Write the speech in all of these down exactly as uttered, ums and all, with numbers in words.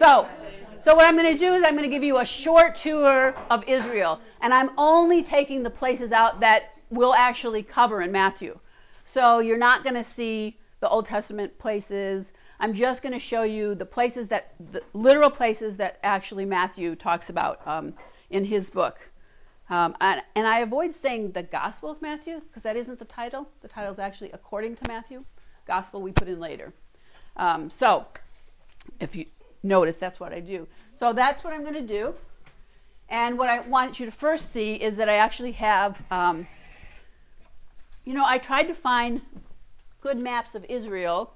So, so what I'm going to do is I'm going to give you a short tour of Israel, and I'm only taking the places out that we'll actually cover in Matthew. So you're not going to see the Old Testament places. I'm just going to show you the places that, the literal places that actually Matthew talks about um, in his book. Um, and, and I avoid saying the Gospel of Matthew because that isn't the title. The title is actually According to Matthew. Gospel we put in later. Um, so if you notice, that's what I do. So that's what I'm going to do. And what I want you to first see is that I actually have, um, you know, I tried to find good maps of Israel.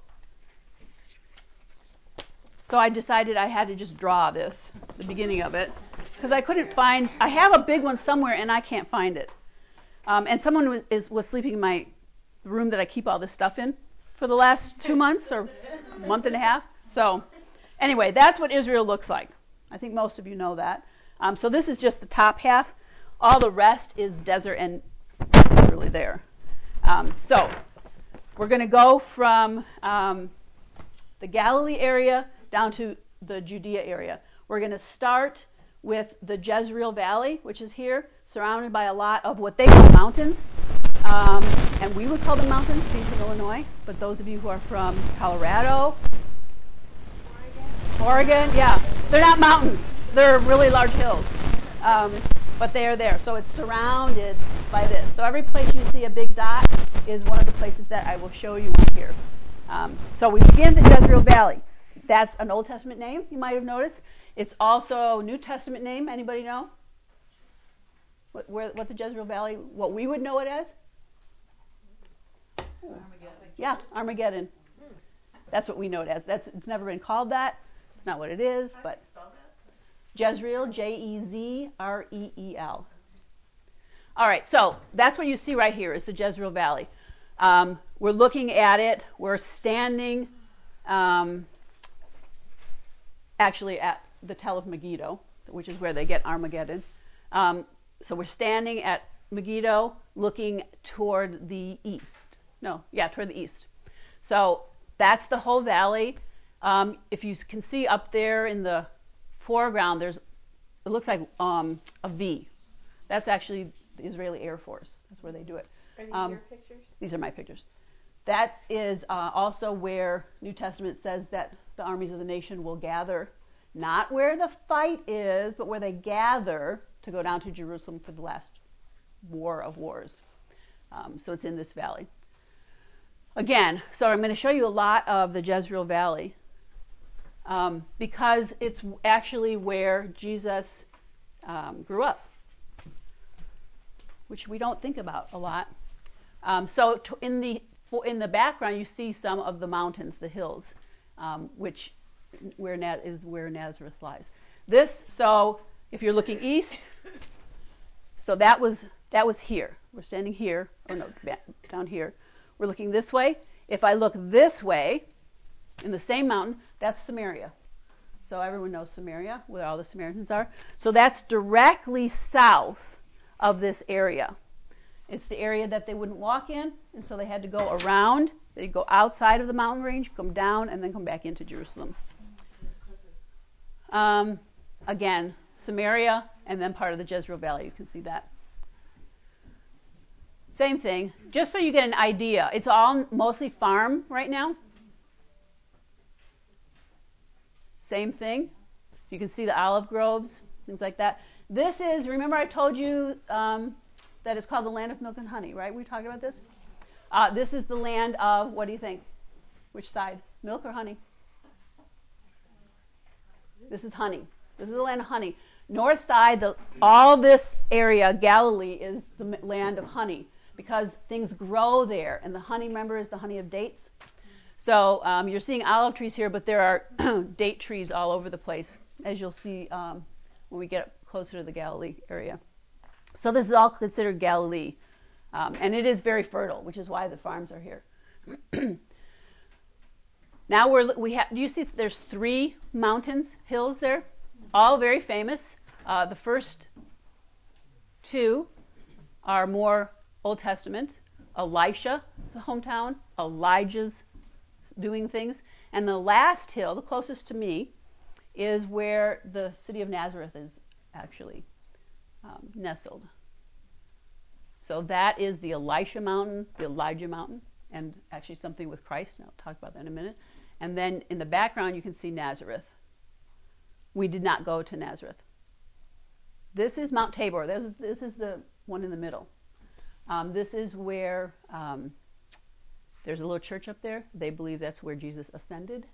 So I decided I had to just draw this, the beginning of it, because I couldn't find, I have a big one somewhere and I can't find it. Um, and someone was, is, was sleeping in my room that I keep all this stuff in for the last two months or month and a half. So anyway, that's what Israel looks like. I think most of you know that. Um, so this is just the top half. All the rest is desert and not really there. Um, so we're going to go from um, the Galilee area down to the Judea area. We're going to start with the Jezreel Valley, which is here, surrounded by a lot of what they call mountains. Um, and we would call them mountains, being from Illinois. But those of you who are from Colorado, Oregon, Oregon yeah, they're not mountains. They're really large hills. Um, but they are there. So it's surrounded by this. So every place you see a big dot is one of the places that I will show you on here. Um, so we begin at Jezreel Valley. That's an Old Testament name, you might have noticed. It's also a New Testament name. Anybody know what, where, what the Jezreel Valley, what we would know it as? Armageddon. Yeah, Armageddon. That's what we know it as. That's it's never been called that. It's not what it is, but Jezreel, J E Z R E E L. All right, so that's what you see right here is the Jezreel Valley. Um, we're looking at it. We're standing um, actually at the Tell of Megiddo, which is where they get Armageddon. Um, so we're standing at Megiddo looking toward the east. No, yeah, toward the east. So that's the whole valley. Um, if you can see up there in the foreground, there's it looks like um, a V. That's actually the Israeli Air Force. That's where they do it. Are these um, your pictures? These are my pictures. That is uh, also where New Testament says that the armies of the nation will gather, not where the fight is, but where they gather to go down to Jerusalem for the last war of wars. Um, so it's in this valley. Again, so I'm going to show you a lot of the Jezreel Valley um, because it's actually where Jesus um, grew up, which we don't think about a lot. Um, so t- in the in the background, you see some of the mountains, the hills, um, which where Na- is where Nazareth lies. This, so if you're looking east, so that was that was here. We're standing here, or no, back, down here. We're looking this way. If I look this way, in the same mountain, that's Samaria. So everyone knows Samaria, where all the Samaritans are. So that's directly south of this area. It's the area that they wouldn't walk in, and so they had to go around. They'd go outside of the mountain range, come down, and then come back into Jerusalem. Um, again, Samaria, and then part of the Jezreel Valley. You can see that. Same thing, just so you get an idea. It's all mostly farm right now. Same thing. You can see the olive groves, things like that. This is, remember I told you um, that it's called the land of milk and honey, right? We talked about this. Uh, this is the land of, what do you think? Which side? Milk or honey? This is honey. This is the land of honey. North side, the, all this area, Galilee, is the land of honey because things grow there. And the honey, remember, is the honey of dates. So um, you're seeing olive trees here, but there are date trees all over the place, as you'll see um, when we get closer to the Galilee area. So this is all considered Galilee. Um, and it is very fertile, which is why the farms are here. Now we're we have. Do you see? There's three mountains, hills there, all very famous. Uh, the first two are more Old Testament. Elisha is the hometown. Elijah's doing things, and the last hill, the closest to me, is where the city of Nazareth is actually um, nestled. So that is the Elisha mountain, the Elijah mountain, and actually something with Christ, and I'll talk about that in a minute. And then in the background you can see Nazareth. We did not go to Nazareth. This is Mount Tabor. This is, this is the one in the middle. Um, this is where um, there's a little church up there. They believe that's where Jesus ascended.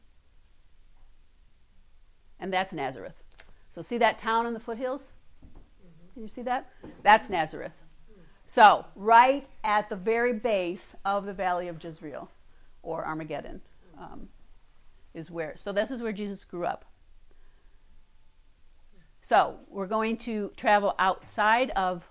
And that's Nazareth. So see that town in the foothills? Can you see that? That's Nazareth. So right at the very base of the Valley of Jezreel, or Armageddon, um, is where. So this is where Jesus grew up. So we're going to travel outside of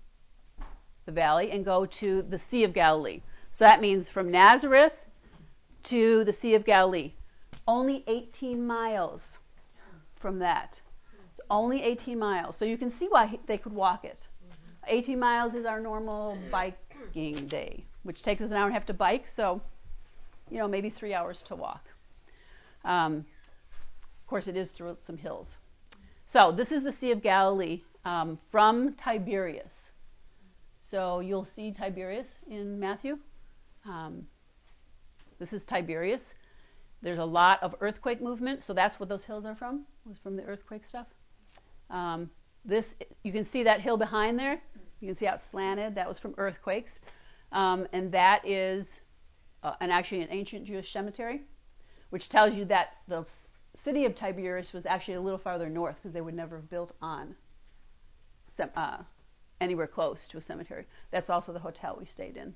the valley and go to the Sea of Galilee. So that means from Nazareth to the Sea of Galilee. Only eighteen miles from that. It's only eighteen miles. So you can see why they could walk it. eighteen miles is our normal biking day, which takes us an hour and a half to bike. So, you know, maybe three hours to walk. Um, of course, it is through some hills. So this is the Sea of Galilee um, from Tiberias. So you'll see Tiberias in Matthew. Um, this is Tiberias. There's a lot of earthquake movement, so that's what those hills are from, was from the earthquake stuff. Um, this, you can see that hill behind there. You can see how it's slanted. That was from earthquakes. Um, and that is uh, an, actually an ancient Jewish cemetery, which tells you that the city of Tiberias was actually a little farther north because they would never have built on sem- uh, anywhere close to a cemetery. That's also the hotel we stayed in.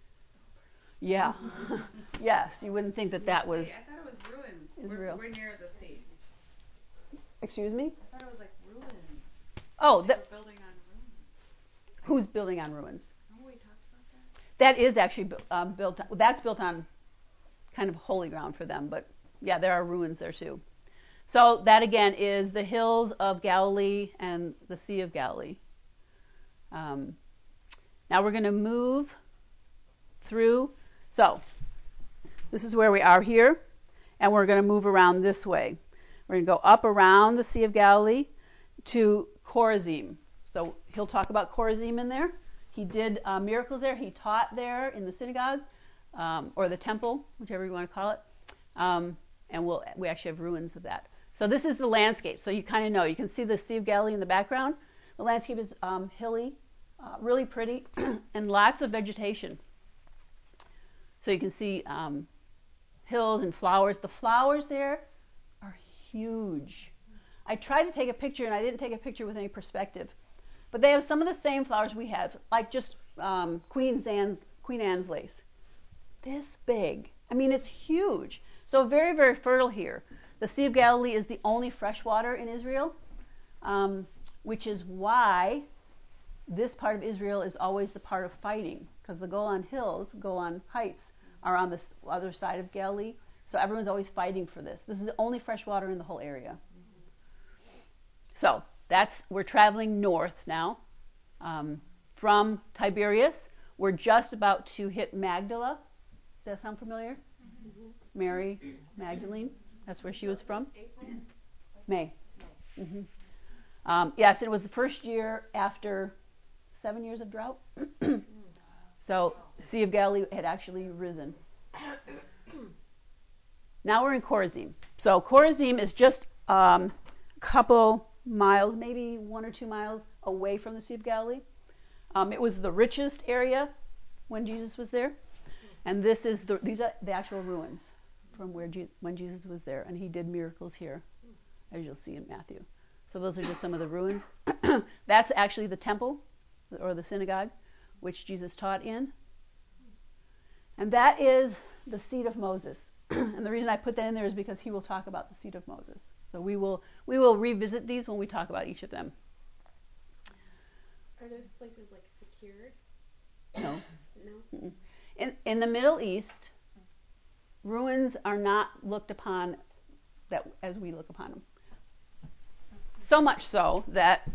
Yeah. Yes, you wouldn't think that that was Wait, I thought it was ruins. Israel. We're, we're near the sea. Excuse me? I thought it was like ruins. Oh, They that, were building on ruins. who's building on ruins? Haven't we talked about that? That is actually bu- um, built on, that's built on kind of holy ground for them, but yeah, there are ruins there too. So that again is the hills of Galilee and the Sea of Galilee. Um, now we're going to move through. So this is where we are here, and we're going to move around this way. We're going to go up around the Sea of Galilee to Chorazim. So he'll talk about Chorazim in there. He did uh, miracles there. He taught there in the synagogue, um, or the temple, whichever you want to call it. Um, and we'll, we actually have ruins of that. So this is the landscape. So you kind of know. You can see the Sea of Galilee in the background. The landscape is um, hilly, uh, really pretty, and lots of vegetation. So you can see um, hills and flowers. The flowers there are huge. I tried to take a picture, and I didn't take a picture with any perspective. But they have some of the same flowers we have, like just um, Queen Anne's, Queen Anne's lace. This big. I mean, it's huge. So very, very fertile here. The Sea of Galilee is the only freshwater in Israel, um, which is why this part of Israel is always the part of fighting, because the Golan Hills, Golan Heights, are on the other side of Galilee. So everyone's always fighting for this. This is the only freshwater in the whole area. So that's, we're traveling north now um, from Tiberias. We're just about to hit Magdala. Does that sound familiar? Mm-hmm. Mary Magdalene. That's where she was from. April? May. Mm-hmm. Um, yes, it was the first year after seven years of drought. So Sea of Galilee had actually risen. Now we're in Chorazim. So Chorazim is just um, a couple miles, maybe one or two miles away from the Sea of Galilee. Um, it was the richest area when Jesus was there, and this is the these are the actual ruins from where Je- when Jesus was there, and he did miracles here, as you'll see in Matthew. So those are just some of the ruins. That's actually the temple or the synagogue, which Jesus taught in, and that is the seat of Moses. And the reason I put that in there is because he will talk about the seat of Moses. So we will we will revisit these when we talk about each of them. Are those places like secured? No. No. Mm-mm. In in the Middle East, ruins are not looked upon that as we look upon them. So much so that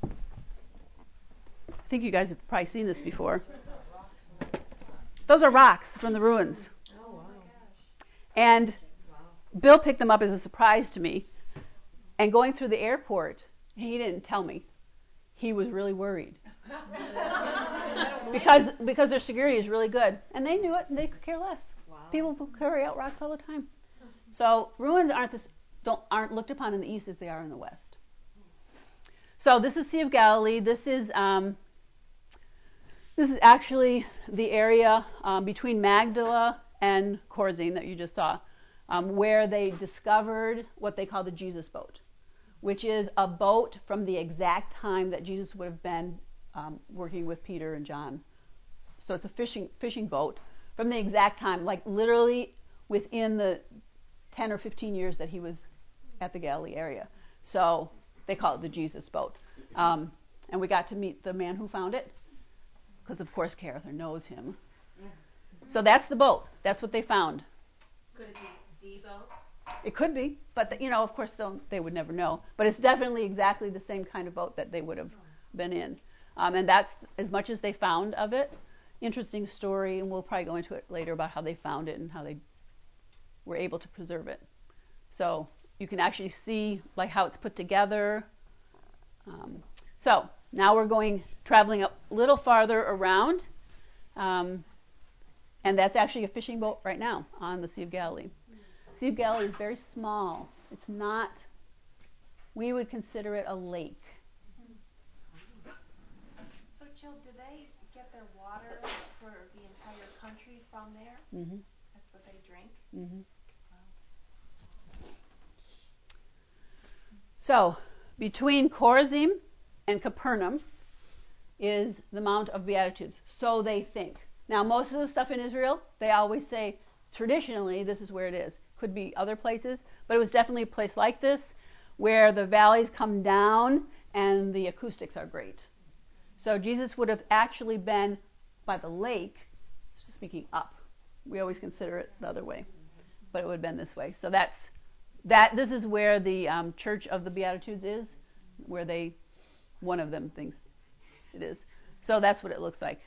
I think you guys have probably seen this before. Those are rocks from the ruins. Oh wow. And Bill picked them up as a surprise to me. and going through the airport, he didn't tell me. He was really worried because because their security is really good, and they knew it, and they could care less. Wow. People carry out rocks all the time. So ruins aren't this, don't aren't looked upon in the east as they are in the west. So this is Sea of Galilee. This is um, this is actually the area um, between Magdala and Chorazin that you just saw, um, where they discovered what they call the Jesus boat, which is a boat from the exact time that Jesus would have been um, working with Peter and John. So it's a fishing fishing boat from the exact time, like literally within the ten or fifteen years that he was at the Galilee area. So they call it the Jesus boat. Um, and we got to meet the man who found it, because of course Kay Arthur knows him. So that's the boat. That's what they found. Could it be the boat? It could be, but the, you know, of course they'll, they would never know. But it's definitely exactly the same kind of boat that they would have been in. Um, and that's as much as they found of it. Interesting story, and we'll probably go into it later about how they found it and how they were able to preserve it. So you can actually see like how it's put together. Um, so now we're going traveling a little farther around, um, and that's actually a fishing boat right now on the Sea of Galilee. Sea of Galilee is very small. It's not, we would consider it a lake. So, Jill, do they get their water for the entire country from there? Mm-hmm. That's what they drink? Mm-hmm. So between Chorazin and Capernaum is the Mount of Beatitudes. So they think. Now, most of the stuff in Israel, they always say, traditionally, this is where it is. Could be other places, but it was definitely a place like this where the valleys come down and the acoustics are great. So Jesus would have actually been by the lake, speaking up. We always consider it the other way, but it would have been this way. So that's that. This is where the um, Church of the Beatitudes is, where they, one of them thinks it is. So that's what it looks like.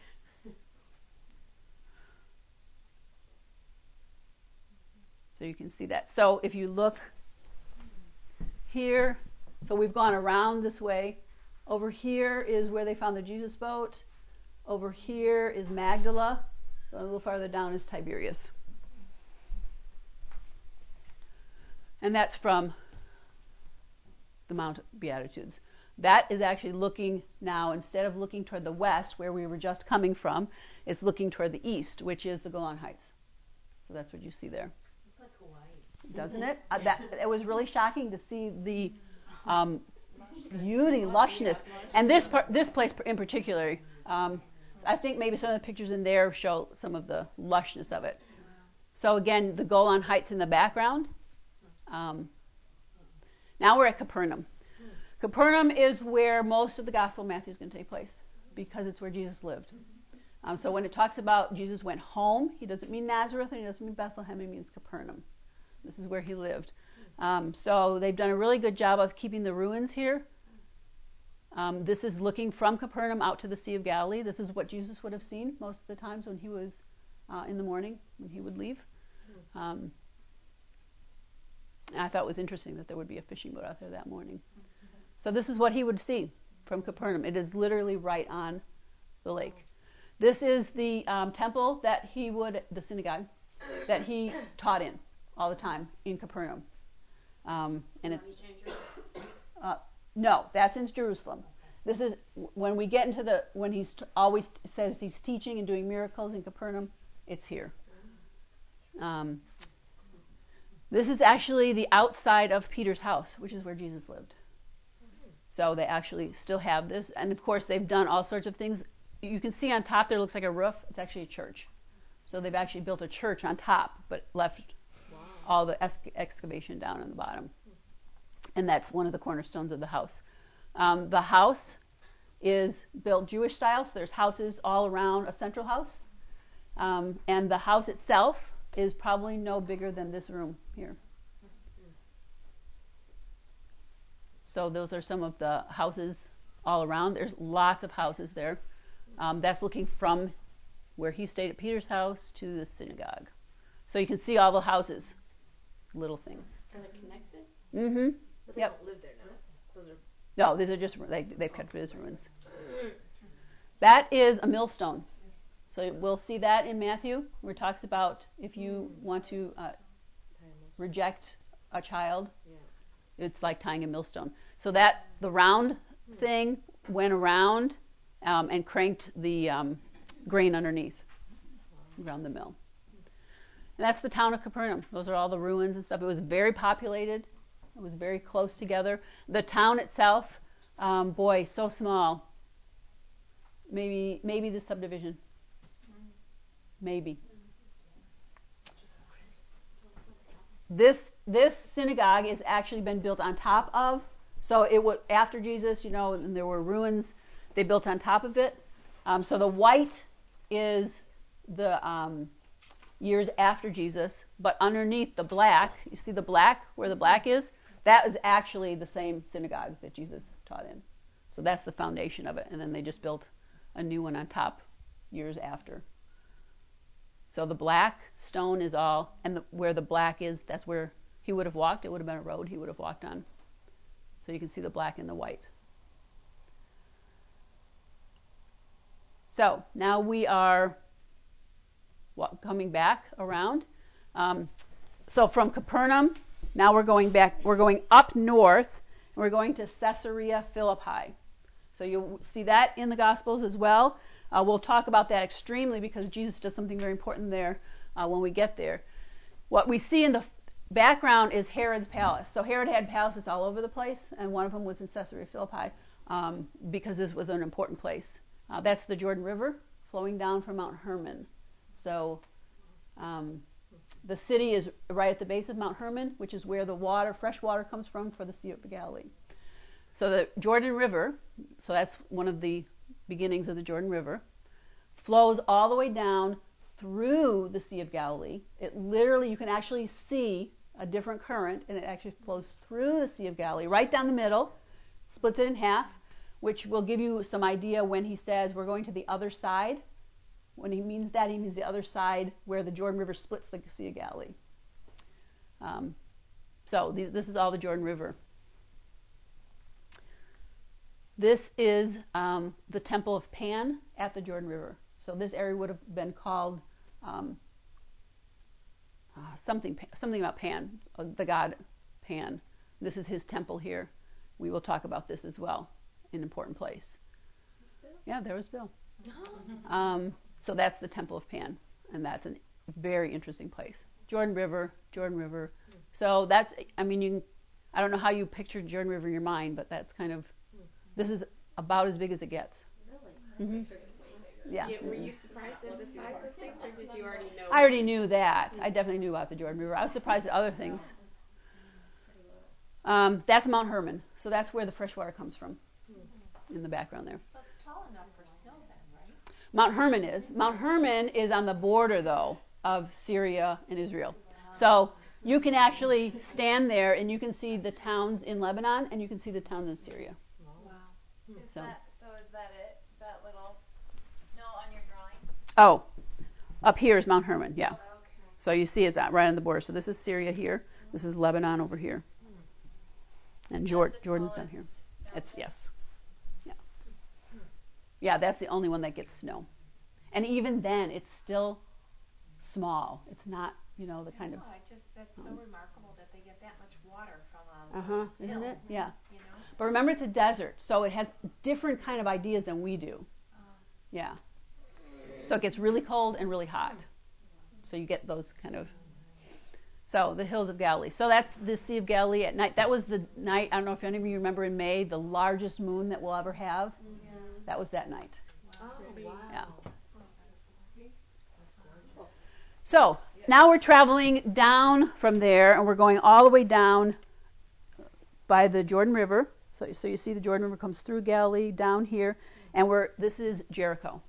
So you can see that. So if you look here, so we've gone around this way. Over here is where they found the Jesus boat. Over here is Magdala. A little farther down is Tiberias. And that's from the Mount Beatitudes. That is actually looking now, instead of looking toward the west, where we were just coming from, it's looking toward the east, which is the Golan Heights. So that's what you see there. It's like Hawaii. Doesn't it? Uh, that it was really shocking to see the um, beauty, lushness, and this part, this place in particular. Um, I think maybe some of the pictures in there show some of the lushness of it. So again, the Golan Heights in the background. Um, now we're at Capernaum. Capernaum is where most of the Gospel of Matthew is going to take place, because it's where Jesus lived. Um, so when it talks about Jesus went home, he doesn't mean Nazareth and he doesn't mean Bethlehem, he means Capernaum. This is where he lived. Um, so they've done a really good job of keeping the ruins here. Um, this is looking from Capernaum out to the Sea of Galilee. This is what Jesus would have seen most of the times when he was uh, in the morning, when he would leave. Um, and I thought it was interesting that there would be a fishing boat out there that morning. So this is what he would see from Capernaum. It is literally right on the lake. This is the um, temple that he would, the synagogue, that he taught in all the time in Capernaum. Um, and it's, uh, no, that's in Jerusalem. This is when we get into the, when he's t- always t- says he's teaching and doing miracles in Capernaum, it's here. Um, this is actually the outside of Peter's house, which is where Jesus lived. So they actually still have this. And of course, they've done all sorts of things. You can see on top there looks like a roof. It's actually a church. So they've actually built a church on top, but left wow. all the ex- excavation down on the bottom. And that's one of the cornerstones of the house. Um, the house is built Jewish style, so there's houses all around a central house. Um, and the house itself is probably no bigger than this room here. So those are some of the houses all around. There's lots of houses there. Um, that's looking from where he stayed at Peter's house to the synagogue. So you can see all the houses, little things. Are they connected? Mm-hmm. But they Yep. don't live there now. Those are. No, these are just they, they've kept it as ruins. That is a millstone. So we'll see that in Matthew, where it talks about if you want to uh, reject a child, Yeah. it's like tying a millstone. So that the round thing went around um, and cranked the um, grain underneath around the mill. And that's the town of Capernaum. Those are all the ruins and stuff. It was very populated. It was very close together. The town itself, um, boy, so small. Maybe maybe the subdivision. Maybe. This this synagogue has actually been built on top of. So it was after Jesus, you know, and there were ruins. They built on top of it. Um, so the white is the um, years after Jesus, but underneath the black, you see the black where the black is. That is actually the same synagogue that Jesus taught in. So that's the foundation of it, and then they just built a new one on top years after. So the black stone is all, and the, where the black is, that's where he would have walked. It would have been a road he would have walked on. So you can see the black and the white. So now we are what, coming back around. Um, so from Capernaum, now we're going back. We're going up north, and we're going to Caesarea Philippi. So you'll see that in the Gospels as well. Uh, we'll talk about that extremely because Jesus does something very important there uh, when we get there. What we see in the background is Herod's palace. So Herod had palaces all over the place, and one of them was in Caesarea Philippi um, because this was an important place. Uh, that's the Jordan River flowing down from Mount Hermon. So um, the city is right at the base of Mount Hermon, which is where the water, fresh water, comes from for the Sea of Galilee. So the Jordan River, so that's one of the beginnings of the Jordan River, flows all the way down through the Sea of Galilee. It literally, you can actually see a different current, and it actually flows through the Sea of Galilee, right down the middle, splits it in half, which will give you some idea when he says we're going to the other side. When he means that, he means the other side where the Jordan River splits the Sea of Galilee. Um, so th- this is all the Jordan River. This is um, the Temple of Pan at the Jordan River. So this area would have been called um, uh, something something about Pan, uh, the god Pan. This is his temple here. We will talk about this as well. An important place. Yeah, there was Bill. Um, so that's the Temple of Pan, and that's a very interesting place. Jordan River, Jordan River. So that's, I mean, you. I don't know how you picture Jordan River in your mind, but that's kind of. This is about as big as it gets. Really? Mm-hmm. Yeah. Yeah, were you surprised at the size of things, or did you already know? I already knew that. I definitely knew about the Jordan River. I was surprised at other things. Um, that's Mount Hermon. So that's where the fresh water comes from, in the background there. So it's tall enough for snow then, right? Mount Hermon is. Mount Hermon is on the border, though, of Syria and Israel. So you can actually stand there and you can see the towns in Lebanon and you can see the towns in Syria. Wow. Is So. that, so is that it? That little hill on your drawing? Oh, up here is Mount Hermon, yeah. Okay. So you see it's right on the border. So this is Syria here. This is Lebanon over here. And Jord- the Jordan's down here. tallest It's, mountain? yes. Yeah. Yeah, that's the only one that gets snow. And even then, it's still small. It's not, you know, the kind of... I just, that's so um, remarkable that they get that much water from a Uh-huh, isn't hill, it? Yeah. you know? But remember, it's a desert, so it has different kind of ideas than we do. Um, Yeah. So it gets really cold and really hot. So you get those kind of... So the hills of Galilee. So that's the Sea of Galilee at night. That was the night, I don't know if any of you remember in May, the largest moon that we'll ever have. yeah. That was that night. Oh, wow. Yeah. That's gorgeous. So now we're traveling down from there, and we're going all the way down by the Jordan River. So, so you see the Jordan River comes through Galilee down here, and we're this is Jericho.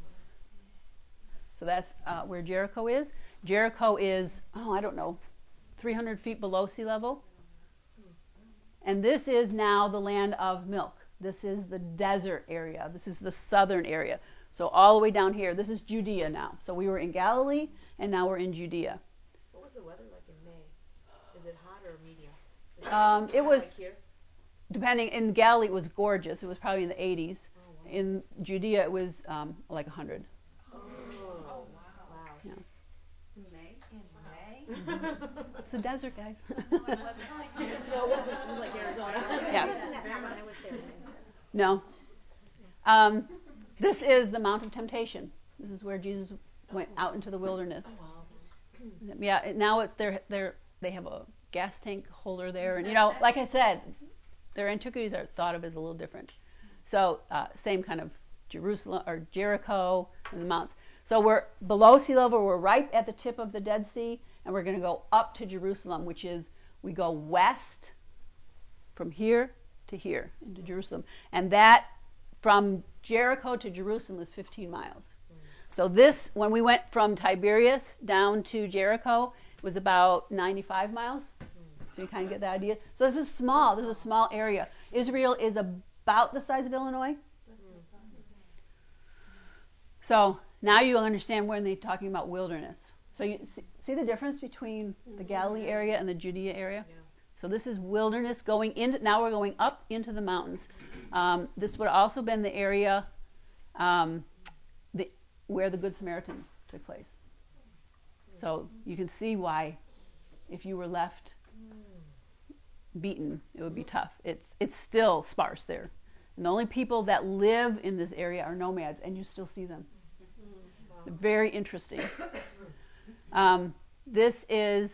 So that's uh, where Jericho is. Jericho is, oh, I don't know, three hundred feet below sea level. And this is now the land of milk. This is the desert area. This is the southern area. So all the way down here, this is Judea now. So we were in Galilee, and now we're in Judea. What was the weather like in May? Is it hot or medium? Um, it was, Like here? depending, in Galilee it was gorgeous. It was probably in the eighties. Oh, wow. In Judea it was um, like one hundred. Oh, Oh, wow. wow. Yeah. In May? In May? It's a desert, guys. No, it wasn't like No, it wasn't. It was like Arizona. Yeah. It wasn't that hot when I was there. No. Um, this is the Mount of Temptation. This is where Jesus went out into the wilderness. Oh, wow. Yeah. it- Now it's they're they're they have a gas tank holder there, and you know, like I said, their antiquities are thought of as a little different. So uh, same kind of Jerusalem or Jericho and the mountains. So we're below sea level. We're right at the tip of the Dead Sea, and we're going to go up to Jerusalem, which is we go west from here to here into Jerusalem, and that from Jericho to Jerusalem is fifteen miles. So this, when we went from Tiberias down to Jericho, was about ninety-five miles. So you kind of get the idea. So this is small. This is a small area. Israel is about the size of Illinois. So now you'll understand when they're talking about wilderness. So you see, see the difference between the Galilee area and the Judea area? Yeah. So this is wilderness going into, now we're going up into the mountains. Um, this would also been the area um, the, where the Good Samaritan took place. So you can see why if you were left beaten, it would be tough. It's it's still sparse there. And the only people that live in this area are nomads, and you still see them. They're very interesting. Um, this is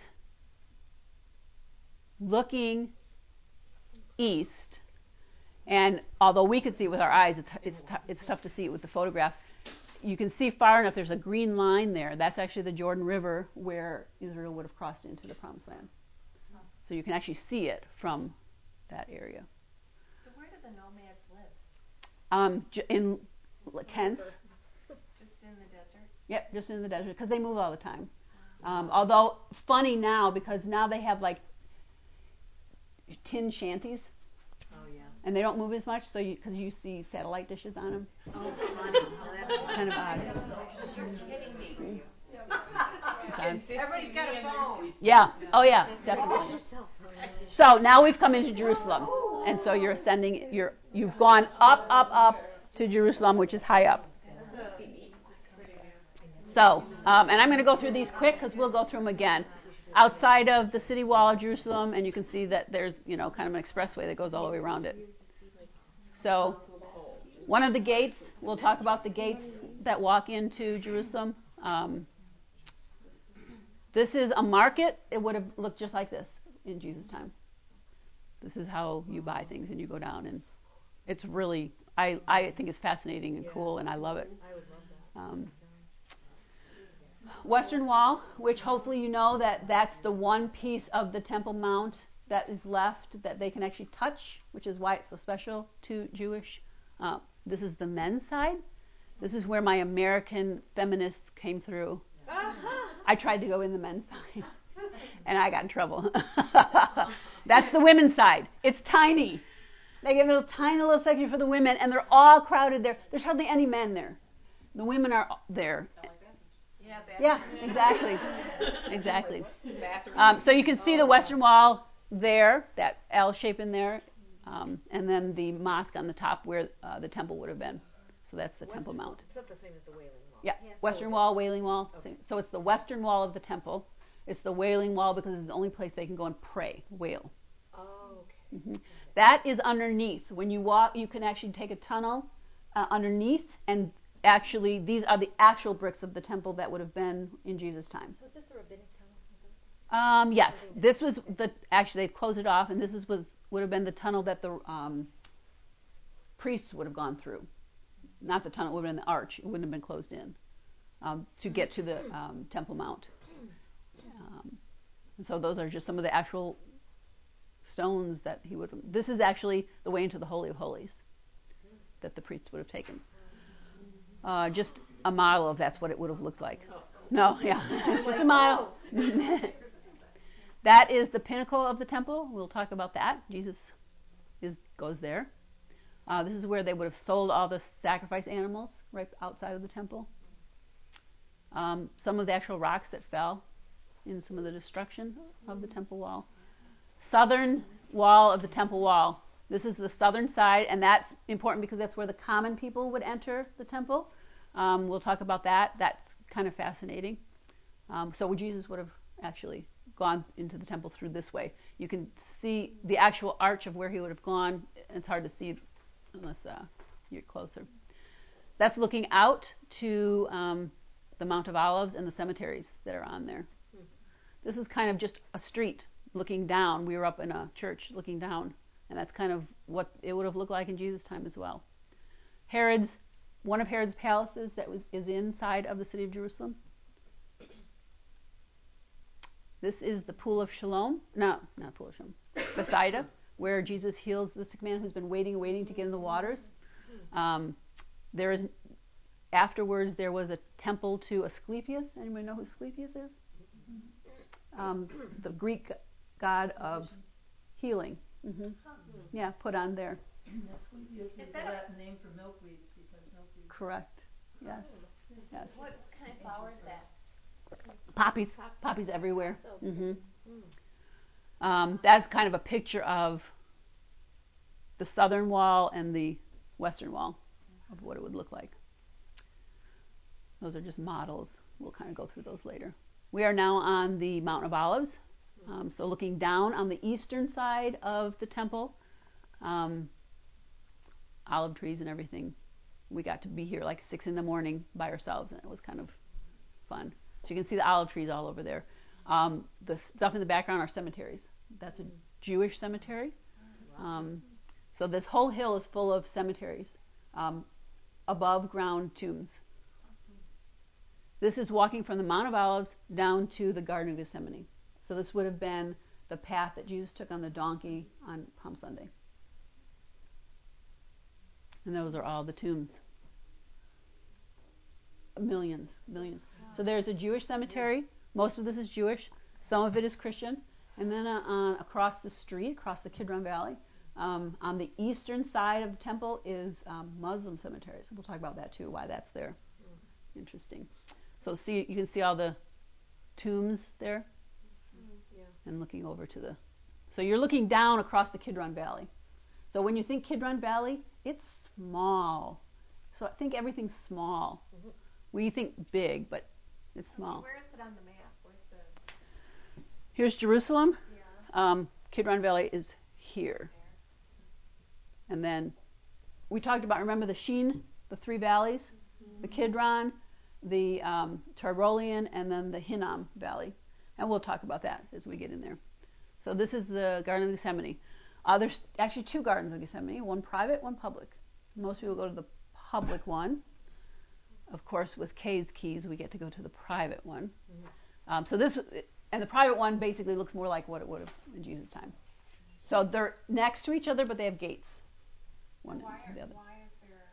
looking east, and although we could see it with our eyes, it's it's, t- it's tough to see it with the photograph. You can see far enough. There's a green line there. That's actually the Jordan River where Israel would have crossed into the Promised Land. So you can actually see it from that area. So where do the nomads live? Um, j- in tents. Just in the desert? Yep, just in the desert because they move all the time. Um, although funny now because now they have like tin shanties Oh, yeah. and they don't move as much. So because you, you see satellite dishes on them, Oh, funny. Well, that's it's kind of odd. You're kidding me. So- Everybody's got a phone. yeah. Oh yeah, definitely. So now we've come into Jerusalem, and so you're ascending. You're you've gone up, up, up to Jerusalem, which is high up. So, um, and I'm going to go through these quick because we'll go through them again. Outside of the city wall of Jerusalem, and you can see that there's, you know, kind of an expressway that goes all the way around it. So, one of the gates, we'll talk about the gates that walk into Jerusalem. Um, this is a market. It would have looked just like this in Jesus' time. This is how you buy things, and you go down, and it's really, I, I think it's fascinating and cool, and I love it. I would love that. Um, Western Wall, which hopefully you know that that's the one piece of the Temple Mount that is left that they can actually touch, which is why it's so special to Jewish. Uh, this is the men's side. This is where my American feminists came through. I tried to go in the men's side, and I got in trouble. That's the women's side. It's tiny. They give a little tiny little section for the women, and they're all crowded there. There's hardly any men there. The women are there. Yeah, Yeah, exactly. Exactly. Um, so you can see the Western Wall there, that L shape in there, um, and then the mosque on the top where uh, the temple would have been. So that's the Temple Mount. It's not the same as the Wailing Wall. Yeah, Western Wall, Wailing Wall. Okay. So it's the Western Wall of the temple. It's the Wailing Wall because it's the only place they can go and pray, wail. Oh, okay. hmm That is underneath. When you walk, you can actually take a tunnel uh, underneath, and actually, these are the actual bricks of the temple that would have been in Jesus' time. So is this the rabbinic tunnel? Um, yes, this was the actually they've closed it off, and this is was would have been the tunnel that the um, priests would have gone through. Not the tunnel; it would have been the arch. It wouldn't have been closed in um, to get to the um, Temple Mount. Um, and so those are just some of the actual stones that he would. This is actually the way into the Holy of Holies that the priests would have taken. Uh, just a model of that's what it would have looked like. No, yeah, it's just a model. That is the pinnacle of the temple. We'll talk about that. Jesus is goes there. Uh, this is where they would have sold all the sacrifice animals, right outside of the temple. Um, some of the actual rocks that fell in some of the destruction of the temple wall. southern wall of the temple wall. This is the southern side, and that's important because that's where the common people would enter the temple. Um, we'll talk about that. That's kind of fascinating. Um, so Jesus would have actually gone into the temple through this way. You can see the actual arch of where he would have gone. It's hard to see unless uh, you're closer. That's looking out to um, the Mount of Olives and the cemeteries that are on there. Mm-hmm. This is kind of just a street looking down. We were up in a church looking down, and that's kind of what it would have looked like in Jesus' time as well. Herod's, one of Herod's palaces that was, is inside of the city of Jerusalem. This is the Pool of Siloam. No, not Pool of Siloam. Bethsaida, where Jesus heals the sick man who's been waiting, waiting to get in the waters. Um, there is, afterwards, there was a temple to Asclepius. Anybody know who Asclepius is? Um, the Greek god of healing. Mm-hmm. Yeah, put on there. Asclepius is, is the Latin name for milkweeds because milkweeds. Correct. Yes. Yes. What kind of flower is that? Poppies, poppies everywhere. Mm-hmm. Um, that's kind of a picture of the southern wall and the western wall of what it would look like. Those are just models. We'll kind of go through those later. We are now on the Mount of Olives. Um, so looking down on the eastern side of the temple, um, olive trees and everything. We got to be here like six in the morning by ourselves, and it was kind of fun. So you can see the olive trees all over there. Um, the stuff in the background are cemeteries. That's a Jewish cemetery. Um, so this whole hill is full of cemeteries, um, above ground tombs. This is walking from the Mount of Olives down to the Garden of Gethsemane. So this would have been the path that Jesus took on the donkey on Palm Sunday. And those are all the tombs. Millions, millions. So there's a Jewish cemetery. Most of this is Jewish. Some of it is Christian. And then uh, uh, across the street, across the Kidron Valley, um, on the eastern side of the temple is um, Muslim cemeteries. We'll talk about that too, why that's there. Interesting. So see, you can see all the tombs there. Yeah. And looking over to the... So you're looking down across the Kidron Valley. So when you think Kidron Valley, it's small. So I think everything's small. Mm-hmm. We think big, but it's small. Where is it on the map? Where's the... Here's Jerusalem. Yeah. Um, Kidron Valley is here. And then we talked about, remember the Sheen, the three valleys? Mm-hmm. The Kidron, the um, Tyrolean, and then the Hinnom Valley. And we'll talk about that as we get in there. So this is the Garden of Gethsemane. Uh, there's actually two Gardens of Gethsemane, one private, one public. Most people go to the public one. Of course, with Kay's keys, we get to go to the private one. Mm-hmm. Um, so this, and the private one basically looks more like what it would have in Jesus' time. So they're next to each other, but they have gates. One why, to the other. Why is there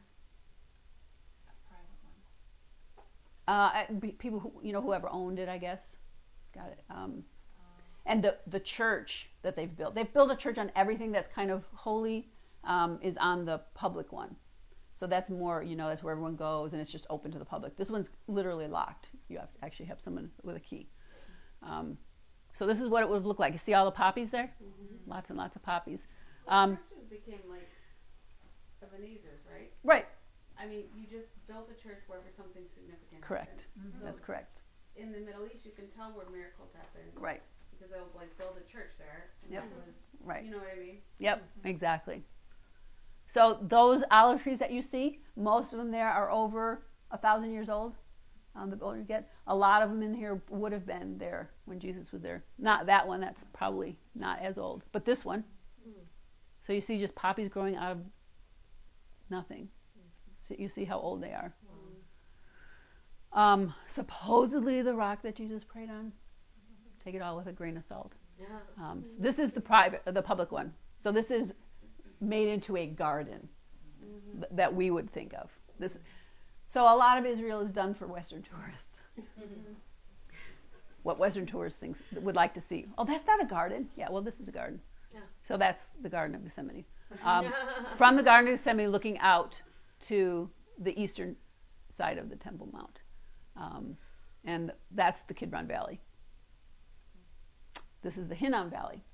a private one? Uh, people who, you know, whoever owned it, I guess, got it. Um, and the the church that they've built, they've built a church on everything that's kind of holy, um, is on the public one. So that's more, you know, that's where everyone goes, and it's just open to the public. This one's literally locked. You have to actually have someone with a key. Um, so this is what it would look like. You see all the poppies there? Mm-hmm. Lots and lots of poppies. Well, um, churches became like Ebenezer's, right? Right. I mean, you just built a church wherever something significant Correct. happened. Mm-hmm. So that's correct. In the Middle East, you can tell where miracles happen. Right. Because they'll like build a church there. And Yep. that was, right. You know what I mean? Yep. Mm-hmm. Exactly. So those olive trees that you see, most of them there are over a thousand years old. Um, the older you get, a lot of them in here would have been there when Jesus was there. Not that one, that's probably not as old, but this one. Mm-hmm. So you see just poppies growing out of nothing. Mm-hmm. So you see how old they are. Mm-hmm. Um, supposedly the rock that Jesus prayed on. Take it all with a grain of salt. Yeah. Um, so this is the private, the public one. So this is made into a garden. Mm-hmm. th- that we would think of. This, so a lot of Israel is done for Western tourists. Mm-hmm. What Western tourists thinks, would like to see. Oh, that's not a garden. Yeah, well, this is a garden. Yeah. So that's the Garden of Gethsemane. Um, from the Garden of Gethsemane, looking out to the eastern side of the Temple Mount, um, and that's the Kidron Valley. This is the Hinnom Valley.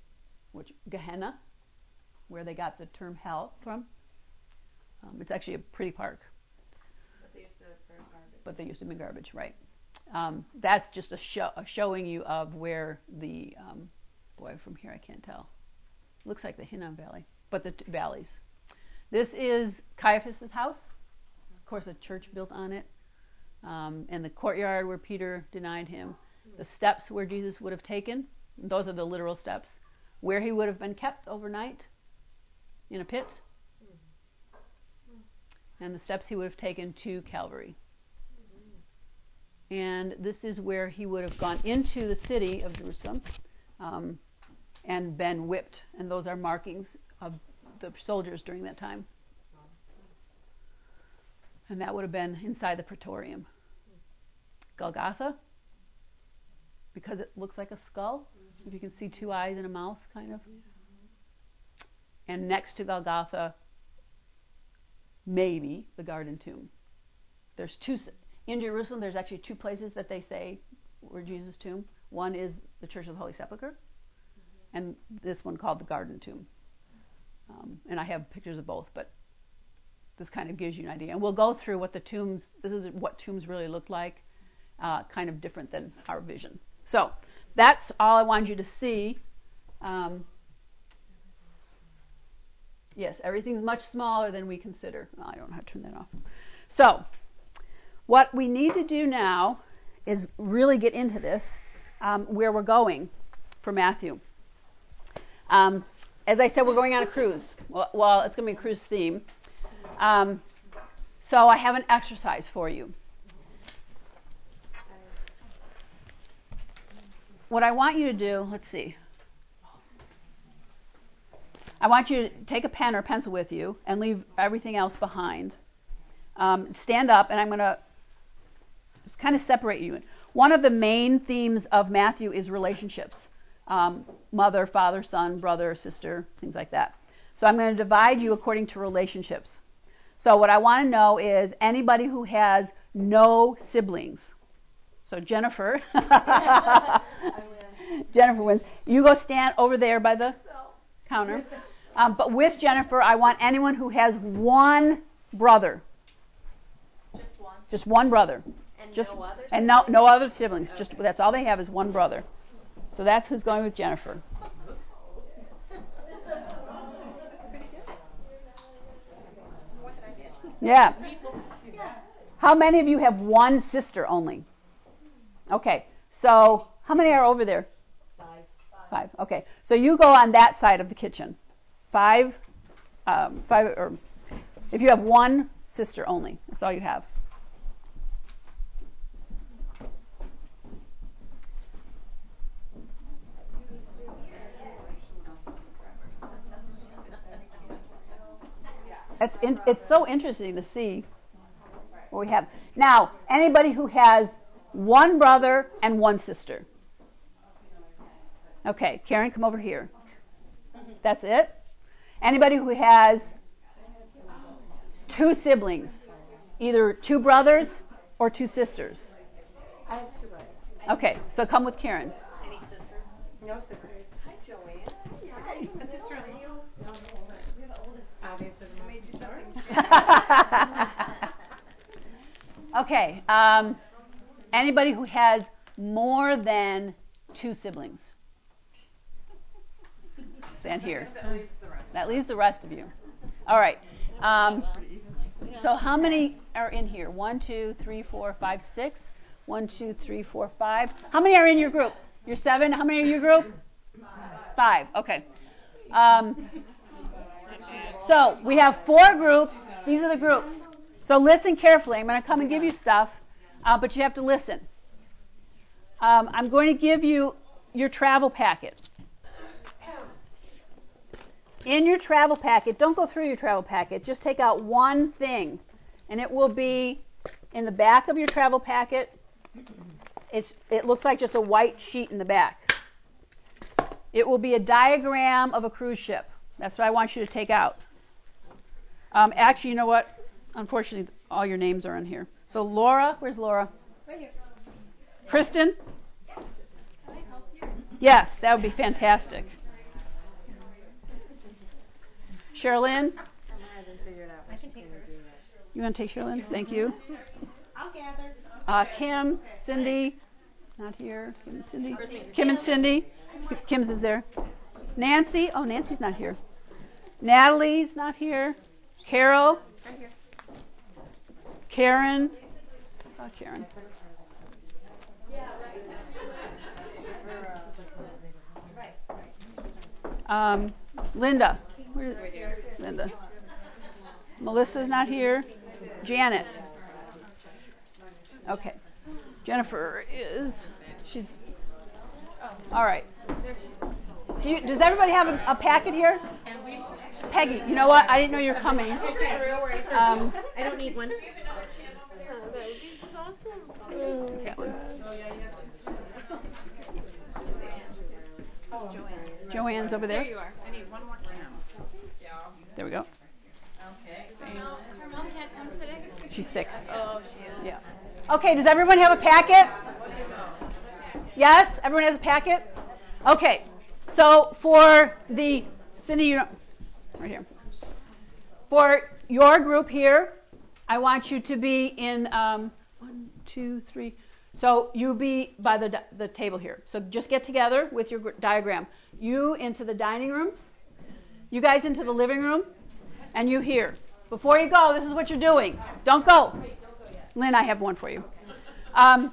which Gehenna, where they got the term hell from. Um, it's actually a pretty park. But they used to burn garbage. But they used to be garbage, right? Um, that's just a, show, a showing you of where the, um, boy, from here I can't tell. Looks like the Hinnom Valley, but the t- valleys. This is Caiaphas' house. Of course, a church built on it. Um, and the courtyard where Peter denied him. The steps where Jesus would have taken. Those are the literal steps. Where he would have been kept overnight in a pit. And the steps he would have taken to Calvary. And this is where he would have gone into the city of Jerusalem um, and been whipped. And those are markings of the soldiers during that time. And that would have been inside the Praetorium. Golgotha, because it looks like a skull. If you can see two eyes and a mouth, kind of. And next to Golgotha, maybe the Garden Tomb. There's two... In Jerusalem, there's actually two places that they say were Jesus' tomb. One is the Church of the Holy Sepulchre, mm-hmm. and this one called the Garden Tomb. Um, and I have pictures of both, but this kind of gives you an idea. And we'll go through what the tombs, this is what tombs really looked like, uh, kind of different than our vision. So that's all I wanted you to see. Um, yes, everything's much smaller than we consider. Oh, I don't know how to turn that off. So what we need to do now is really get into this, um, where we're going for Matthew. Um, as I said, we're going on a cruise. Well, well it's going to be a cruise theme. Um, so I have an exercise for you. What I want you to do, let's see. I want you to take a pen or pencil with you and leave everything else behind. Um, stand up, and I'm going to just kind of separate you. One of the main themes of Matthew is relationships. Um, mother, father, son, brother, sister, things like that. So I'm going to divide you according to relationships. So what I want to know is anybody who has no siblings. So Jennifer. Jennifer wins. You go stand over there by the counter. Um, but with Jennifer, I want anyone who has one brother. Just one. Just one brother. And Just, no others? and no no other siblings. Okay. Just that's all they have is one brother. So that's who's going with Jennifer. Yeah. How many of you have one sister only? Okay. So how many are over there? Five. Five. Okay. So you go on that side of the kitchen. Five. Um, five. Or if you have one sister only, that's all you have. It's in, it's so interesting to see what we have. Now, anybody who has one brother and one sister. Okay, Karen, come over here. That's it? Anybody who has two siblings, either two brothers or two sisters. I have two brothers. Okay, so come with Karen. Any sisters? No sisters. Hi, Joanne. Hi. A sister and you? No, the oldest. You're the oldest. Obviously, the made you something. Okay. Um, anybody who has more than two siblings? Stand here. That leaves the rest. That leaves the rest of you. All right. Um, so how many are in here? One, two, three, four, five, six. One, two, three, four, five. How many are in your group? You're seven. How many are in your group? Five. Okay. Um, so we have four groups. These are the groups. So listen carefully. I'm going to come and give you stuff, uh, but you have to listen. Um, I'm going to give you your travel packet. In your travel packet, don't go through your travel packet. Just take out one thing, and it will be in the back of your travel packet. It's, it looks like just a white sheet in the back. It will be a diagram of a cruise ship. That's what I want you to take out. Um, actually, you know what? Unfortunately, all your names are in here. So Laura, where's Laura? Right here. Kristen? Can I help you? Yes, that would be fantastic. Sherilyn? I haven't figured out. I can take hers. You want to take Sherilyn's? Thank you. I'll gather. Uh, Kim, Cindy, not here. Kim and Cindy. Kim and Cindy. Kim's is there. Nancy. Oh, Nancy's not here. Natalie's not here. Carol. Right here. Karen. I saw Karen. Um, Linda. Where is Linda? Melissa's not here. Janet. Okay. Jennifer is. She's. All right. Do you, does everybody have a, a packet here? Peggy, you know what? I didn't know you were coming. Um, I don't need one. that one. Joanne's over there. There you are. I need one more can. There we go. Okay. No, her mom can't come today. She's sick. Oh, she is. Yeah. Okay, does everyone have a packet? Yes? Everyone has a packet? Okay. So for the, Cindy, you don't, right here. For your group here, I want you to be in um, one, two, three. So you be by the the table here. So just get together with your diagram. You into the dining room. You guys into the living room. And you here. Before you go, this is what you're doing. Don't go. Lynn, I have one for you. Um,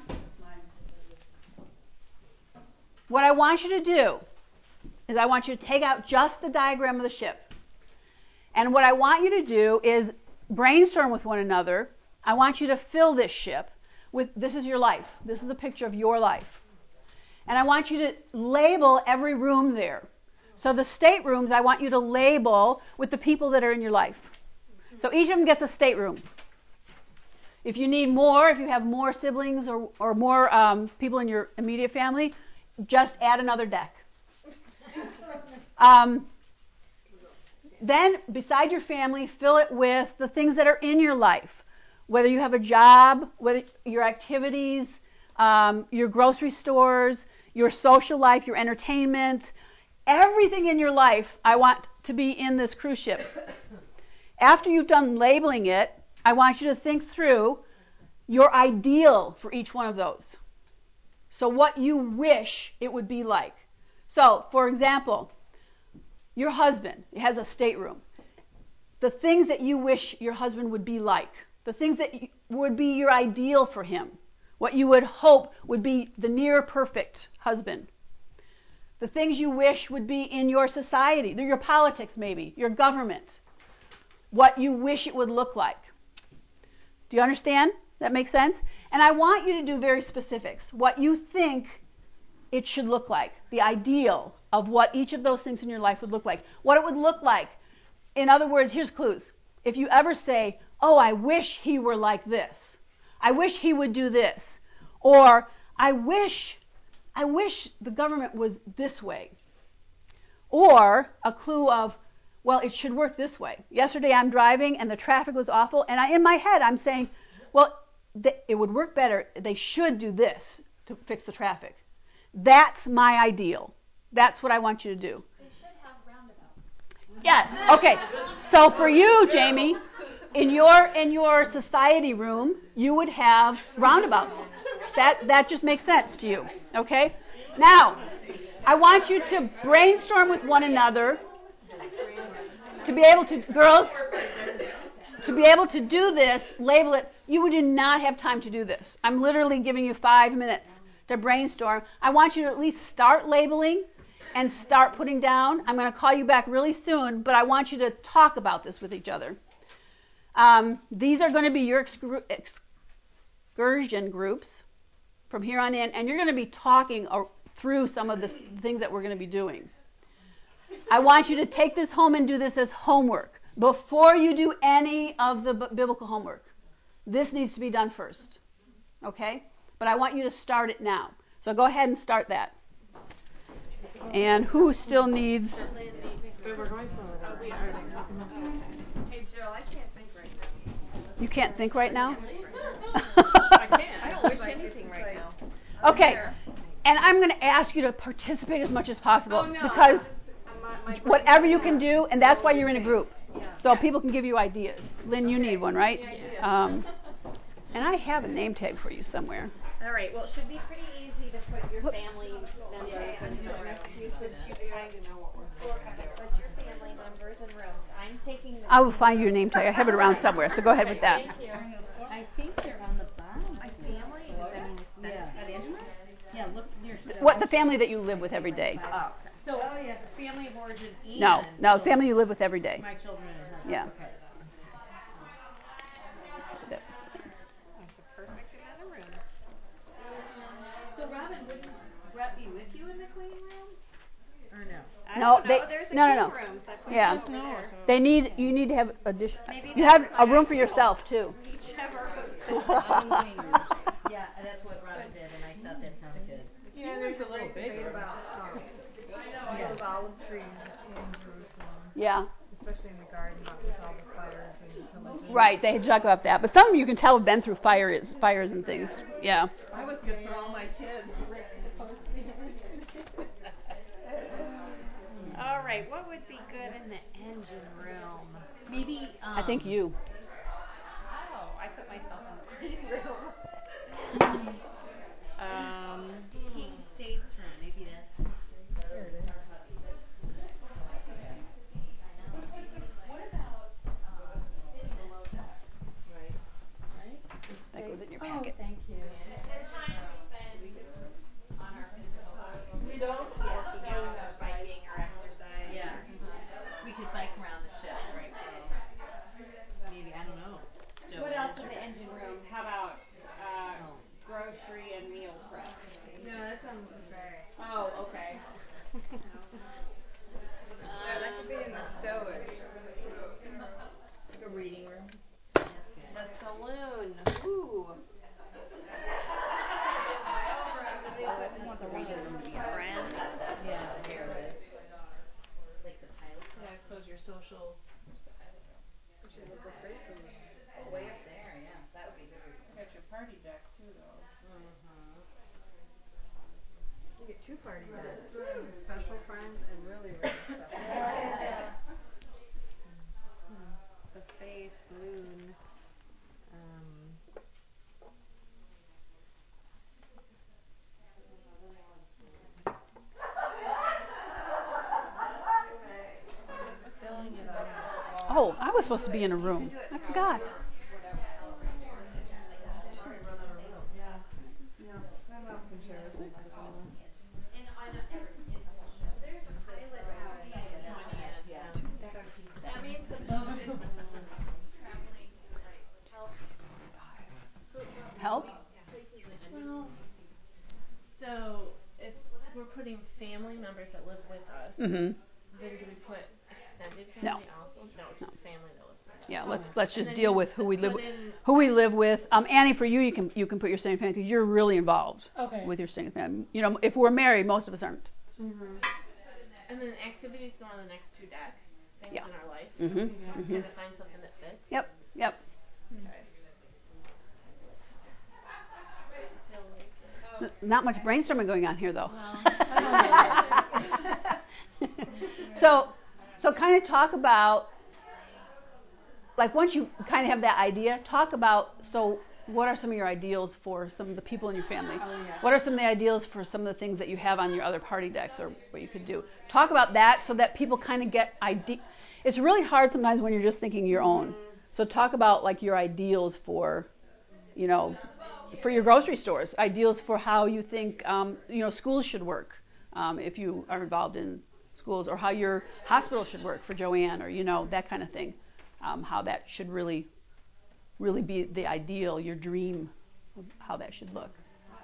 what I want you to do is I want you to take out just the diagram of the ship. And what I want you to do is brainstorm with one another. I want you to fill this ship with, this is your life. This is a picture of your life. And I want you to label every room there. So the staterooms, I want you to label with the people that are in your life. So each of them gets a stateroom. If you need more, if you have more siblings or, or more um, people in your immediate family, just add another deck. Um, then, beside your family, fill it with the things that are in your life. Whether you have a job, whether your activities, um, your grocery stores, your social life, your entertainment, everything in your life, I want to be in this cruise ship. After you've done labeling it, I want you to think through your ideal for each one of those. So what you wish it would be like. So, for example, your husband has a stateroom. The things that you wish your husband would be like. The things that would be your ideal for him. What you would hope would be the near perfect husband. The things you wish would be in your society, your politics maybe, your government. What you wish it would look like. Do you understand? That makes sense? And I want you to do very specifics. What you think it should look like. The ideal of what each of those things in your life would look like. What it would look like. In other words, here's clues. If you ever say, oh, I wish he were like this. I wish he would do this. Or, I wish, I wish the government was this way. Or, a clue of, well, it should work this way. Yesterday I'm driving and the traffic was awful. And I, in my head I'm saying, well, th- it would work better. They should do this to fix the traffic. That's my ideal. That's what I want you to do. They should have roundabouts. Yes. Okay. So for you, Jamie, in your in your society room, you would have roundabouts. That that just makes sense to you. Okay? Now, I want you to brainstorm with one another to be able to, girls, to be able to do this, label it. You do not have time to do this. I'm literally giving you five minutes to brainstorm. I want you to at least start labeling and start putting down. I'm going to call you back really soon, but I want you to talk about this with each other. Um, these are going to be your excru- excursion groups from here on in, and you're going to be talking or, through some of the things that we're going to be doing. I want you to take this home and do this as homework before you do any of the b- biblical homework. This needs to be done first, okay? But I want you to start it now. So go ahead and start that. And who still needs? We were going for it. Hey, Jill, I can't think right now. You can't think right now? I can't. I don't wish anything right now. Okay. And I'm going to ask you to participate as much as possible Oh, no. because Just, I'm not, whatever you can do, and that's why you're in a group. Yeah. So people can give you ideas. Lynn, you Okay. need one, right? Yeah, I do. Um, and I have a name tag for you somewhere. All right. Well, it should be pretty easy to put your family members in the rooms. Put your family members in rooms. I'm taking the. I will find your name tag. I have it around somewhere, so go ahead with that. Thank you. I think they're on the bottom. My family? Does that mean extended? Yeah. Are they intimate? Yeah, look near stuff. What the family that you live with every day? Oh, okay. So, oh yeah, family of origin and No, no, children. family you live with every day. My children and husband. Yeah. Okay. That's- Those are perfect amount of rooms. So Robin, wouldn't Brett be with you in the cleaning room? Or no? I No, don't know. they- There's a no, no, kids' no. rooms. I put Yeah. them over there. They need. You need to have addition. Maybe You have that's a what room I for do. yourself too. Each have our own. Yeah, that's what Robin did, and I thought that sounded good. Yeah, there's a little bigger. About um, those olive trees in Jerusalem, Yeah. especially in the garden, about with all the fires and pillages. Right. They had talked about that, but some of you can tell have been through fires, fires and things. Yeah. I was good for all my kids. All right. What would be good in the engine room? Maybe. Um, I think you. Oh, I put myself in the cleaning room. um. King State's room. Maybe that's. There it is. Right. Right. That goes in your Oh, packet. thank you. The time we spend on our physical health. We don't. Working out or biking or exercise. Yeah. We could bike around the ship, right? So maybe I don't know. Stow What in. else in the engine room? How about uh, Oh. grocery and meal prep? No, that's on the buffet. Oh, okay. No, that could be in the stowage. Like a reading room. That's good. The saloon. Ooh. I want the reading room to be our Friends. Yeah, there it is. Like the pilot. Yeah, I suppose your social. Oh, way up there, yeah. That would be good. You got your party deck too, though. Mm-hmm. You get two party decks. Special friends and really, really special friends. Buffet, saloon. Um. Filling it up. Oh, I was supposed to be in a room. I forgot. And on every in the whole ship. There's a pilot house. Yeah. That means the boat is traveling to like help. Help? Well, so if we're putting family members that live with us, Mm-hmm. then do we put extended No. family also? No, just family that lives with us. Yeah. Let's let's And just then deal you with who we live put with. in- Who we live with. Um, Annie, for you, you can you can put your extended family because you're really involved Okay. with your extended family. You know, if we're married, most of us aren't. Mm-hmm. And then activities go on the next two decks. Things Yeah. in our life. Mm-hmm. We just Mm-hmm. kind of find something that fits. Yep. Yep. Okay. I feel like N- Not much brainstorming going on here, though. Well, so, so kind of talk about, like once you kind of have that idea, talk about, so what are some of your ideals for some of the people in your family? What are some of the ideals for some of the things that you have on your other party decks or what you could do? Talk about that so that people kind of get idea. It's really hard sometimes when you're just thinking your own. So talk about like your ideals for, you know, for your grocery stores, ideals for how you think, um, you know, schools should work um, if you are involved in schools, or how your hospital should work for Joanne, or you know that kind of thing. Um, how that should really, really be the ideal, your dream of how that should look.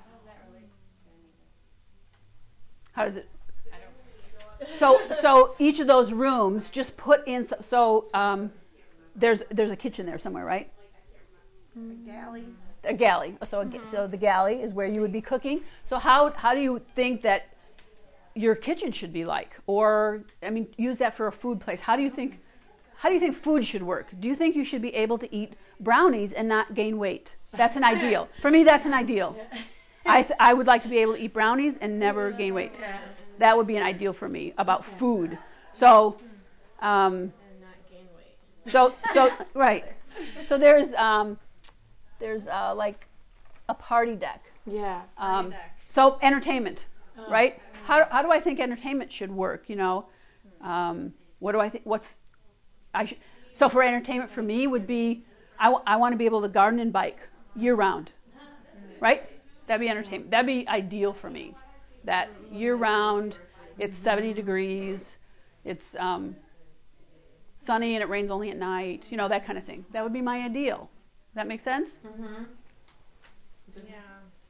How does it? So, so each of those rooms, just put in. So, so um, there's there's a kitchen there somewhere, right? A galley. A galley. So, a, so the galley is where you would be cooking. So, how how do you think that your kitchen should be like? Or, I mean, use that for a food place. How do you think? How do you think food should work? Do you think you should be able to eat brownies and not gain weight? That's an ideal. For me, that's an ideal. I th- I would like to be able to eat brownies and never gain weight. That would be an ideal for me about food. So, um, And not gain weight. so, so, right. So there's, um, there's uh, like a party deck. Yeah. Um, so entertainment, Oh. right? How how do I think entertainment should work? You know, um, what do I think? What's I should, so for entertainment for me would be I, w- I want to be able to garden and bike year round, right? That'd be entertainment. That'd be ideal for me. That year round, it's seventy degrees, it's um, sunny and it rains only at night. You know, that kind of thing. That would be my ideal. That make sense? Mhm. Yeah.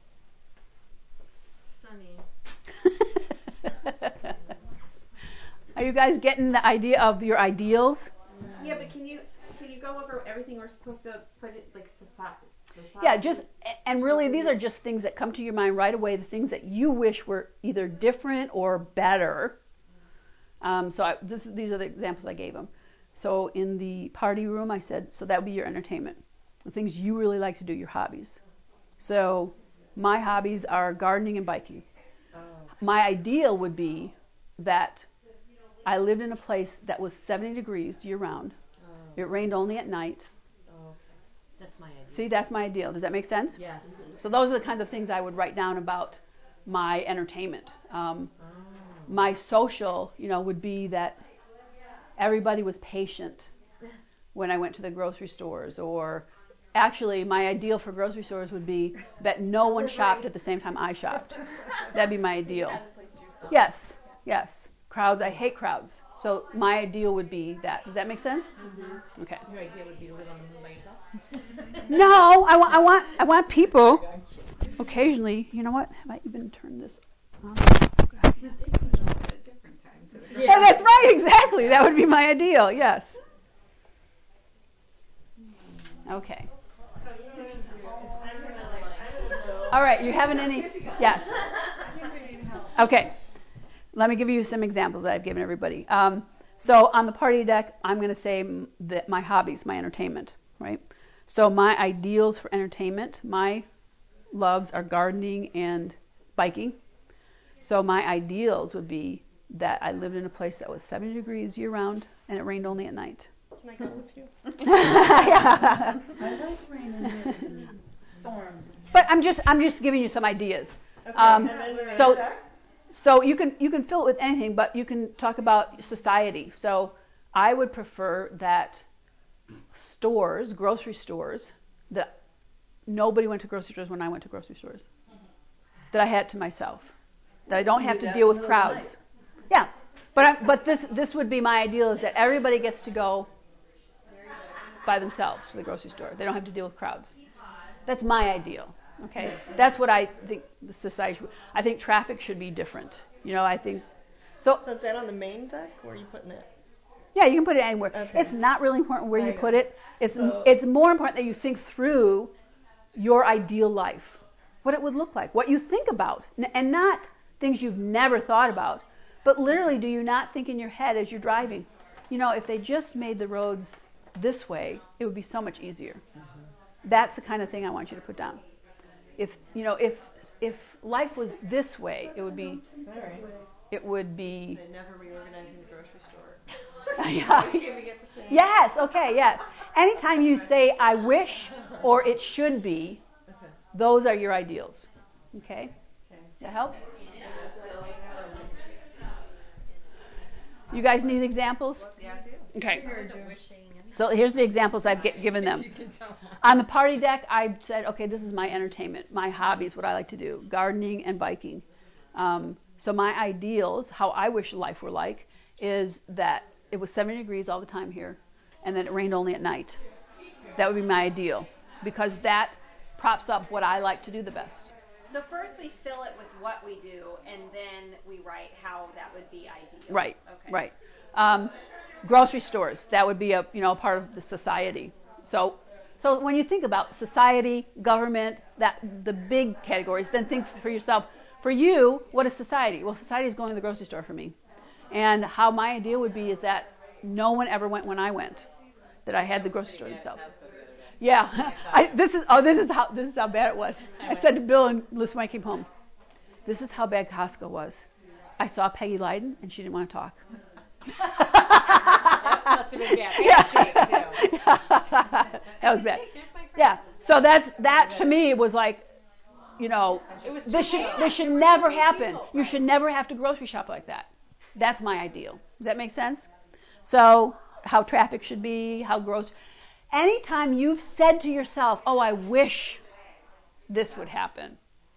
Sunny. Are you guys getting the idea of your ideals? Yeah, but can you can you go over everything we're supposed to put it like society? society? Yeah, just and really these are just things that come to your mind right away, the things that you wish were either different or better. Um, so I, this, these are the examples I gave them. So in the party room, I said, so that would be your entertainment, the things you really like to do, your hobbies. So my hobbies are gardening and biking. Oh. My ideal would be that I lived in a place that was seventy degrees year round. Oh. It rained only at night. Oh, okay. That's my idea. See, that's my ideal. Does that make sense? Yes. So those are the kinds of things I would write down about my entertainment. Um, Oh. my social, you know, would be that everybody was patient when I went to the grocery stores, or actually my ideal for grocery stores would be that no one shopped at the same time I shopped. That'd be my ideal. Yes, yes. Crowds, I hate crowds. So my ideal would be that. Does that make sense? Mm-hmm. Okay. Your idea would be to live on the moon by yourself? No, I want, I want, I want people. Occasionally, you know what? Have I even turned this on? Yeah, that's right. Exactly. That would be my ideal. Yes. Okay. All right. You having any? Yes. Okay. Let me give you some examples that I've given everybody. Um, so on the party deck, I'm going to say m- that my hobbies, my entertainment, right? So my ideals for entertainment, my loves are gardening and biking. So my ideals would be that I lived in a place that was seventy degrees year round and it rained only at night. Can I go with you? Yeah. I like rain and storms. But I'm just I'm just giving you some ideas. Okay. Um, and then your so answer? so you can you can fill it with anything, but you can talk about society. So I would prefer that stores, grocery stores, that nobody went to grocery stores when I went to grocery stores. That I had to myself. That I don't You have do to that deal in with the middle of the crowds. Yeah, but I, but this this would be my ideal, is that everybody gets to go by themselves to the grocery store. They don't have to deal with crowds. That's my ideal. Okay, that's what I think the society should. I think traffic should be different. You know, I think so. So is that on the main deck? Where are you putting it? Yeah, you can put it anywhere. Okay. It's not really important where I you know. put it. It's So- it's more important that you think through your ideal life, what it would look like, what you think about, N- and not things you've never thought about. But literally, do you not think in your head as you're driving, you know, if they just made the roads this way, it would be so much easier. That's the kind of thing I want you to put down. If you know, if if life was this way, it would be All right. it would be. They never reorganizing the grocery store. Yeah. Always giving it the same. Yes, okay, yes. Anytime you say I wish or it should be, Okay. those are your ideals. Okay? Okay. That help? You guys need examples? Yeah, I do. Okay. Wishing and So here's the examples I've gi- given them. On the party deck, I said, okay, this is my entertainment, my hobbies, what I like to do, gardening and biking. Um, so my ideals, how I wish life were like, is that it was seventy degrees all the time here, and then it rained only at night. That would be my ideal, because that props up what I like to do the best. So first we fill it with what we do, and then we write how that would be ideal. Right, Okay. right. Um, grocery stores, that would be a you know part of the society. So, so when you think about society, government, that the big categories, then think for yourself. For you, what is society? Well, society is going to the grocery store for me. And how my idea would be is that no one ever went when I went. That I had the grocery store itself. Yeah, I, this is oh this is how this is how bad it was. I said to Bill and Liz when I came home, this is how bad Costco was. I saw Peggy Lyden and she didn't want to talk. That must have been bad. Yeah. Handshake, too. That was bad. Yeah. So that's that to me was like, you know, this should this should never happen. You should never have to grocery shop like that. That's my ideal. Does that make sense? So how traffic should be, how gross. Anytime you've said to yourself, "Oh, I wish this would happen,"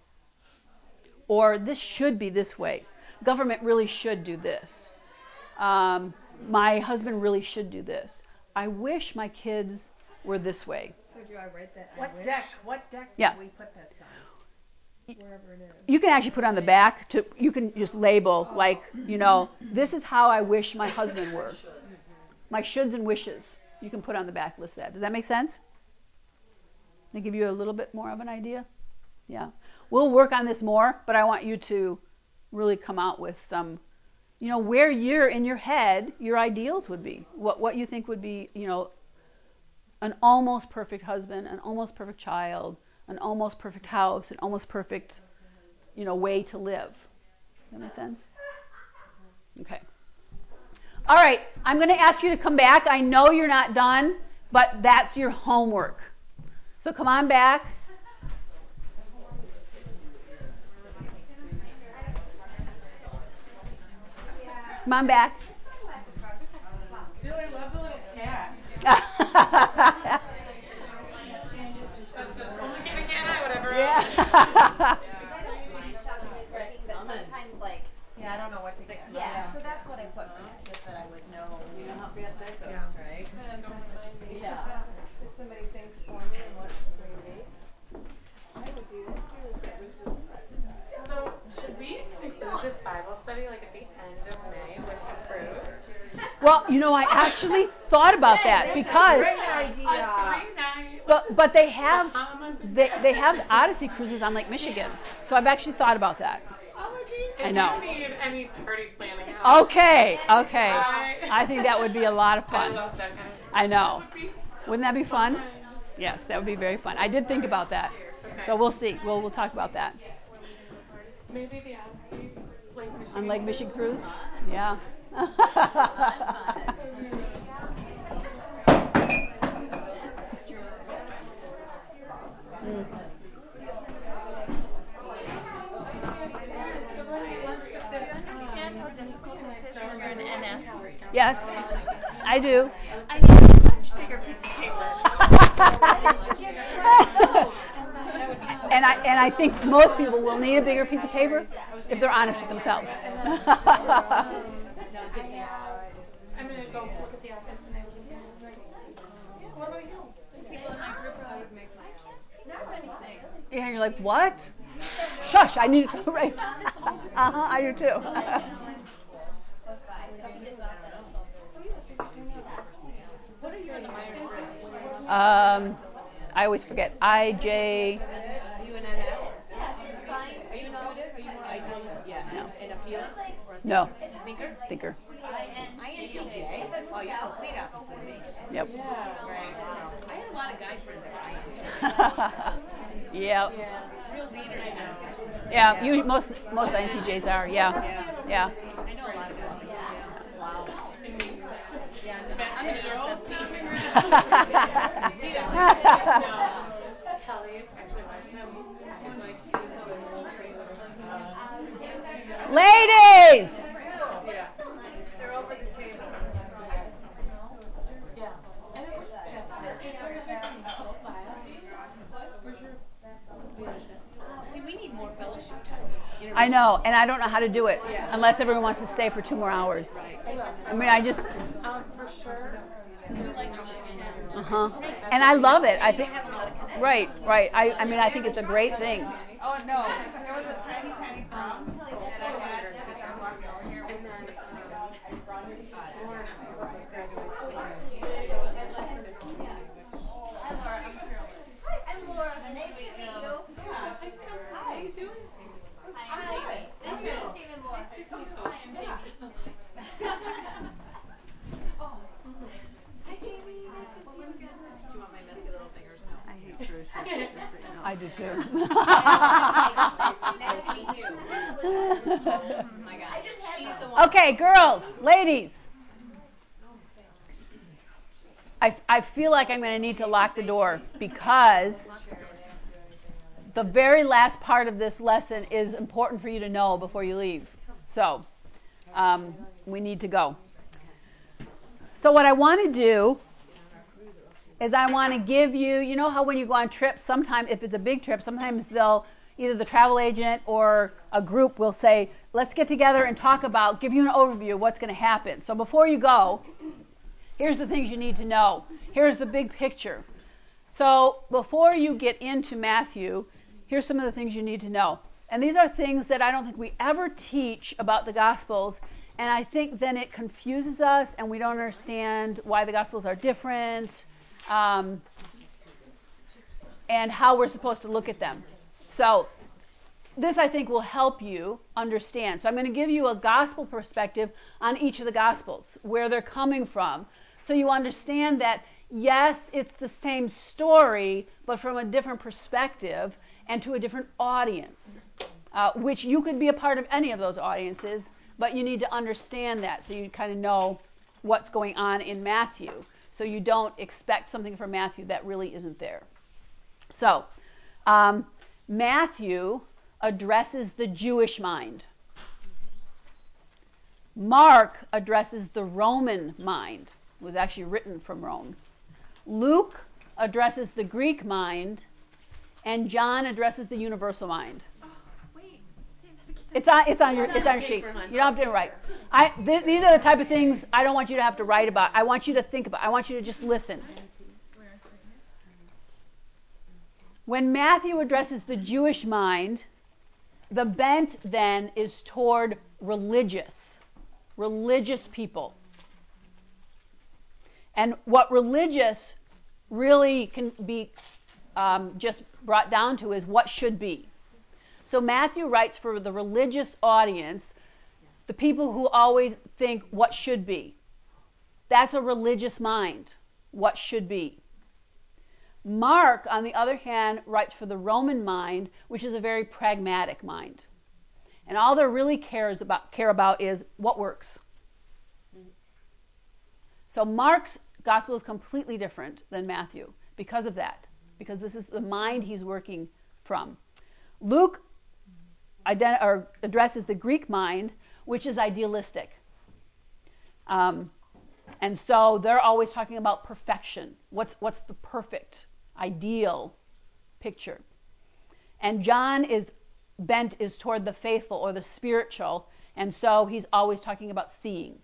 or "This should be this way," government really should do this. Um, my husband really should do this. I wish my kids were this way. So do I write that? I What wish? deck, what deck Yeah. do we put this on? Wherever it is. You can actually put on the back to. You can just label like, you know, this is how I wish my husband were. My shoulds and wishes. You can put on the back list that. Does that make sense? To give you a little bit more of an idea? Yeah. We'll work on this more, but I want you to really come out with some, you know, where you're in your head, your ideals would be. What what you think would be, you know, an almost perfect husband, an almost perfect child, an almost perfect house, an almost perfect, you know, way to live. Does that make sense? Okay. All right, I'm going to ask you to come back. I know you're not done, but that's your homework. So come on back. Come on back. Phil, I love the little cat. That's the only kind of cat I would ever own. Yeah. But sometimes, like, Yeah, I don't know what to get. yeah, so that's what I put for that, just that I would know. You know how fast that goes, Yeah. right? Yeah. Did somebody thinks for me and what they need? I would do that too if it was just private. So, should we include this Bible study like at the end of May with the fruit? Well, you know, I actually thought about that because, A three night. but but they have they they have Odyssey cruises on Lake Michigan, so I've actually thought about that. I know. If you need any party planning help. Okay, okay. I- I think that would be a lot of I fun. love that kind of I know. That would be Wouldn't that be fun? fun. Yes, that would be very fun. I did think about that. So we'll see. We'll we'll talk about that. Maybe the Odyssey, Lake Michigan. On Lake Michigan cruise? Yeah. Mm. Yes, I do. I need a much bigger piece of paper. and I and I think most people will need a bigger piece of paper if they're honest with themselves. I'm gonna go look at the office and I will be ready. Yeah, what about you? People in my group are like, Make my own. not anything. Yeah, you're like, what? Shush, I need to right. Uh-huh, I do too. What are your admirers? um, I always forget. I J. You an N F? Are you intuitive? Are you more ideal? Yeah. No. And a feeler? No. Thinker? Thinker. I N T J? Oh, you're complete opposite of me. Yep. Right. I had a lot of guy friends that were I N T J. Yep. Real leaders. I know. Yeah. You most most I N T Js are. Yeah. Yeah. I know a lot of guys. Yeah. Wow. Yeah, I'm an E S F P. Kelly actually likes him. She's like, she's a little crazy. Ladies. Yeah. They're over the table. Yeah. And it was, where's your See, we need more fellowship time. You know, I know, and I don't know how to do it unless everyone wants to stay for two more hours. I mean, I just. Um, for sure. Uh huh. And I love it. I think. Right, right. I, I mean, I think it's a great thing. Oh no, there was a tiny, tiny problem that I had as I'm walking over here. And then, um, Lawrence was graduating. Hi Laura, I'm Carolyn. I'm Laura. Nice to meet you. Yeah. How are you doing? I'm Jamie. Nice to meet you, Jamie Moore. Hi, I'm Jamie. Oh. Hi, Jamie. Nice to see you again. do you want my messy little fingers? No. I hate cruise ships. I do too. Nice to meet you. Oh my God. She's the one. Okay, girls, ladies, I, I feel like I'm going to need to lock the door because the very last part of this lesson is important for you to know before you leave. So um, we need to go. So what I want to do is I want to give you, you know how when you go on trips, sometimes if it's a big trip, sometimes they'll, either the travel agent or a group will say, let's get together and talk about, give you an overview of what's going to happen. So before you go, here's the things you need to know. Here's the big picture. So before you get into Matthew, here's some of the things you need to know. And these are things that I don't think we ever teach about the Gospels. And I think then it confuses us and we don't understand why the Gospels are different um, and how we're supposed to look at them. So this, I think, will help you understand. So I'm going to give you a gospel perspective on each of the Gospels, where they're coming from. So you understand that, yes, it's the same story, but from a different perspective and to a different audience, uh, which you could be a part of any of those audiences, but you need to understand that so you kind of know what's going on in Matthew. So you don't expect something from Matthew that really isn't there. So um, Matthew addresses the Jewish mind. Mark addresses the Roman mind. It was actually written from Rome. Luke addresses the Greek mind, and John addresses the universal mind. Oh, wait. Say that again. It's on, it's on your, it's on your sheet. You don't have to write. I, th- these are the type of things I don't want you to have to write about. I want you to think about. I want you to just listen. When Matthew addresses the Jewish mind, the bent then is toward religious, religious people. And what religious really can be um, just brought down to is what should be. So Matthew writes for the religious audience, the people who always think what should be. That's a religious mind, what should be. Mark, on the other hand, writes for the Roman mind, which is a very pragmatic mind. And all they really cares about, care about is what works. So Mark's gospel is completely different than Matthew because of that, because this is the mind he's working from. Luke ident- or addresses the Greek mind, which is idealistic. Um, and so they're always talking about perfection. What's, what's the perfect, ideal picture? And John is bent is toward the faithful or the spiritual, and so he's always talking about seeing.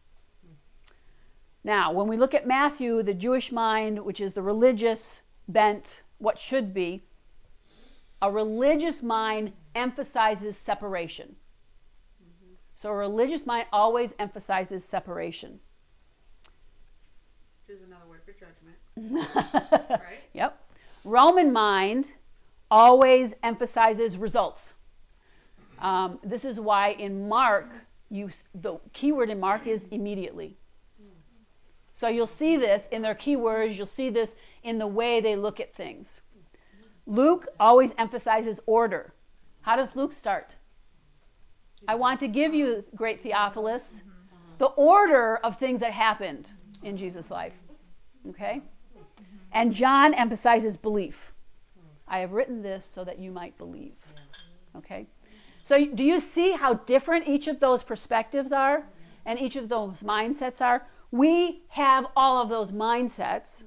Now, when we look at Matthew, the Jewish mind, which is the religious bent, what should be, a religious mind emphasizes separation. Mm-hmm. So a religious mind always emphasizes separation. Which is another word for judgment. Right? Yep. Roman mind always emphasizes results. Um, this is why in Mark, you, the key word in Mark is immediately. So you'll see this in their keywords. You'll see this in the way they look at things. Luke always emphasizes order. How does Luke start? I want to give you, great Theophilus, the order of things that happened in Jesus' life. Okay? And John emphasizes belief. I have written this so that you might believe. Okay? So do you see how different each of those perspectives are and each of those mindsets are? We have all of those mindsets.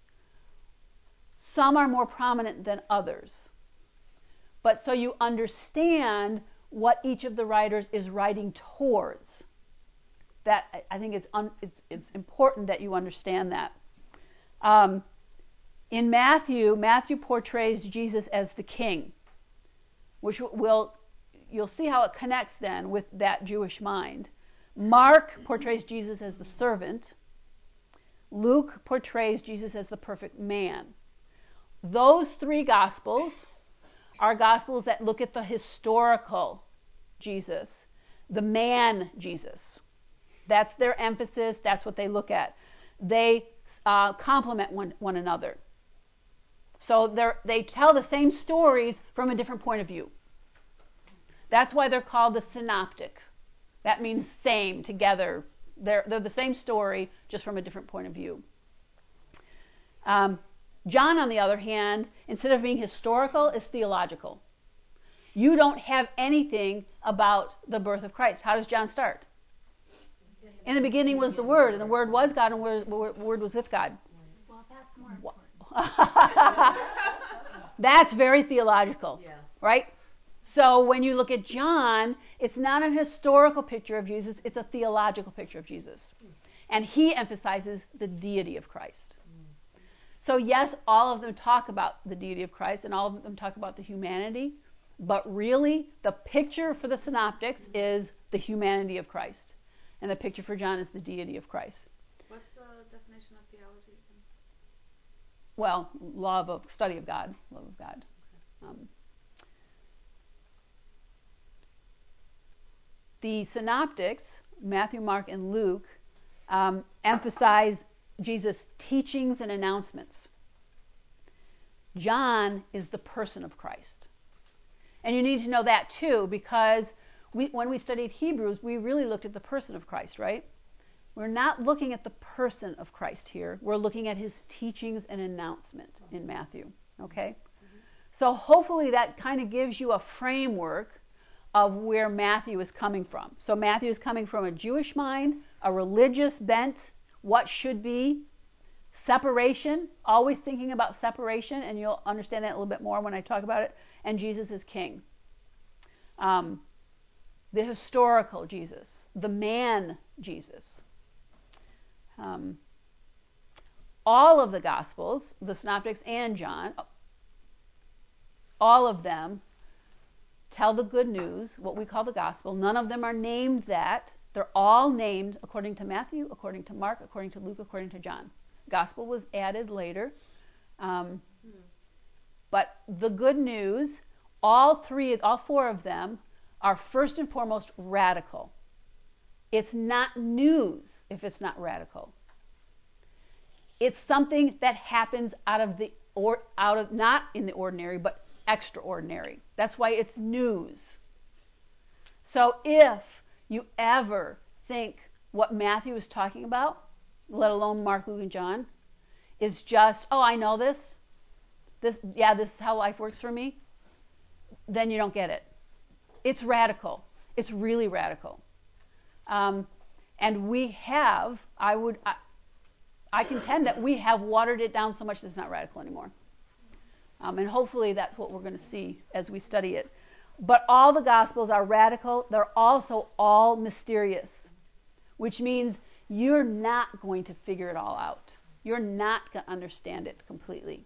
Some are more prominent than others. But so you understand what each of the writers is writing towards. That I think it's un, it's it's important that you understand that. Um, in Matthew, Matthew portrays Jesus as the king, which will you'll see how it connects then with that Jewish mind. Mark portrays Jesus as the servant. Luke portrays Jesus as the perfect man. Those three gospels are gospels that look at the historical Jesus, the man Jesus. That's their emphasis. That's what they look at. They uh, complement one, one another. So they're, they tell the same stories from a different point of view. That's why they're called the synoptic. That means same, together. They're, they're the same story, just from a different point of view. Um, John, on the other hand, instead of being historical, is theological. You don't have anything about the birth of Christ. How does John start? In the beginning was the Word, and the Word was God, and the Word, Word was with God. Well, that's more important. That's very theological, Yeah. right? So when you look at John, it's not a historical picture of Jesus, it's a theological picture of Jesus. And he emphasizes the deity of Christ. So yes, all of them talk about the deity of Christ, and all of them talk about the humanity, but really the picture for the synoptics is the humanity of Christ. And the picture for John is the deity of Christ. What's the definition of theology? Well, love of study of God, love of God. Um, the synoptics, Matthew, Mark, and Luke, um, emphasize Jesus' teachings and announcements. John is the person of Christ. And you need to know that too, because we, when we studied Hebrews, we really looked at the person of Christ, right? We're not looking at the person of Christ here. We're looking at his teachings and announcement in Matthew, okay? Mm-hmm. So hopefully that kind of gives you a framework of where Matthew is coming from. So Matthew is coming from a Jewish mind, a religious bent, what should be, separation, always thinking about separation, and you'll understand that a little bit more when I talk about it, and Jesus is king. Um, the historical Jesus, the man Jesus. Um, all of the Gospels, the Synoptics and John, all of them tell the good news, what we call the Gospel. None of them are named that. They're all named according to Matthew, according to Mark, according to Luke, according to John. Gospel was added later. Um, hmm. But the good news, all three, all four of them are first and foremost radical. It's not news if it's not radical. It's something that happens out of the or out of not in the ordinary, but extraordinary. That's why it's news. So if you ever think what Matthew is talking about, let alone Mark, Luke, and John, is just, oh, I know this. This, yeah, this is how life works for me. Then you don't get it. It's radical. It's really radical. Um, and we have, I would, I, I contend that we have watered it down so much that it's not radical anymore. Um, and hopefully that's what we're going to see as we study it. But all the Gospels are radical. They're also all mysterious, which means you're not going to figure it all out. You're not going to understand it completely.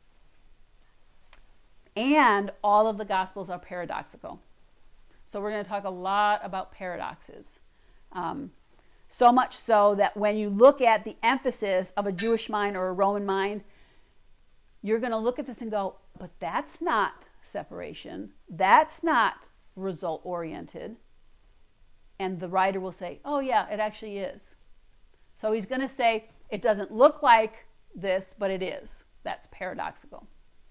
And all of the Gospels are paradoxical. So we're going to talk a lot about paradoxes. Um, so much so that when you look at the emphasis of a Jewish mind or a Roman mind, you're going to look at this and go, but that's not separation. That's not result-oriented. And the writer will say, oh yeah, it actually is. So he's going to say, it doesn't look like this, but it is. That's paradoxical.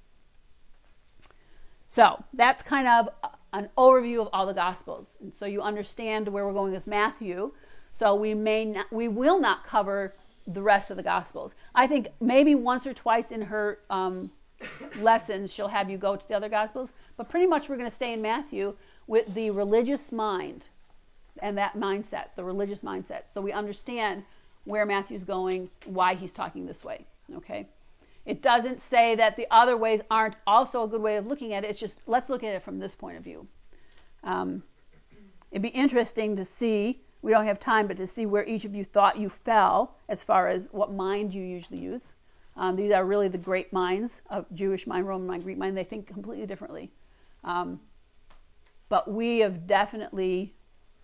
So that's kind of an overview of all the Gospels. And so you understand where we're going with Matthew. So we may not, we will not cover the rest of the Gospels. I think maybe once or twice in her um, lessons she'll have you go to the other Gospels. But pretty much we're going to stay in Matthew with the religious mind and that mindset, the religious mindset. So we understand where Matthew's going, why he's talking this way. Okay? It doesn't say that the other ways aren't also a good way of looking at it. It's just, let's look at it from this point of view. Um, it'd be interesting to see, we don't have time, but to see where each of you thought you fell as far as what mind you usually use. Um, these are really the great minds of Jewish mind, Roman mind, Greek mind. They think completely differently. Um, but we have definitely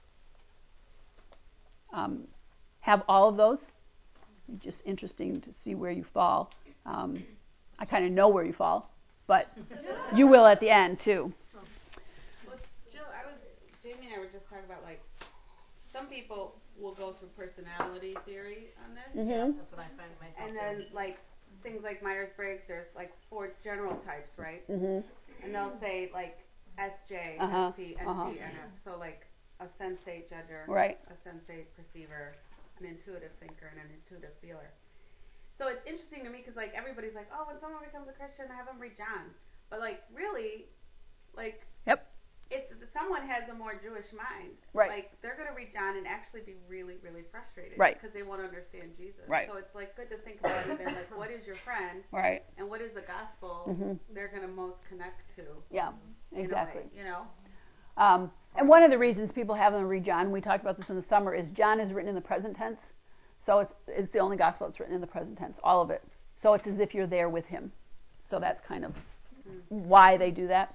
um, have all of those. It's just interesting to see where you fall. Um, I kind of know where you fall, but you will at the end too. Well, Jill, I was Jamie and I were just talking about like some people will go through personality theory on this. Mm-hmm. Yeah, that's what I find myself. And then like things like Myers-Briggs, there's like four general types, right? Mm-hmm. And they'll say like S J, Uh-huh. S P, N T, Uh-huh. N F. So like a sensate judger, Right. a sensate perceiver, an intuitive thinker, and an intuitive feeler. So it's interesting to me because like everybody's like, oh, when someone becomes a Christian, have them read John. But like really, like Yep. it's someone has a more Jewish mind. Right. Like they're gonna read John and actually be really, really frustrated. Right. Because they won't understand Jesus. Right. So it's like good to think about even like what is your friend Right. and what is the gospel Mm-hmm. they're gonna most connect to. Yeah. in a Exactly. way, you know. Um, and one of the reasons people have them read John, we talked about this in the summer, is John is written in the present tense. So it's it's the only gospel that's written in the present tense, all of it. So it's as if you're there with him. So that's kind of why they do that.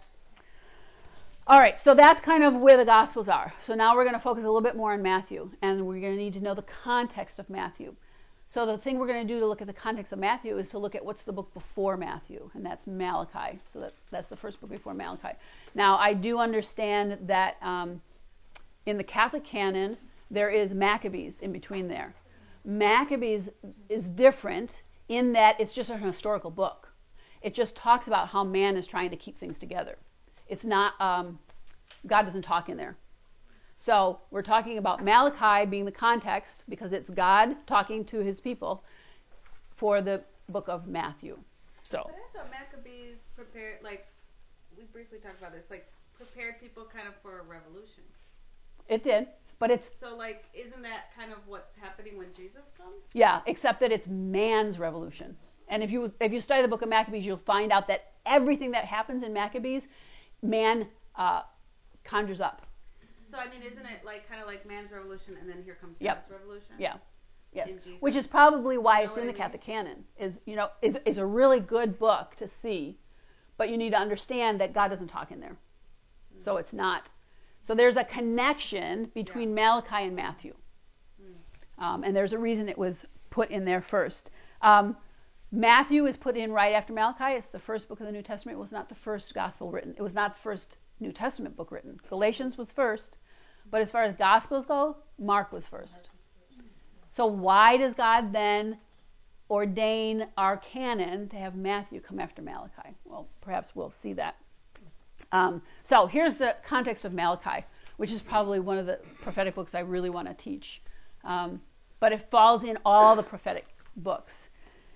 All right, so that's kind of where the Gospels are. So now we're going to focus a little bit more on Matthew, and we're going to need to know the context of Matthew. So the thing we're going to do to look at the context of Matthew is to look at what's the book before Matthew, and that's Malachi. So that, that's the first book before Malachi. Now, I do understand that um, in the Catholic canon, there is Maccabees in between there. Maccabees is different in that it's just a historical book. It just talks about how man is trying to keep things together. It's not, um, God doesn't talk in there. So we're talking about Malachi being the context because it's God talking to his people for the book of Matthew. So. But I thought Maccabees prepared, like, we briefly talked about this, like, prepared people kind of for a revolution. It did, but it's. So, like, isn't that kind of what's happening when Jesus comes? Yeah, except that it's man's revolution. And if you if you study the book of Maccabees, you'll find out that everything that happens in Maccabees, man uh, conjures up. So I mean, isn't it like kind of like man's revolution, and then here comes Yep. God's revolution? Yeah, yes. In Jesus? Which is probably why You know it's what in I the mean? Catholic canon. Is you know is is a really good book to see, but you need to understand that God doesn't talk in there, mm-hmm. so it's not. So there's a connection between yeah. Malachi and Matthew, mm. um, and there's a reason it was put in there first. Um, Matthew is put in right after Malachi. It's the first book of the New Testament. It was not the first gospel written. It was not the first New Testament book written. Galatians was first, but as far as gospels go, Mark was first. So why does God then ordain our canon to have Matthew come after Malachi? Well, perhaps we'll see that. Um, so here's the context of Malachi, which is probably one of the prophetic books I really want to teach. Um, but it falls in all the prophetic books.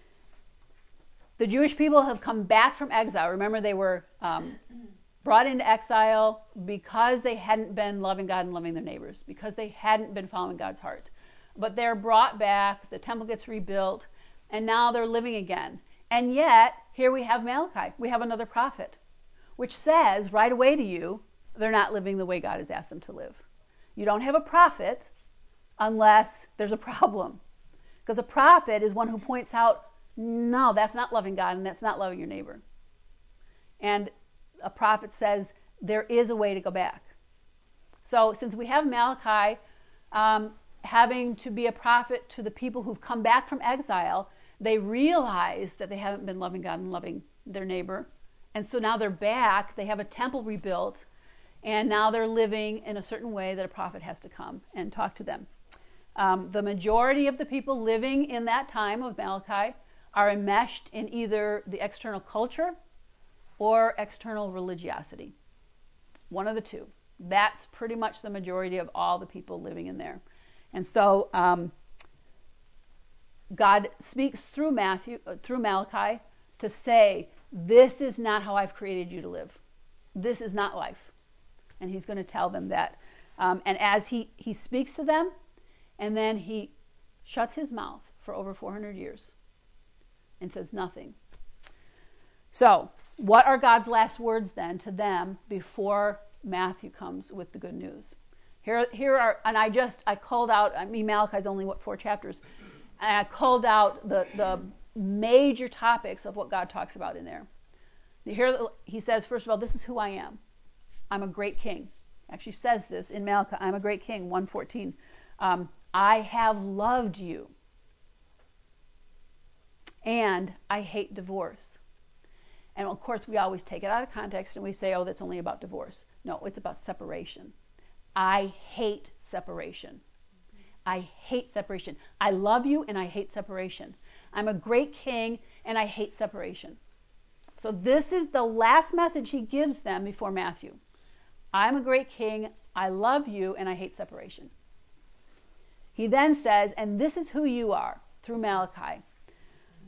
The Jewish people have come back from exile. Remember, they were um, brought into exile because they hadn't been loving God and loving their neighbors, because they hadn't been following God's heart. But they're brought back, the temple gets rebuilt, and now they're living again. And yet, here we have Malachi. We have another prophet, which says right away to you, they're not living the way God has asked them to live. You don't have a prophet unless there's a problem. Because a prophet is one who points out, no, that's not loving God and that's not loving your neighbor. And a prophet says there is a way to go back. So since we have Malachi um, having to be a prophet to the people who've come back from exile, they realize that they haven't been loving God and loving their neighbor. And so now they're back, they have a temple rebuilt, and now they're living in a certain way that a prophet has to come and talk to them. Um, the majority of the people living in that time of Malachi are enmeshed in either the external culture or external religiosity. One of the two. That's pretty much the majority of all the people living in there. And so um, God speaks through Matthew, uh, through Malachi to say, this is not how I've created you to live. This is not life. And he's going to tell them that. Um, and as he, he speaks to them, and then he shuts his mouth for over four hundred years and says nothing. So, what are God's last words then to them before Matthew comes with the good news? Here, here are, and I just, I called out, I mean, Malachi's only, what, four chapters, and I called out the, the major topics of what God talks about in there. Here he says, first of all, this is who I am. I'm a great king. Actually says this in Malachi, I'm a great king, one fourteen. Um, I have loved you. And I hate divorce. And of course, we always take it out of context and we say, oh, that's only about divorce. No, it's about separation. I hate separation. I hate separation. I love you and I hate separation. I'm a great king and I hate separation. So this is the last message he gives them before Matthew. I'm a great king, I love you, and I hate separation. He then says, and this is who you are, through Malachi.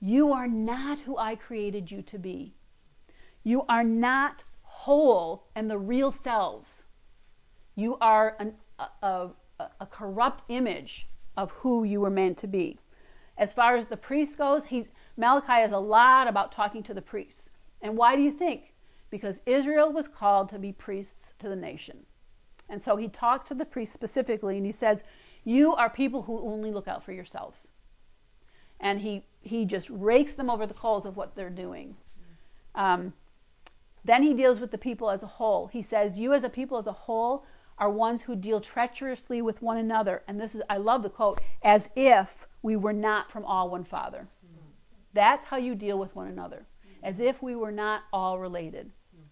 You are not who I created you to be. You are not whole and the real selves. You are an, a, a, a corrupt image of who you were meant to be. As far as the priest goes, he, Malachi has a lot about talking to the priests. And why do you think? Because Israel was called to be priests to the nation. And so he talks to the priests specifically, and he says, you are people who only look out for yourselves. And he, he just rakes them over the coals of what they're doing. Um, then he deals with the people as a whole. He says, you as a people as a whole are ones who deal treacherously with one another. And this is, I love the quote, as if we were not from all one Father. Mm-hmm. That's how you deal with one another, mm-hmm. as if we were not all related. Mm-hmm.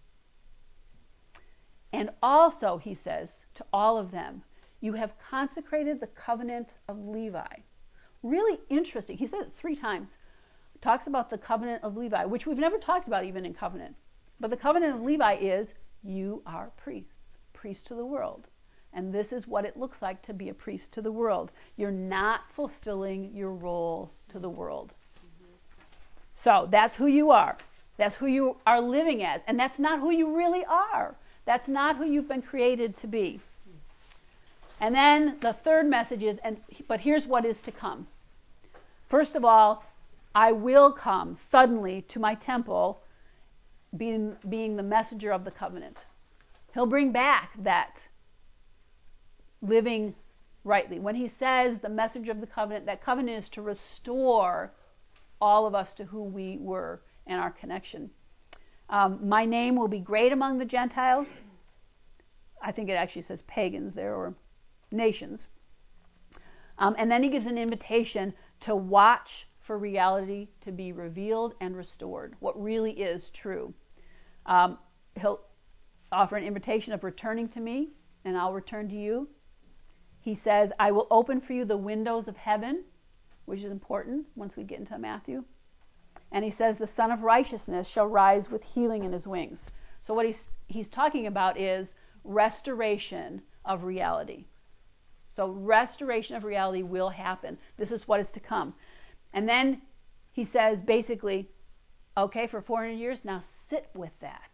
And also, he says to all of them, you have consecrated the covenant of Levi. Really interesting. He said it three times. Talks about the covenant of Levi, which we've never talked about even in covenant. But the covenant of Levi is, you are priests, priests to the world. And this is what it looks like to be a priest to the world. You're not fulfilling your role to the world. Mm-hmm. So that's who you are. That's who you are living as. And that's not who you really are. That's not who you've been created to be. And then the third message is, and but here's what is to come. First of all, I will come suddenly to my temple, being, being the messenger of the covenant. He'll bring back that living rightly. When he says the message of the covenant, that covenant is to restore all of us to who we were and our connection. Um, my name will be great among the Gentiles. I think it actually says pagans there, or nations. Um, and then he gives an invitation to watch for reality to be revealed and restored, what really is true. Um, he'll offer an invitation of returning to me, and I'll return to you. He says, I will open for you the windows of heaven, which is important once we get into Matthew. And he says, the Son of Righteousness shall rise with healing in his wings. So what he's, he's talking about is restoration of reality. So restoration of reality will happen. This is what is to come. And then he says, basically, okay, for four hundred years, now sit with that.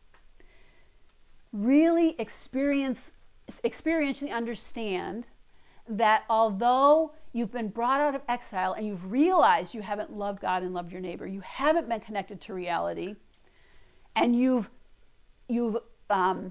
Really experience, experientially understand that although you've been brought out of exile and you've realized you haven't loved God and loved your neighbor, you haven't been connected to reality, and you've you've um,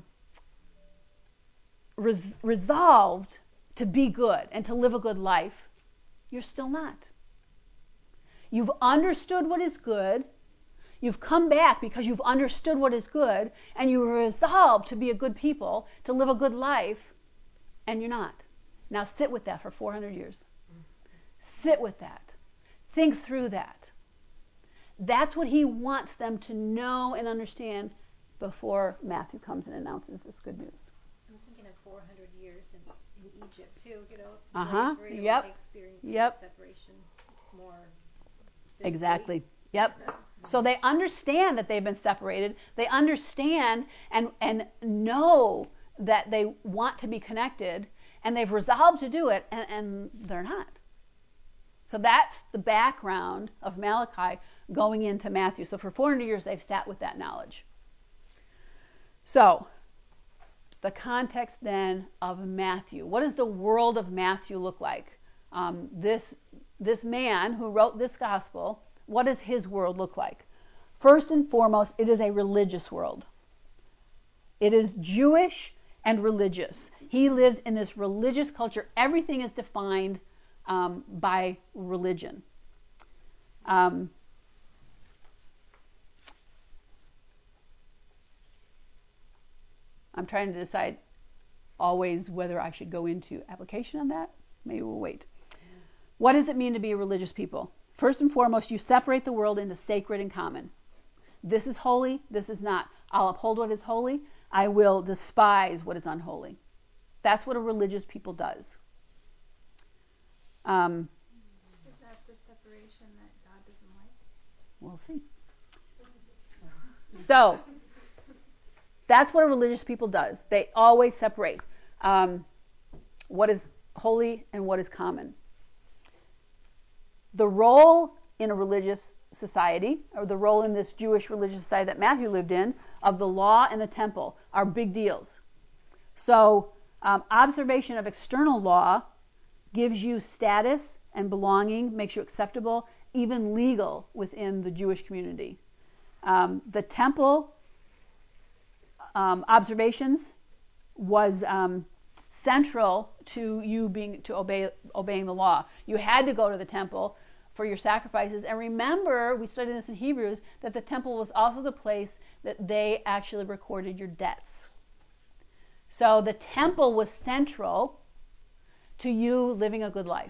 res- resolved to be good and to live a good life, you're still not. You've understood what is good. You've come back because you've understood what is good, and you resolved to be a good people, to live a good life, and you're not. Now sit with that for four hundred years. Sit with that. Think through that. That's what he wants them to know and understand before Matthew comes and announces this good news. I'm thinking of four hundred years in, in Egypt too, you know. Uh-huh. Slavery, Yep. like experiencing Yep. separation more. Exactly. Yep. So they understand that they've been separated. They understand and and know that they want to be connected, and they've resolved to do it, and, and they're not. So that's the background of Malachi going into Matthew. So for four hundred years, they've sat with that knowledge. So the context then of Matthew. What does the world of Matthew look like? Um, this this man who wrote this gospel, what does his world look like? First and foremost, it is a religious world. It is Jewish and religious. He lives in this religious culture. Everything is defined um, by religion. Um, I'm trying to decide always whether I should go into application on that. Maybe we'll wait. What does it mean to be a religious people? First and foremost, you separate the world into sacred and common. This is holy, this is not. I'll uphold what is holy. I will despise what is unholy. That's what a religious people does. Um, Is that the separation that God doesn't like? We'll see. So, that's what a religious people does. They always separate um, what is holy and what is common. The role in a religious society, or the role in this Jewish religious society that Matthew lived in, of the law and the temple are big deals. So um, observation of external law gives you status and belonging, makes you acceptable, even legal within the Jewish community. Um, the temple um, observations was um, central to you being to obey obeying the law. You had to go to the temple for your sacrifices. And remember, we studied this in Hebrews, that the temple was also the place that they actually recorded your debts. So the temple was central to you living a good life.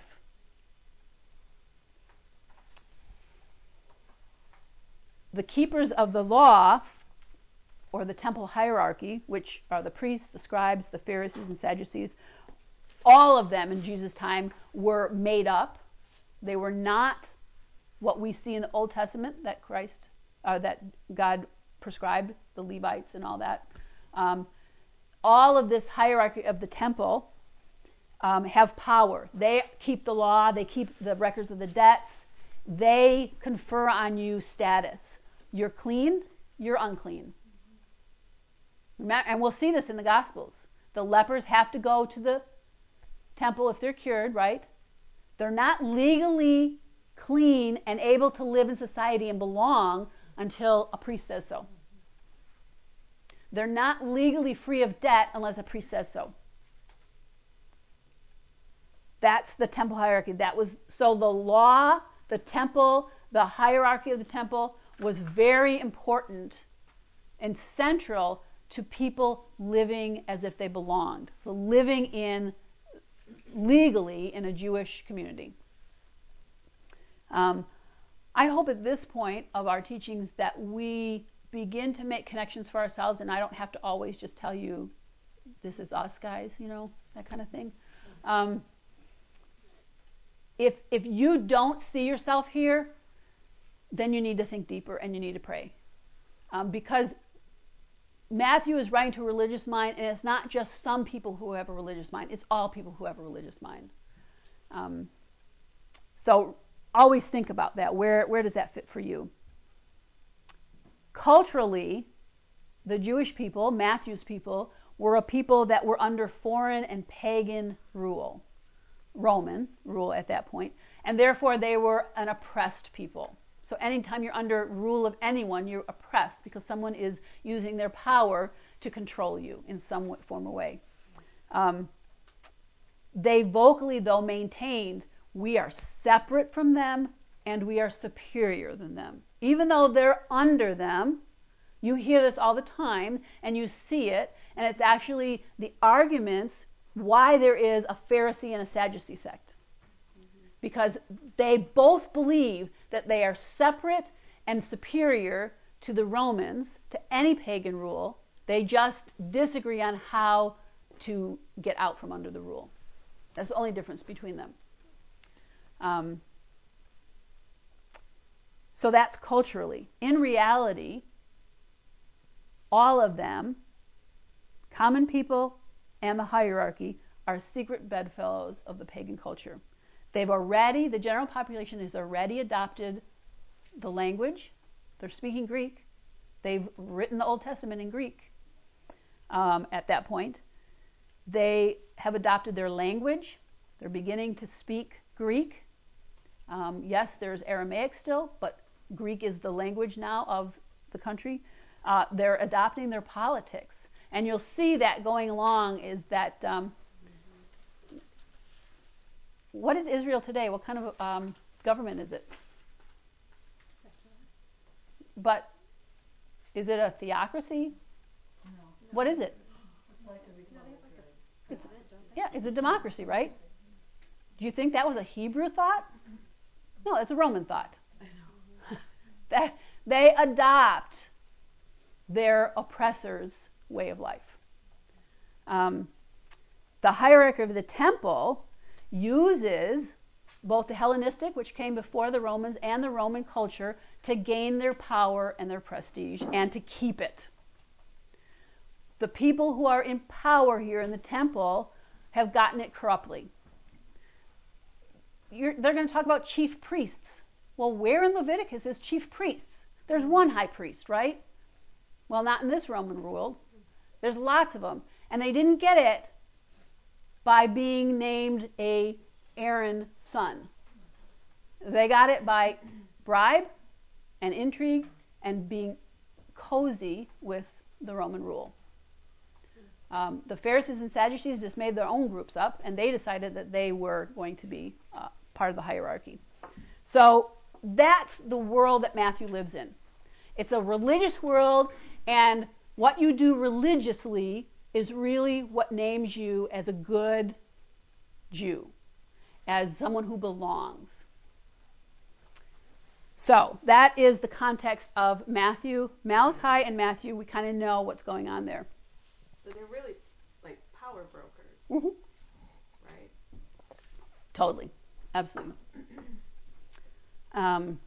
The keepers of the law, or the temple hierarchy, which are the priests, the scribes, the Pharisees, and Sadducees, all of them in Jesus' time were made up. They were not what we see in the Old Testament that Christ, uh, that God prescribed, the Levites and all that. Um, all of this hierarchy of the temple um, have power. They keep the law. They keep the records of the debts. They confer on you status. You're clean, you're unclean. And we'll see this in the Gospels. The lepers have to go to the temple if they're cured, right? They're not legally clean and able to live in society and belong until a priest says so. They're not legally free of debt unless a priest says so. That's the temple hierarchy. That was so the law, the temple, the hierarchy of the temple was very important and central to people living as if they belonged, so living in legally in a Jewish community. Um, I hope at this point of our teachings that we begin to make connections for ourselves, and I don't have to always just tell you, this is us, guys, you know, that kind of thing. Um, if if you don't see yourself here, then you need to think deeper and you need to pray. Um, because Matthew is writing to a religious mind, and it's not just some people who have a religious mind, it's all people who have a religious mind. Um, so always think about that. Where, where does that fit for you? Culturally, the Jewish people, Matthew's people, were a people that were under foreign and pagan rule, Roman rule at that point, and therefore they were an oppressed people. So anytime you're under rule of anyone, you're oppressed because someone is using their power to control you in some form or way. Um, they vocally, though, maintained we are separate from them and we are superior than them. Even though they're under them, you hear this all the time and you see it, and it's actually the arguments why there is a Pharisee and a Sadducee sect. Because they both believe that they are separate and superior to the Romans, to any pagan rule. They just disagree on how to get out from under the rule. That's the only difference between them. Um, so that's culturally. In reality, all of them, common people and the hierarchy, are secret bedfellows of the pagan culture. They've already, the general population has already adopted the language. They're speaking Greek. They've written the Old Testament in Greek um, at that point. They have adopted their language. They're beginning to speak Greek. Um, yes, there's Aramaic still, but Greek is the language now of the country. Uh, they're adopting their politics. And you'll see that going along is that... Um, What is Israel today? What kind of um, government is it? But is it a theocracy? No. What is it? It's like a republic. It's, yeah, it's a democracy, right? Do you think that was a Hebrew thought? No, it's a Roman thought. that they adopt their oppressor's way of life. Um, the hierarchy of the temple uses both the Hellenistic, which came before the Romans, and the Roman culture to gain their power and their prestige and to keep it. The people who are in power here in the temple have gotten it corruptly. You're, they're going to talk about chief priests. Well, where in Leviticus is chief priests? There's one high priest, right? Well, not in this Roman world. There's lots of them. And they didn't get it by being named a Aaron son. They got it by bribe and intrigue and being cozy with the Roman rule. Um, the Pharisees and Sadducees just made their own groups up, and they decided that they were going to be uh, part of the hierarchy. So that's the world that Matthew lives in. It's a religious world, and what you do religiously is really what names you as a good Jew, as someone who belongs. So that is the context of Matthew. Malachi and Matthew, we kind of know what's going on there. So they're really like power brokers, Mm-hmm. right? Totally. Absolutely. Um,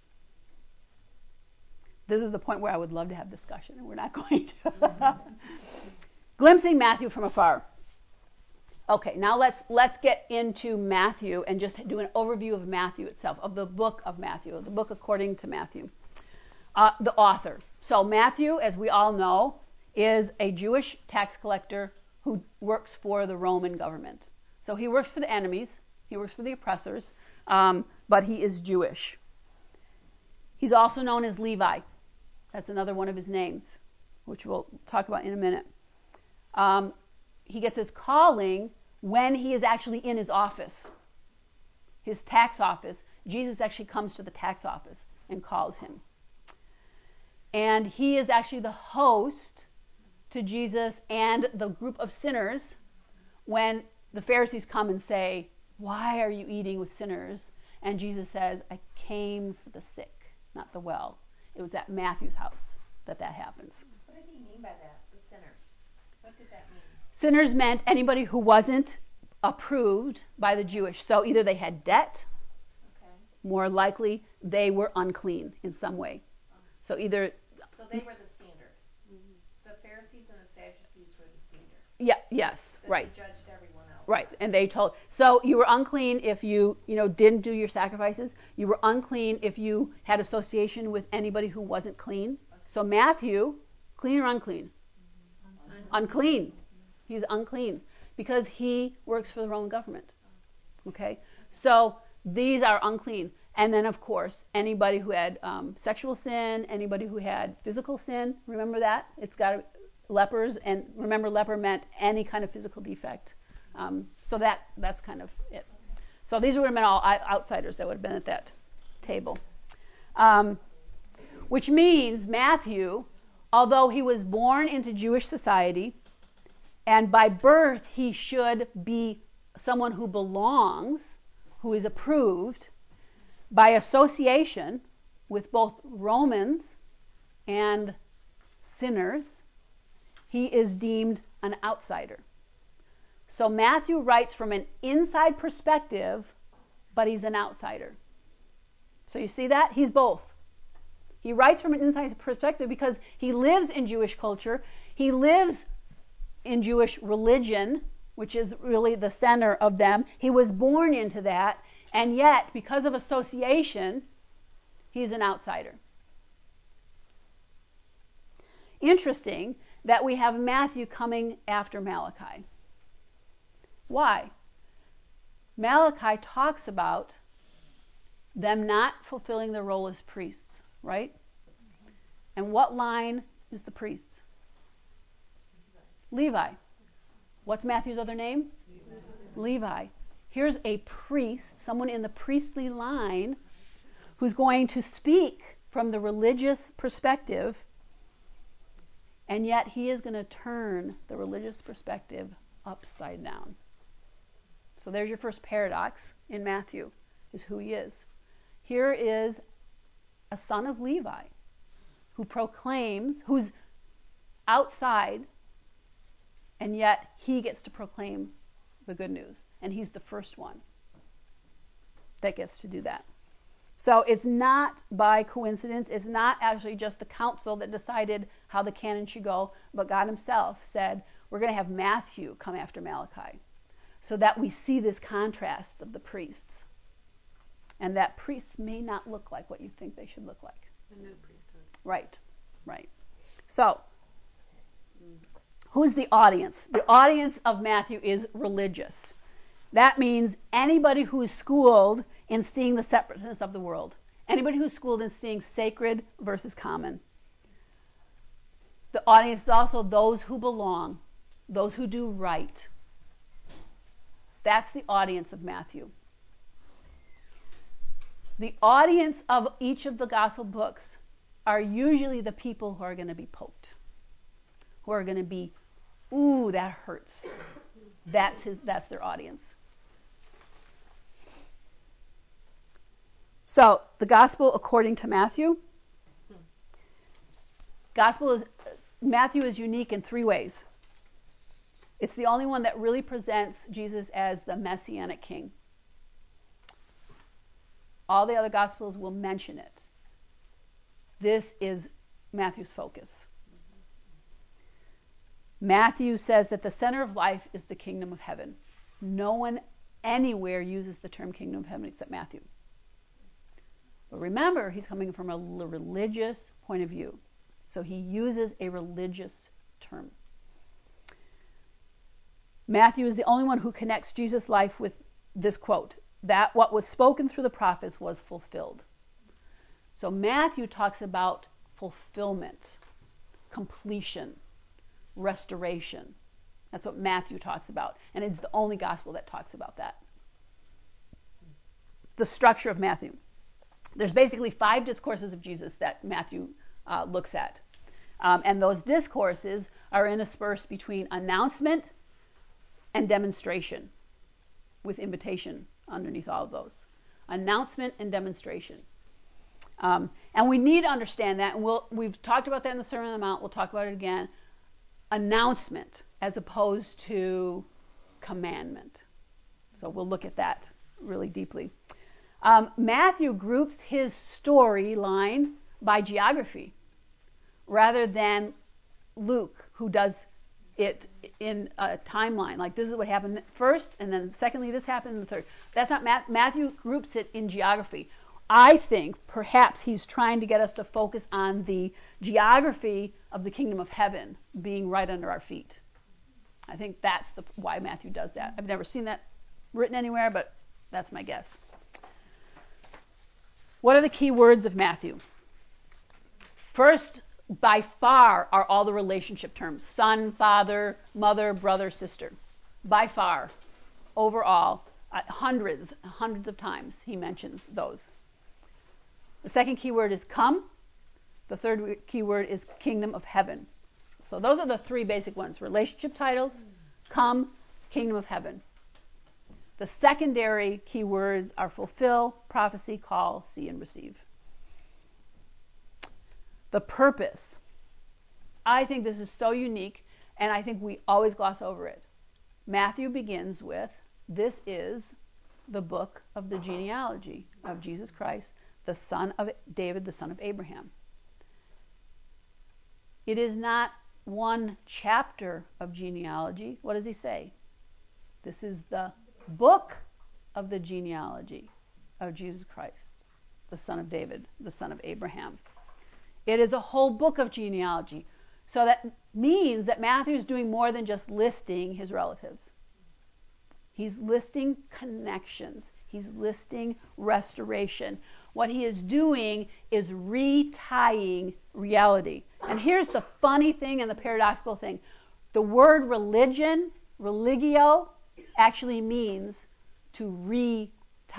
this is the point where I would love to have discussion, and we're not going to. Glimpsing Matthew from afar. Okay, now let's let's get into Matthew and just do an overview of Matthew itself, of the book of Matthew, the book according to Matthew. Uh, the author. So Matthew, as we all know, is a Jewish tax collector who works for the Roman government. So he works for the enemies, he works for the oppressors, um, but he is Jewish. He's also known as Levi. That's another one of his names, which we'll talk about in a minute. Um, he gets his calling when he is actually in his office, his tax office. Jesus actually comes to the tax office and calls him. And he is actually the host to Jesus and the group of sinners when the Pharisees come and say, "Why are you eating with sinners?" And Jesus says, "I came for the sick, not the well." It was at Matthew's house that that happens. What did he mean by that, the sinners? What did that mean? Sinners meant anybody who wasn't approved by the Jewish. So either they had debt, Okay. more likely they were unclean in some way. So either... So they were the standard. Mm-hmm. The Pharisees and the Sadducees were the standard. Yeah, yes, that right. They judged everyone else. Right, and they told... So you were unclean if you, you know, didn't do your sacrifices. You were unclean if you had association with anybody who wasn't clean. Okay. So Matthew, clean or unclean? Mm-hmm. Unclean. He's unclean because he works for the Roman government. Okay? So these are unclean. And then, of course, anybody who had um, sexual sin, anybody who had physical sin, remember that? It's got lepers, and remember, leper meant any kind of physical defect. Um, so that that's kind of it. So these would have been all outsiders that would have been at that table. Um, which means Matthew, although he was born into Jewish society, and by birth he should be someone who belongs, who is approved, by association with both Romans and sinners, he is deemed an outsider. So Matthew writes from an inside perspective, but he's an outsider. So you see that? He's both. He writes from an inside perspective because he lives in Jewish culture. He lives in Jewish religion, which is really the center of them. He was born into that, and yet, because of association, he's an outsider. Interesting that we have Matthew coming after Malachi. Why? Malachi talks about them not fulfilling their role as priests, right? And what line is the priests? Levi. What's Matthew's other name? Levi. Levi. Here's a priest, someone in the priestly line, who's going to speak from the religious perspective, and yet he is going to turn the religious perspective upside down. So there's your first paradox in Matthew, is who he is. Here is a son of Levi who proclaims, who's outside, and yet he gets to proclaim the good news. And he's the first one that gets to do that. So it's not by coincidence. It's not actually just the council that decided how the canon should go, but God himself said, we're going to have Matthew come after Malachi, so that we see this contrast of the priests. and that priests may not look like what you think they should look like. The new priesthood. Right, right. So, who's the audience? The audience of Matthew is religious. That means anybody who is schooled in seeing the separateness of the world. Anybody who's schooled in seeing sacred versus common. The audience is also those who belong, those who do right. That's the audience of Matthew. The audience of each of the gospel books are usually the people who are going to be poked, who are going to be, ooh, that hurts. That's his. That's their audience. So, the gospel according to Matthew. Gospel is Matthew is unique in three ways. It's the only one that really presents Jesus as the Messianic King. All the other gospels will mention it. This is Matthew's focus. Matthew says that the center of life is the kingdom of heaven. No one anywhere uses the term kingdom of heaven except Matthew. But remember, he's coming from a religious point of view. So he uses a religious term. Matthew is the only one who connects Jesus' life with this quote, that what was spoken through the prophets was fulfilled. So Matthew talks about fulfillment, completion, restoration. That's what Matthew talks about. And it's the only gospel that talks about that. The structure of Matthew. There's basically five discourses of Jesus that Matthew uh, looks at. Um, and those discourses are interspersed between announcement and demonstration, with invitation underneath all of those. Announcement and demonstration. Um, and we need to understand that, and we'll, we've talked about that in the Sermon on the Mount, we'll talk about it again. Announcement as opposed to commandment. So we'll look at that really deeply. Um, Matthew groups his storyline by geography rather than Luke, who does it in a timeline. Like, this is what happened first, and then secondly, this happened in the third. That's not Matt. Matthew groups it in geography. I think perhaps he's trying to get us to focus on the geography of the kingdom of heaven being right under our feet. I think that's the, why Matthew does that. I've never seen that written anywhere, but that's my guess. What are the key words of Matthew? First, by far, are all the relationship terms. Son, father, mother, brother, sister. By far. Overall, uh, hundreds, hundreds of times he mentions those. The second key word is come. The third key word is kingdom of heaven. So those are the three basic ones. Relationship titles, come, kingdom of heaven. The secondary key words are fulfill, prophecy, call, see, and receive. The purpose. I think this is so unique, and I think we always gloss over it. Matthew begins with, this is the book of the genealogy of Jesus Christ, the son of David, the son of Abraham. It is not one chapter of genealogy. What does he say? This is the book of the genealogy of Jesus Christ, the son of David, the son of Abraham. It is a whole book of genealogy. So that means that Matthew is doing more than just listing his relatives. He's listing connections. He's listing restoration. What he is doing is retying reality. And here's the funny thing and the paradoxical thing. The word religion, religio, actually means to retie.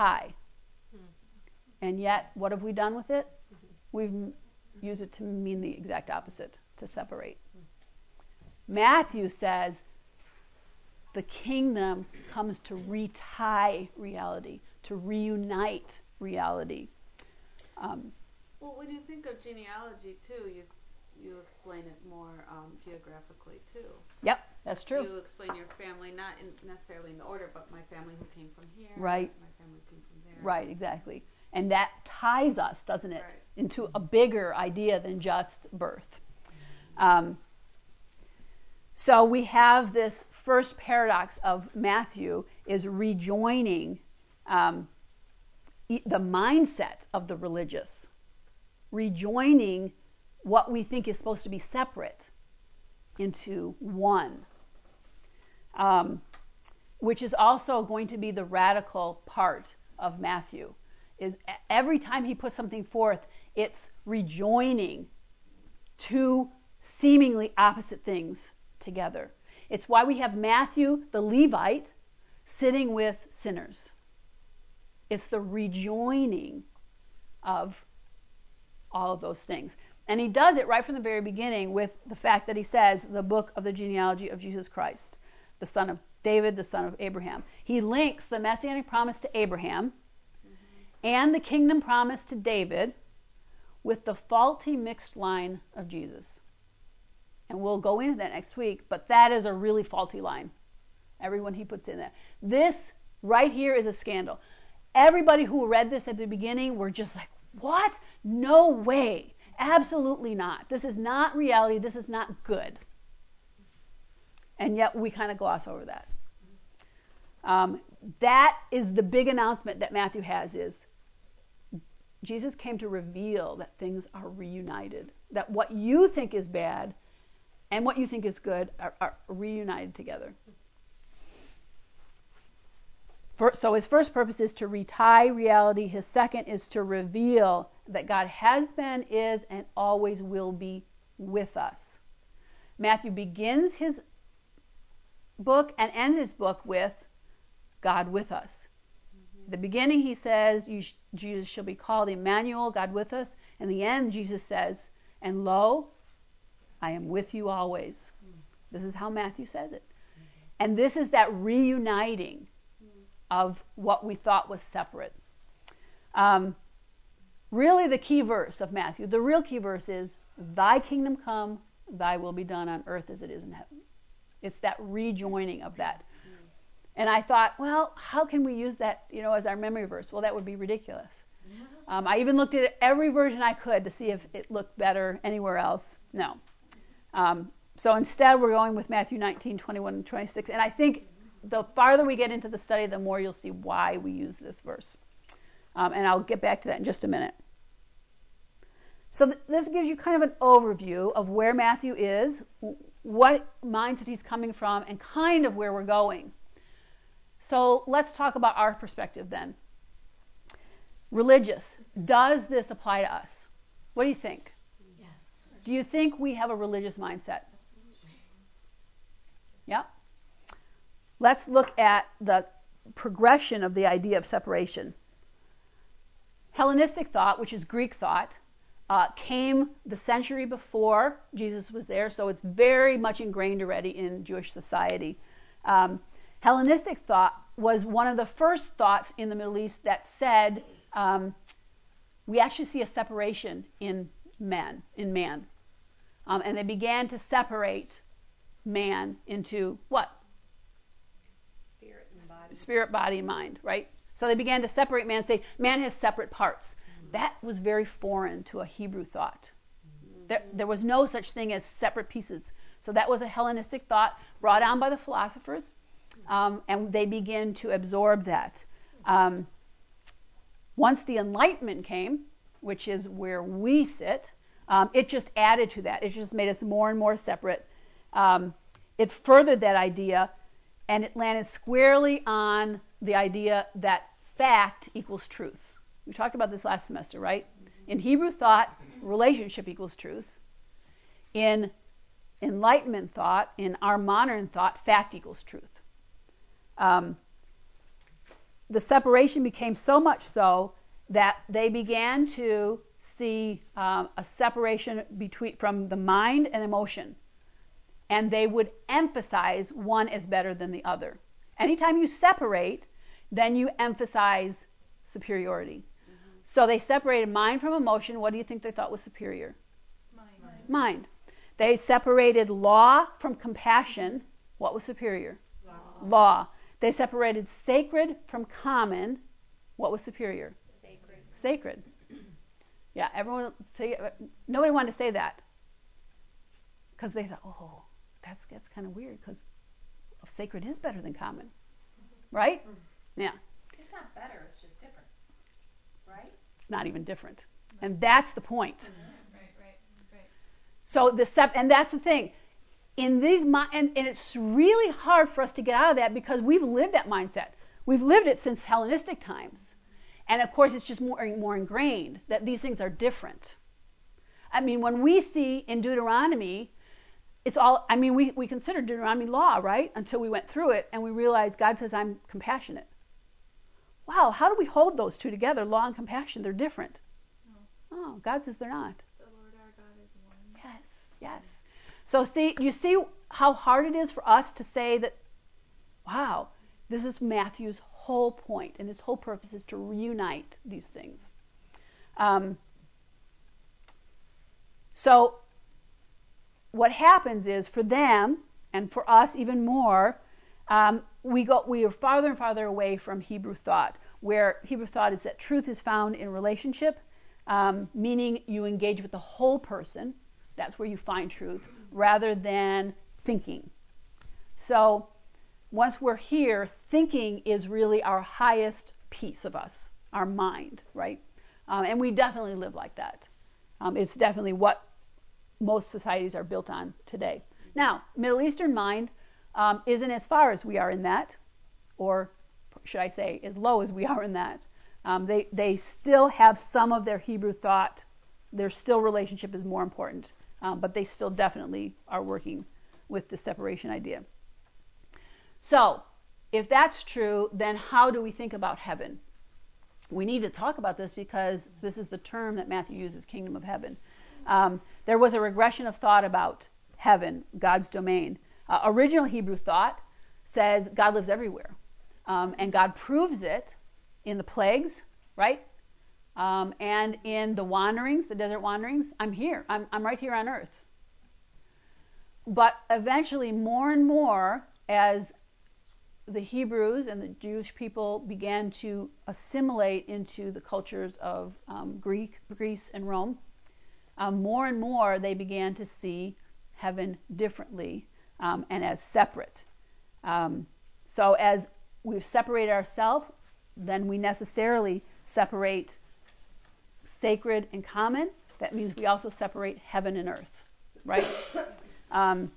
And yet, what have we done with it? We've used it to mean the exact opposite, to separate. Matthew says the kingdom comes to retie reality, to reunite reality. Um, well, when you think of genealogy, too, you you explain it more um, geographically, too. Yep, that's true. You explain your family, not in necessarily in the order, but my family who came from here. Right. My family came from there. Right, exactly. And that ties us, doesn't it, right. into a bigger idea than just birth. Um, so we have this first paradox of Matthew is rejoining um, the mindset of the religious, rejoining what we think is supposed to be separate into one, um, which is also going to be the radical part of Matthew. Is every time he puts something forth, it's rejoining two seemingly opposite things together. It's why we have Matthew, the Levite, sitting with sinners. It's the rejoining of all of those things. And he does it right from the very beginning with the fact that he says the book of the genealogy of Jesus Christ, the son of David, the son of Abraham. He links the messianic promise to Abraham and the kingdom promise to David with the faulty mixed line of Jesus. And we'll go into that next week, but that is a really faulty line. Everyone he puts in there. This right here is a scandal. Everybody who read this at the beginning were just like, what? No way. Absolutely not. This is not reality. This is not good. And yet we kind of gloss over that. Um, that is the big announcement that Matthew has is Jesus came to reveal that things are reunited. That what you think is bad and what you think is good are, are reunited together. For, so his first purpose is to retie reality. His second is to reveal that God has been, is, and always will be with us. Matthew begins his book and ends his book with God with us. Mm-hmm. At the beginning he says, you sh- Jesus shall be called Emmanuel, God with us. In the end, Jesus says, and lo, I am with you always. Mm-hmm. This is how Matthew says it. Mm-hmm. And this is that reuniting of what we thought was separate. Um, really the key verse of Matthew, the real key verse is, thy kingdom come, thy will be done on earth as it is in heaven. It's that rejoining of that. Mm. And I thought, well, how can we use that, you know, as our memory verse? Well, that would be ridiculous. Um, I even looked at every version I could to see if it looked better anywhere else. No. Um, so instead we're going with Matthew nineteen, twenty-one, and twenty-six. And I think the farther we get into the study, the more you'll see why we use this verse. Um, and I'll get back to that in just a minute. So th- this gives you kind of an overview of where Matthew is, what mindset he's coming from, and kind of where we're going. So let's talk about our perspective then. Religious. Does this apply to us? What do you think? Yes. Do you think we have a religious mindset? Yeah? Let's look at the progression of the idea of separation. Hellenistic thought, which is Greek thought, uh, came the century before Jesus was there, so it's very much ingrained already in Jewish society. Um, Hellenistic thought was one of the first thoughts in the Middle East that said um, we actually see a separation in man, in man. Um, and they began to separate man into what? Spirit and body. Spirit, body, and mind, right? So they began to separate man and say man has separate parts. Mm-hmm. That was very foreign to a Hebrew thought. Mm-hmm. There, there was no such thing as separate pieces. So that was a Hellenistic thought brought on by the philosophers, um, and they began to absorb that. Um, once the Enlightenment came, which is where we sit, um, it just added to that. It just made us more and more separate. Um, it furthered that idea, and it landed squarely on the idea that fact equals truth. We talked about this last semester, right? In Hebrew thought, relationship equals truth. In Enlightenment thought, in our modern thought, fact equals truth. Um, the separation became so much so that they began to see um, a separation between from the mind and emotion. And they would emphasize one as better than the other. Anytime you separate, then you emphasize superiority. Mm-hmm. So they separated mind from emotion. What do you think they thought was superior? Mind. Mind. They separated law from compassion. What was superior? Law. Law. They separated sacred from common. What was superior? Sacred. Sacred. Yeah, everyone. Say, nobody wanted to say that because they thought, oh, that's that's kind of weird because sacred is better than common, right? Yeah. It's not better, it's just different. Right? It's not even different. And that's the point. Right, right, right. So the sep- and that's the thing. In these mi- and, and it's really hard for us to get out of that because we've lived that mindset. We've lived it since Hellenistic times. And of course it's just more more ingrained that these things are different. I mean, when we see in Deuteronomy, it's all I mean, we, we consider Deuteronomy law, right? Until we went through it and we realized God says I'm compassionate. Wow, how do we hold those two together? Law and compassion, they're different. Oh, God says they're not. The Lord our God is one. Yes, yes. So see, you see how hard it is for us to say that, wow, this is Matthew's whole point, and his whole purpose is to reunite these things. Um, so what happens is for them, and for us even more, um, we go we are farther and farther away from Hebrew thought, where Hebrew thought is that truth is found in relationship. Um, meaning you engage with the whole person. That's where you find truth, rather than thinking. So once we're here, thinking is really our highest piece of us, our mind, right? Um, and we definitely live like that. Um, it's definitely what most societies are built on today. Now, Middle Eastern mind um, isn't as far as we are in that, or should I say, as low as we are in that. Um, they, they still have some of their Hebrew thought. Their still relationship is more important. Um, but they still definitely are working with the separation idea. So, if that's true, then how do we think about heaven? We need to talk about this because this is the term that Matthew uses, kingdom of heaven. Um, there was a regression of thought about heaven, God's domain. Uh, original Hebrew thought says God lives everywhere. Um, and God proves it in the plagues, right? Um, and in the wanderings, the desert wanderings, I'm here. I'm, I'm right here on earth. But eventually, more and more, as the Hebrews and the Jewish people began to assimilate into the cultures of um, Greek, Greece and Rome, um, more and more they began to see heaven differently um, and as separate. Um, so as we've separated ourselves, then we necessarily separate sacred and common. That means we also separate heaven and earth, right? Um,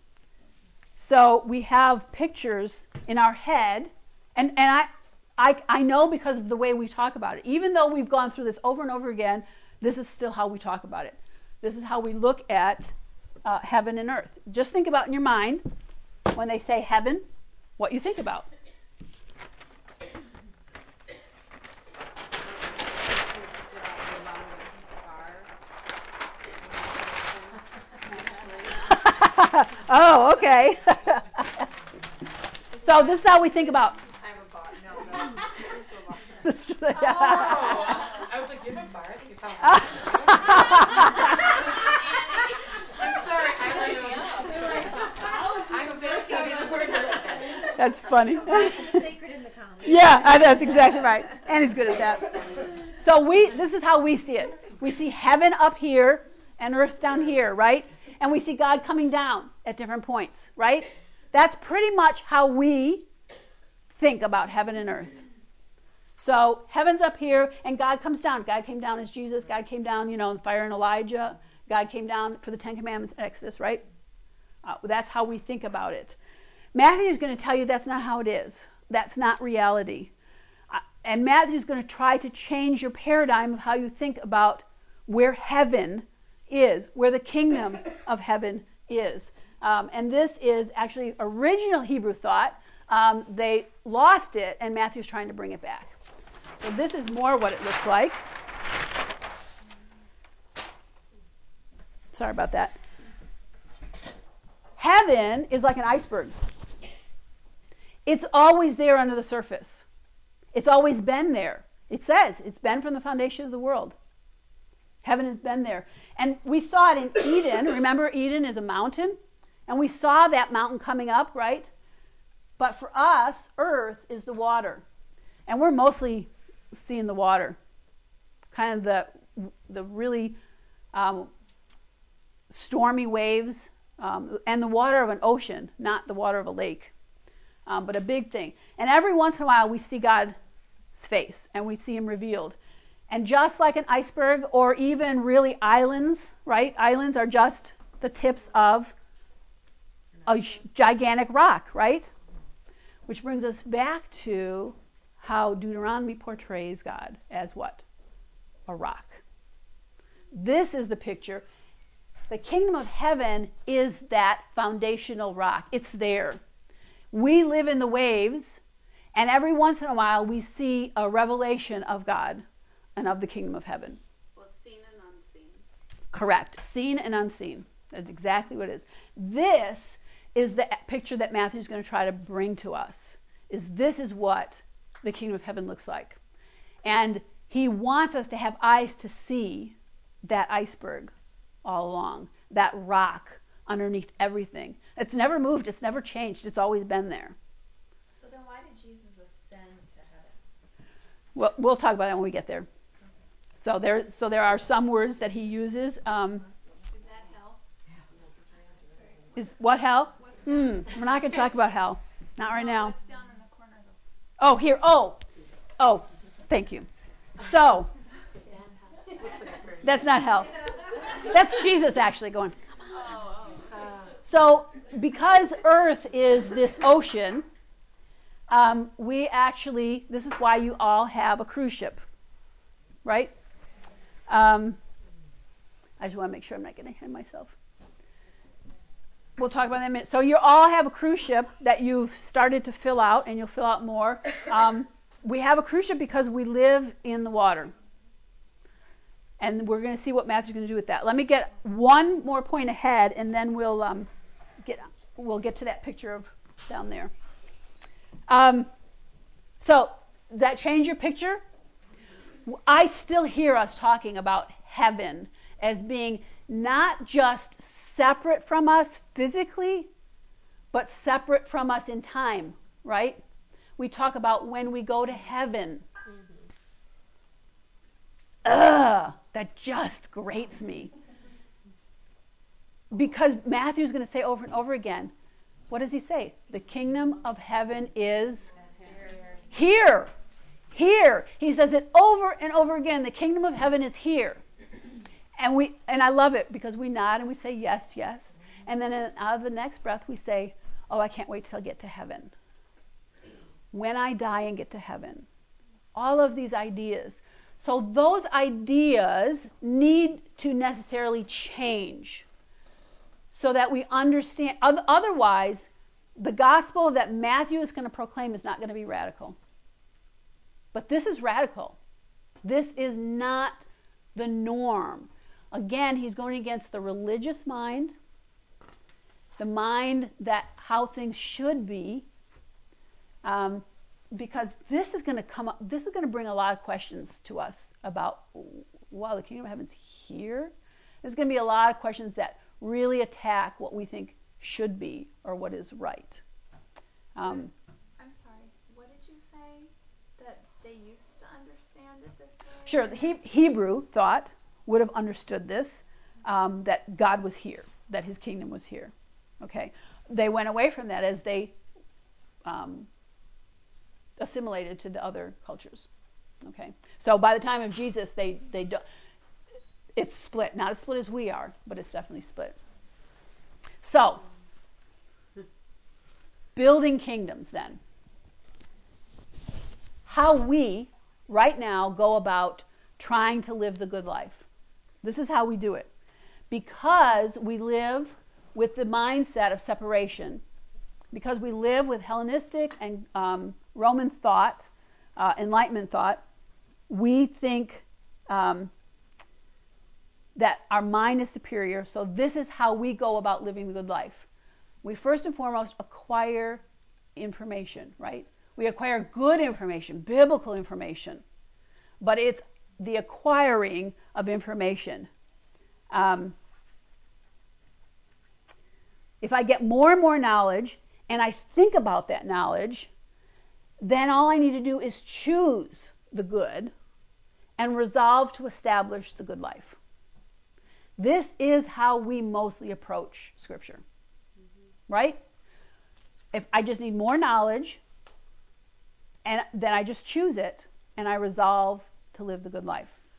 so we have pictures in our head, and, and I, I, I know because of the way we talk about it. Even though we've gone through this over and over again, this is still how we talk about it. This is how we look at uh, heaven and earth. Just think about in your mind, when they say heaven, what you think about. Oh, okay. So this is how we think about. I have a bar. No, no. Oh, I was like, you have a bar? I think you found I'm sorry. I don't know. I'm sorry. That's funny. Sacred in the common. Yeah, that's exactly right. And he's good at that. So we, this is how we see it. We see heaven up here and earth down here, right? And we see God coming down at different points, right? That's pretty much how we think about heaven and earth. So heaven's up here and God comes down. God came down as Jesus. God came down, you know, in fire and Elijah. God came down for the Ten Commandments, Exodus, right? Uh, that's how we think about it. Matthew is going to tell you that's not how it is. That's not reality. Uh, and Matthew is going to try to change your paradigm of how you think about where heaven is, where the kingdom of heaven is. Um, and this is actually original Hebrew thought. Um, they lost it, and Matthew's trying to bring it back. So this is more what it looks like. Sorry about that. Heaven is like an iceberg. It's always there under the surface. It's always been there. It says it's been from the foundation of the world. Heaven has been there. And we saw it in Eden. Remember, Eden is a mountain? And we saw that mountain coming up, right? But for us, earth is the water. And we're mostly seeing the water. Kind of the the really um, stormy waves um, and the water of an ocean, not the water of a lake. Um, but a big thing. And every once in a while we see God's face and we see him revealed. And just like an iceberg or even really islands, right? Islands are just the tips of a gigantic rock, right? Which brings us back to how Deuteronomy portrays God as what? A rock. This is the picture. The kingdom of heaven is that foundational rock. It's there. We live in the waves, and every once in a while we see a revelation of God and of the kingdom of heaven. Well, seen and unseen. Correct. Seen and unseen. That's exactly what it is. This is the picture that Matthew's going to try to bring to us. Is this is what the kingdom of heaven looks like. And he wants us to have eyes to see that iceberg all along, that rock underneath everything. It's never moved, it's never changed, it's always been there. So then why did Jesus ascend to heaven? Well, we'll talk about that when we get there. So there, so there are some words that he uses. Um, Is that hell? is what hell? Hmm. We're not going to talk about hell. Not right now. What's down in the corner though? Oh, here. Oh, oh. Thank you. So that's not hell. That's Jesus actually going. So because Earth is this ocean, um, we actually. This is why you all have a cruise ship, right? Um, I just want to make sure I'm not getting ahead of myself. We'll talk about that in a minute. So you all have a cruise ship that you've started to fill out, and you'll fill out more. Um, we have a cruise ship because we live in the water. And we're going to see what Matthew's going to do with that. Let me get one more point ahead, and then we'll um, get we'll get to that picture of down there. Um, so does that change your picture? I still hear us talking about heaven as being not just separate from us physically, but separate from us in time, right? We talk about when we go to heaven. Mm-hmm. Ugh, that just grates me. Because Matthew's going to say over and over again, what does he say? The kingdom of heaven is here. Here. He says it over and over again. The kingdom of heaven is here. And we and I love it because we nod and we say yes, yes. And then in, out of the next breath we say, oh, I can't wait till I get to heaven. When I die and get to heaven. All of these ideas. So those ideas need to necessarily change so that we understand. Otherwise, the gospel that Matthew is going to proclaim is not going to be radical. But this is radical. This is not the norm. Again, he's going against the religious mind, the mind that how things should be, um, because this is going to come up. This is going to bring a lot of questions to us about, wow, the kingdom of heaven's here. There's going to be a lot of questions that really attack what we think should be or what is right. Um, I'm sorry. What did you say that they used to understand it this way? Sure, the he- Hebrew thought would have understood this, um, that God was here, that his kingdom was here. Okay, they went away from that as they um, assimilated to the other cultures. Okay, so by the time of Jesus, they they do, it's split, not as split as we are, but it's definitely split. So, building kingdoms then. How we right now go about trying to live the good life. This is how we do it. Because we live with the mindset of separation, because we live with Hellenistic and um, Roman thought, uh, Enlightenment thought, we think um, that our mind is superior, so this is how we go about living the good life. We first and foremost acquire information, right? We acquire good information, biblical information, but it's the acquiring of information. Um, if I get more and more knowledge and I think about that knowledge, then all I need to do is choose the good and resolve to establish the good life. This is how we mostly approach Scripture, mm-hmm. right? If I just need more knowledge, and then I just choose it, and I resolve to live the good life.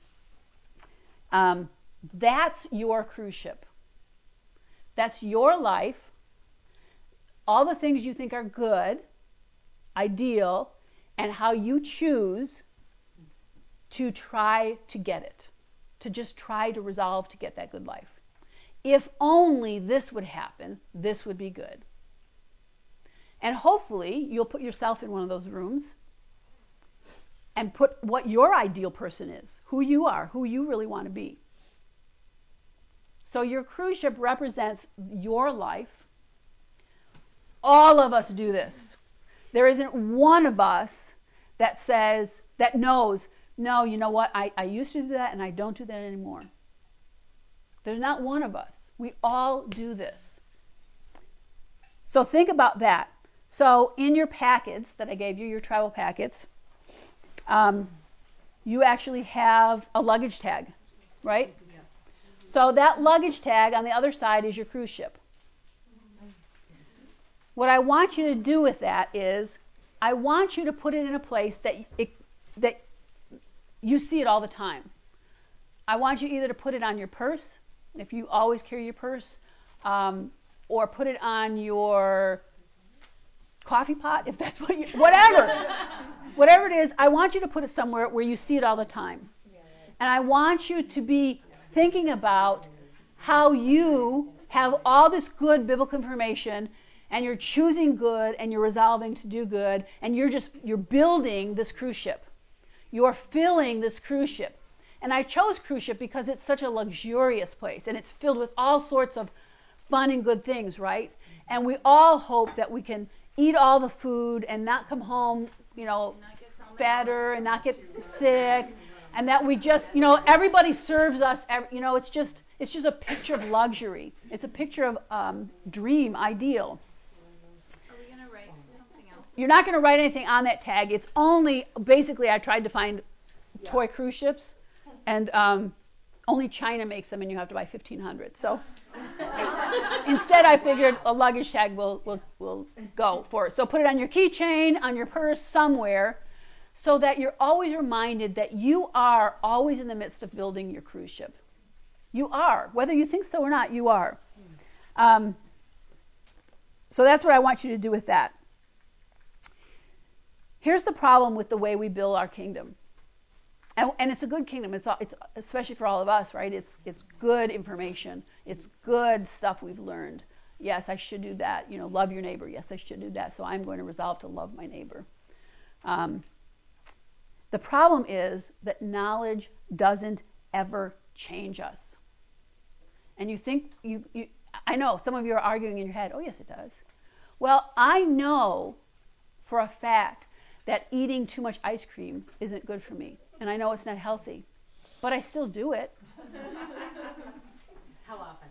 Um, that's your cruise ship. That's your life. All the things you think are good, ideal, and how you choose to try to get it, to just try to resolve to get that good life. If only this would happen, this would be good. And hopefully you'll put yourself in one of those rooms and put what your ideal person is, who you are, who you really want to be. So your cruise ship represents your life. All of us do this. There isn't one of us that says, that knows, no, you know what, I, I used to do that and I don't do that anymore. There's not one of us. We all do this. So think about that. So in your packets that I gave you, your travel packets, um, you actually have a luggage tag, right? So that luggage tag on the other side is your cruise ship. What I want you to do with that is, I want you to put it in a place that it, that you see it all the time. I want you either to put it on your purse, if you always carry your purse, um, or put it on your coffee pot, if that's what you, whatever. Whatever it is, I want you to put it somewhere where you see it all the time. And I want you to be thinking about how you have all this good biblical information and you're choosing good and you're resolving to do good and you're just, you're building this cruise ship. You're filling this cruise ship. And I chose cruise ship because it's such a luxurious place and it's filled with all sorts of fun and good things, right? And we all hope that we can eat all the food and not come home, you know, fatter and not get sick, and that we just, you know, everybody serves us, you know, it's just, it's just a picture of luxury. It's a picture of um, dream, ideal. Are we going to write something else? You're not going to write anything on that tag. It's only, basically, I tried to find yeah. toy cruise ships, and um, only China makes them, and you have to buy fifteen hundred. So instead, I figured a luggage tag will will will go for it. So put it on your keychain, on your purse, somewhere, so that you're always reminded that you are always in the midst of building your cruise ship. You are, whether you think so or not, you are. Um, so that's what I want you to do with that. Here's the problem with the way we build our kingdom. And, and it's a good kingdom. It's, it's especially for all of us, right? It's it's good information. It's good stuff we've learned. Yes, I should do that. You know, love your neighbor. Yes, I should do that. So I'm going to resolve to love my neighbor. Um, the problem is that knowledge doesn't ever change us. And you think you, you I know some of you are arguing in your head. Oh, yes, it does. Well, I know for a fact that eating too much ice cream isn't good for me. And I know it's not healthy, but I still do it. How often?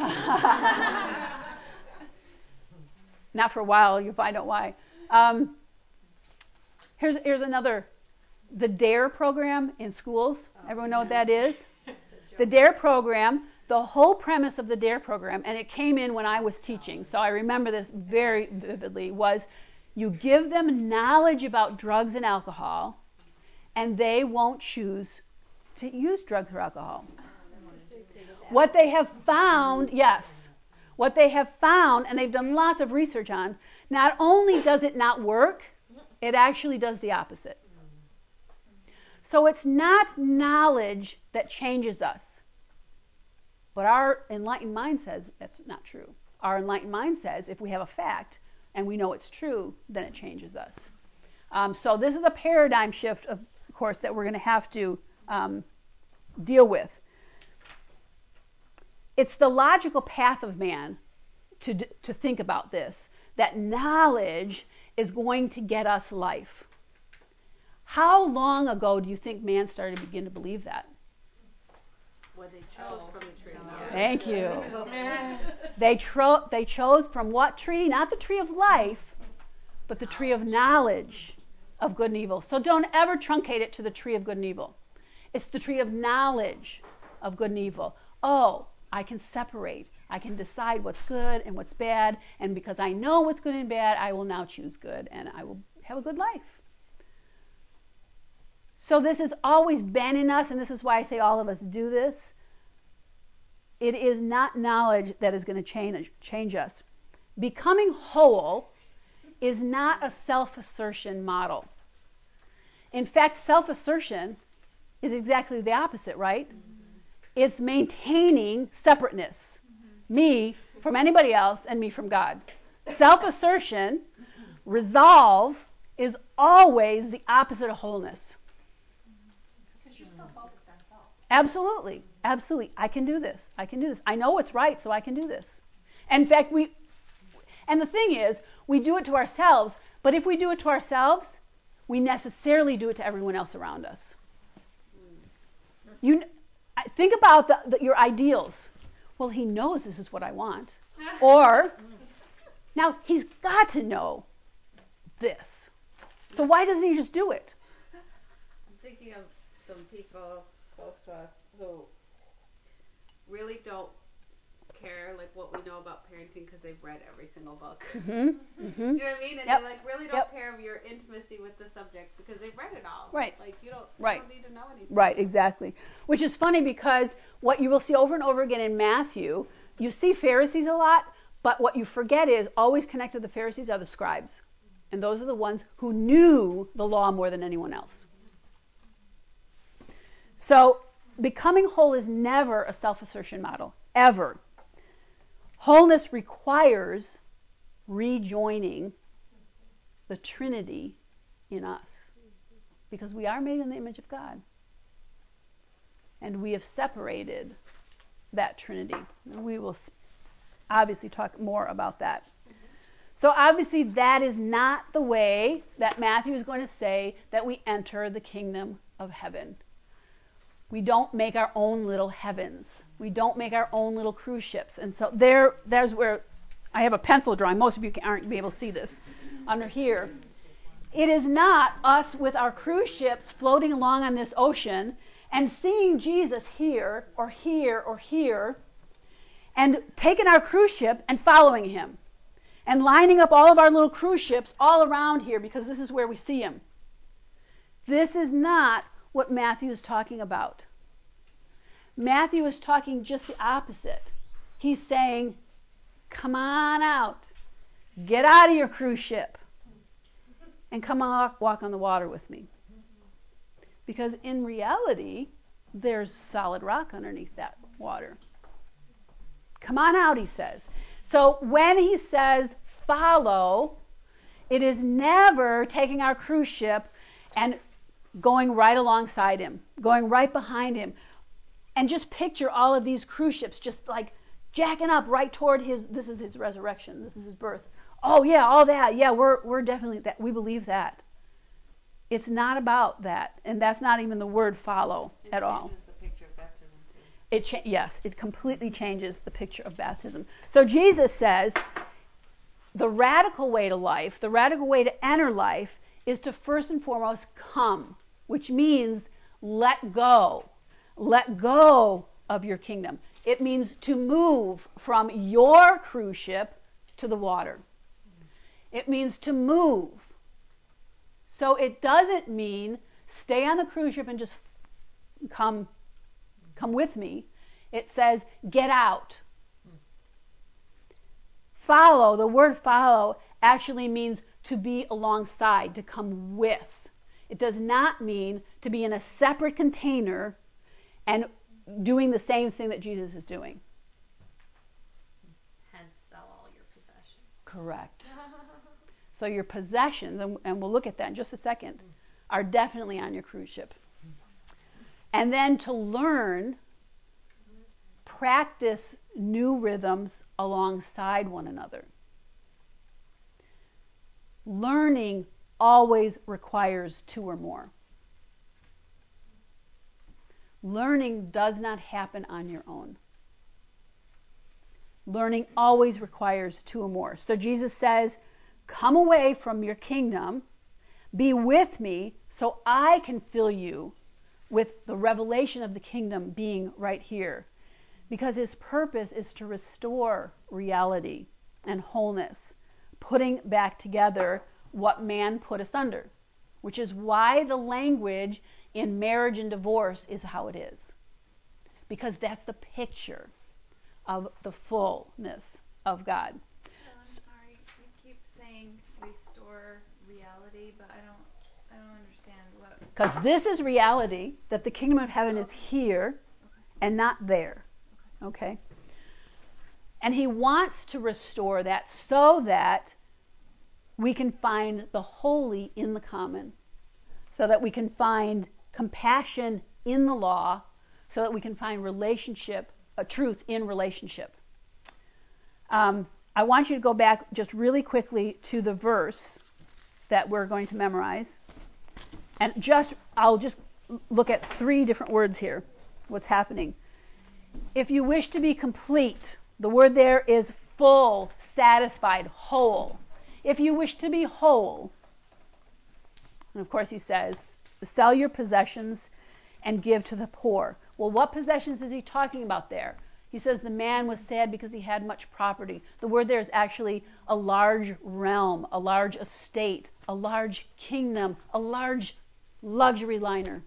Not for a while. You'll find out why. Um, here's here's another. The DARE program in schools. Everyone know what that is? The DARE program. The whole premise of the DARE program, and it came in when I was teaching, so I remember this very vividly, was you give them knowledge about drugs and alcohol, and they won't choose to use drugs or alcohol. What they have found, yes, what they have found, and they've done lots of research on, not only does it not work, it actually does the opposite. So it's not knowledge that changes us. But our enlightened mind says that's not true. Our enlightened mind says if we have a fact and we know it's true, then it changes us. Um, so this is a paradigm shift, of course, that we're going to have to um, deal with. It's the logical path of man to to think about this, that knowledge is going to get us life. How long ago do you think man started to begin to believe that? When they chose from the tree. Thank you. They, tro- they chose from what tree? Not the tree of life, but the tree of knowledge of good and evil. So don't ever truncate it to the tree of good and evil. It's the tree of knowledge of good and evil. Oh, I can separate. I can decide what's good and what's bad. And because I know what's good and bad, I will now choose good and I will have a good life. So this has always been in us, and this is why I say all of us do this. It is not knowledge that is going to change, change us. Becoming whole is not a self-assertion model. In fact, self-assertion is exactly the opposite, right? Mm-hmm. It's maintaining separateness. Mm-hmm. Me from anybody else and me from God. Self-assertion, resolve, is always the opposite of wholeness. Because you're still focused on self. Absolutely. Absolutely. I can do this. I can do this. I know what's right, so I can do this. And in fact, we, and the thing is, we do it to ourselves, but if we do it to ourselves, we necessarily do it to everyone else around us. You think about the, the, your ideals. Well, he knows this is what I want. Or, now he's got to know this. So why doesn't he just do it? I'm thinking of some people close to us who really don't care like what we know about parenting because they've read every single book. Mm-hmm. Mm-hmm. Do you know what I mean? And Yep. they like really don't Yep. care of your intimacy with the subject because they've read it all. Right. Like you don't, Right. you don't need to know anything. Right, exactly. Which is funny because what you will see over and over again in Matthew, you see Pharisees a lot, but what you forget is always connected to the Pharisees are the scribes. And those are the ones who knew the law more than anyone else. So becoming whole is never a self-assertion model, ever. Wholeness requires rejoining the Trinity in us because we are made in the image of God. And we have separated that Trinity. And we will obviously talk more about that. So obviously that is not the way that Matthew is going to say that we enter the kingdom of heaven. We don't make our own little heavens. We don't make our own little cruise ships. And so there, there's where I have a pencil drawing. Most of you aren't be able to see this under here. It is not us with our cruise ships floating along on this ocean and seeing Jesus here or here or here and taking our cruise ship and following him and lining up all of our little cruise ships all around here because this is where we see him. This is not what Matthew is talking about. Matthew is talking just the opposite. He's saying, come on out. Get out of your cruise ship. And come on, walk on the water with me. Because in reality, there's solid rock underneath that water. Come on out, he says. So when he says follow, it is never taking our cruise ship and going right alongside him, going right behind him. And just picture all of these cruise ships just like jacking up right toward his, this is his resurrection, this is his birth. Oh yeah, all that, yeah, we're we're definitely that, we believe that. It's not about that, and that's not even the word follow It at all. changes the picture of baptism too. It cha- yes, it completely changes the picture of baptism. So Jesus says the radical way to life, the radical way to enter life is to first and foremost come, which means let go. Let go of your kingdom. It means to move from your cruise ship to the water. It means to move. So it doesn't mean stay on the cruise ship and just come, come with me. It says get out. Follow, the word follow actually means to be alongside, to come with. It does not mean to be in a separate container and doing the same thing that Jesus is doing. Hence, sell all your possessions. Correct. So your possessions, and, and we'll look at that in just a second, are definitely on your cruise ship. And then to learn, practice new rhythms alongside one another. Learning always requires two or more. Learning does not happen on your own. Learning always requires two or more. So Jesus says, come away from your kingdom, be with me so I can fill you with the revelation of the kingdom being right here. Because his purpose is to restore reality and wholeness, putting back together what man put asunder, which is why the language in marriage and divorce is how it is. Because that's the picture of the fullness of God. So I'm sorry, you keep saying restore reality, but I don't I don't understand what. Because this is reality, that the kingdom of heaven is here Okay. and not there. Okay? And he wants to restore that so that we can find the holy in the common, so that we can find compassion in the law, so that we can find relationship, a truth in relationship. Um, I want you to go back just really quickly to the verse that we're going to memorize. And just, I'll just look at three different words here, what's happening. If you wish to be complete, the word there is full, satisfied, whole. If you wish to be whole, and of course he says, sell your possessions and give to the poor. Well, what possessions is he talking about there? He says the man was sad because he had much property. The word there is actually a large realm, a large estate, a large kingdom, a large luxury liner.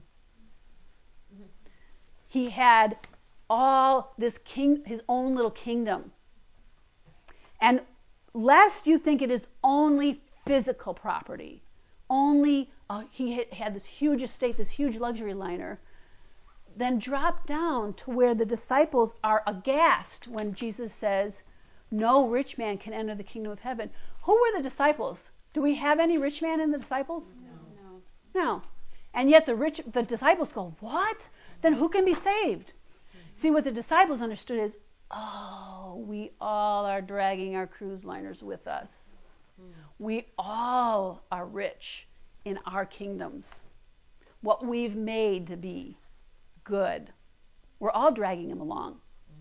He had all this king, his own little kingdom. And lest you think it is only physical property, only uh, he had this huge estate, this huge luxury liner, then drop down to where the disciples are aghast when Jesus says, no rich man can enter the kingdom of heaven. Who were the disciples? Do we have any rich man in the disciples? No. No. And yet the rich, the disciples go, what? Then who can be saved? See, what the disciples understood is, oh, we all are dragging our cruise liners with us. We all are rich in our kingdoms. What we've made to be good. We're all dragging him along.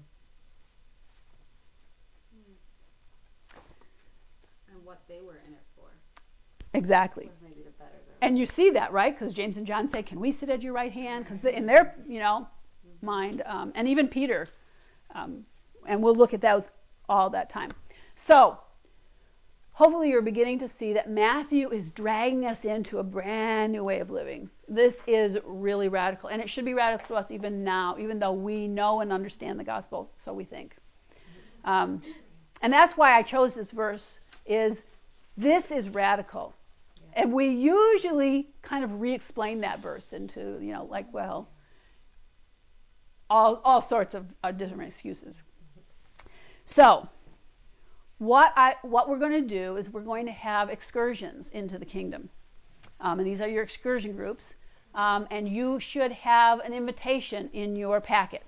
And what they were in it for. Exactly. Was maybe the better than. And you see that, right? Because James and John say, can we sit at your right hand? Because in their, you know, mind, um, and even Peter, um, and we'll look at those all that time. So, hopefully you're beginning to see that Matthew is dragging us into a brand new way of living. This is really radical, and it should be radical to us even now, even though we know and understand the gospel, so we think. Um, and that's why I chose this verse, is this is radical. And we usually kind of re-explain that verse into, you know, like, well, all all sorts of uh, different excuses. So, what I what we're going to do is we're going to have excursions into the kingdom, um, and these are your excursion groups, um, and you should have an invitation in your packet.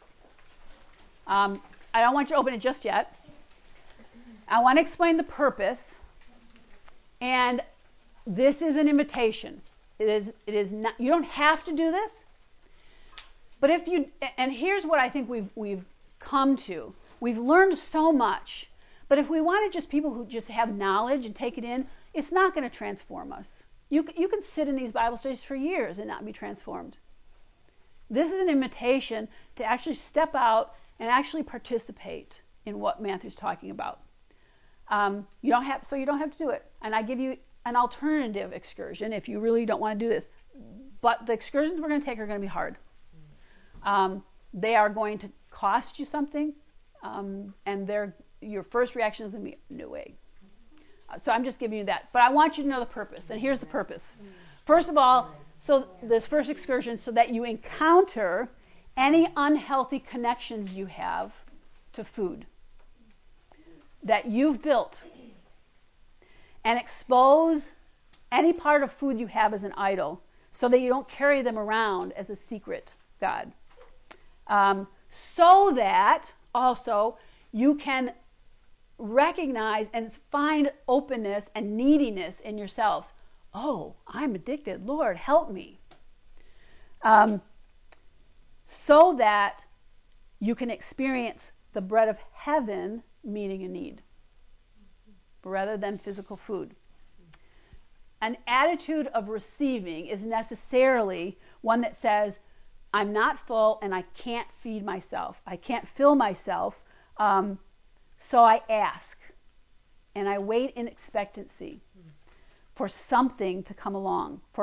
Um, I don't want you to open it just yet. I want to explain the purpose, and this is an invitation. It is it is not. You don't have to do this, but if you and here's what I think we've we've come to. We've learned so much. But if we wanted just people who just have knowledge and take it in, it's not going to transform us. You, you can sit in these Bible studies for years and not be transformed. This is an invitation to actually step out and actually participate in what Matthew's talking about. Um, you don't have, so you don't have to do it. And I give you an alternative excursion if you really don't want to do this. But the excursions we're going to take are going to be hard. Um, they are going to cost you something, um, and they're your first reaction is going to be, no way. Uh, so I'm just giving you that. But I want you to know the purpose. And here's the purpose. First of all, so this first excursion, so that you encounter any unhealthy connections you have to food that you've built, and expose any part of food you have as an idol so that you don't carry them around as a secret God. Um, so that also you can recognize and find openness and neediness in yourselves. Oh, I'm addicted. Lord, help me. Um, so that you can experience the bread of heaven meeting a need rather than physical food. An attitude of receiving is necessarily one that says, I'm not full and I can't feed myself. I can't fill myself. Um, So I ask, and I wait in expectancy for something to come along, for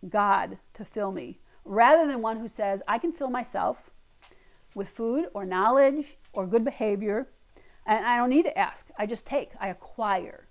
God to fill me, rather than one who says, I can fill myself with food or knowledge or good behavior, and I don't need to ask. I just take. I acquire.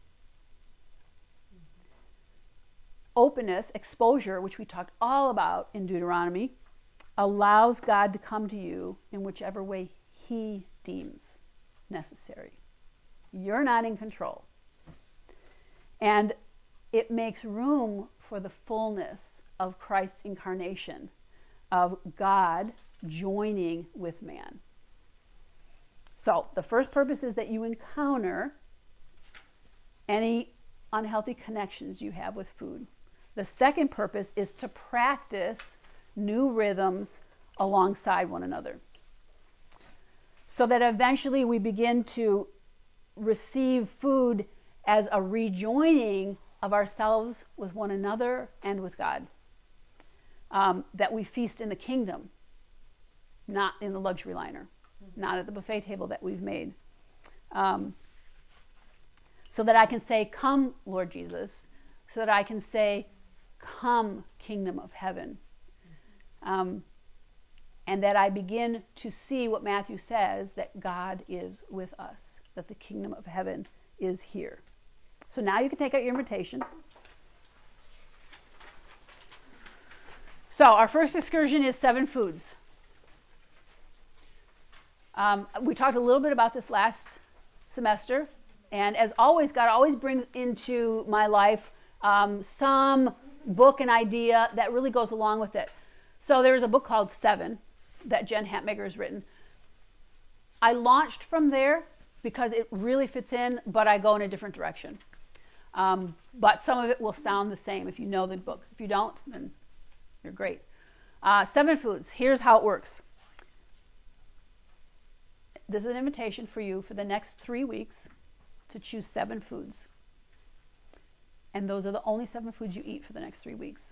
Openness, exposure, which we talked all about in Deuteronomy, allows God to come to you in whichever way he deems necessary. You're not in control. And it makes room for the fullness of Christ's incarnation, of God joining with man. So the first purpose is that you encounter any unhealthy connections you have with food. The second purpose is to practice new rhythms alongside one another, so that eventually we begin to receive food as a rejoining of ourselves with one another and with God. Um, that we feast in the kingdom, not in the luxury liner, mm-hmm. not at the buffet table that we've made. Um, so that I can say, come, Lord Jesus, so that I can say, come, kingdom of heaven. Um, and that I begin to see what Matthew says, that God is with us, that the kingdom of heaven is here. So now you can take out your invitation. So our first excursion is seven foods. Um, we talked a little bit about this last semester, and as always, God always brings into my life um, some book and idea that really goes along with it. So there's a book called Seven that Jen Hatmaker has written. I launched from there because it really fits in, but I go in a different direction. Um, but some of it will sound the same if you know the book. If you don't, then you're great. Uh, seven foods. Here's how it works. This is an invitation for you for the next three weeks to choose seven foods. And those are the only seven foods you eat for the next three weeks.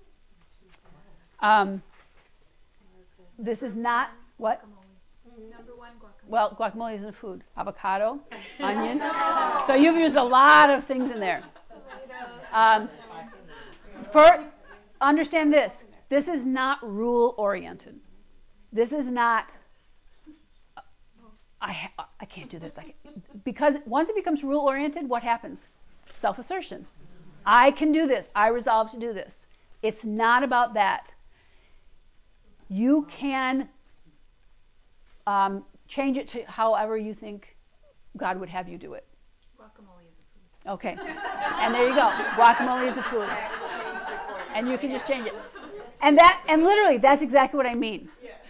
Um, this is not what? Number one, guacamole. Well, guacamole isn't a food. Avocado, onion. So you've used a lot of things in there. Um, for understand this. This is not rule oriented. This is not. I I can't do this. I can't. Because once it becomes rule oriented, what happens? Self assertion. I can do this. I resolve to do this. It's not about that. You can um, change it to however you think God would have you do it. Guacamole is a food. Okay. And there you go. Guacamole is a food. And you can just change it. And that, and literally, that's exactly what I mean.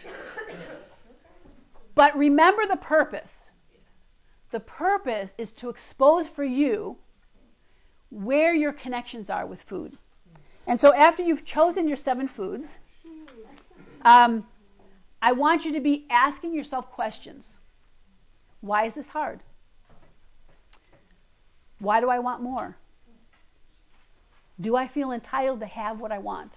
But remember the purpose. The purpose is to expose for you where your connections are with food. And so after you've chosen your seven foods, um, I want you to be asking yourself questions. Why is this hard? Why do I want more? Do I feel entitled to have what I want?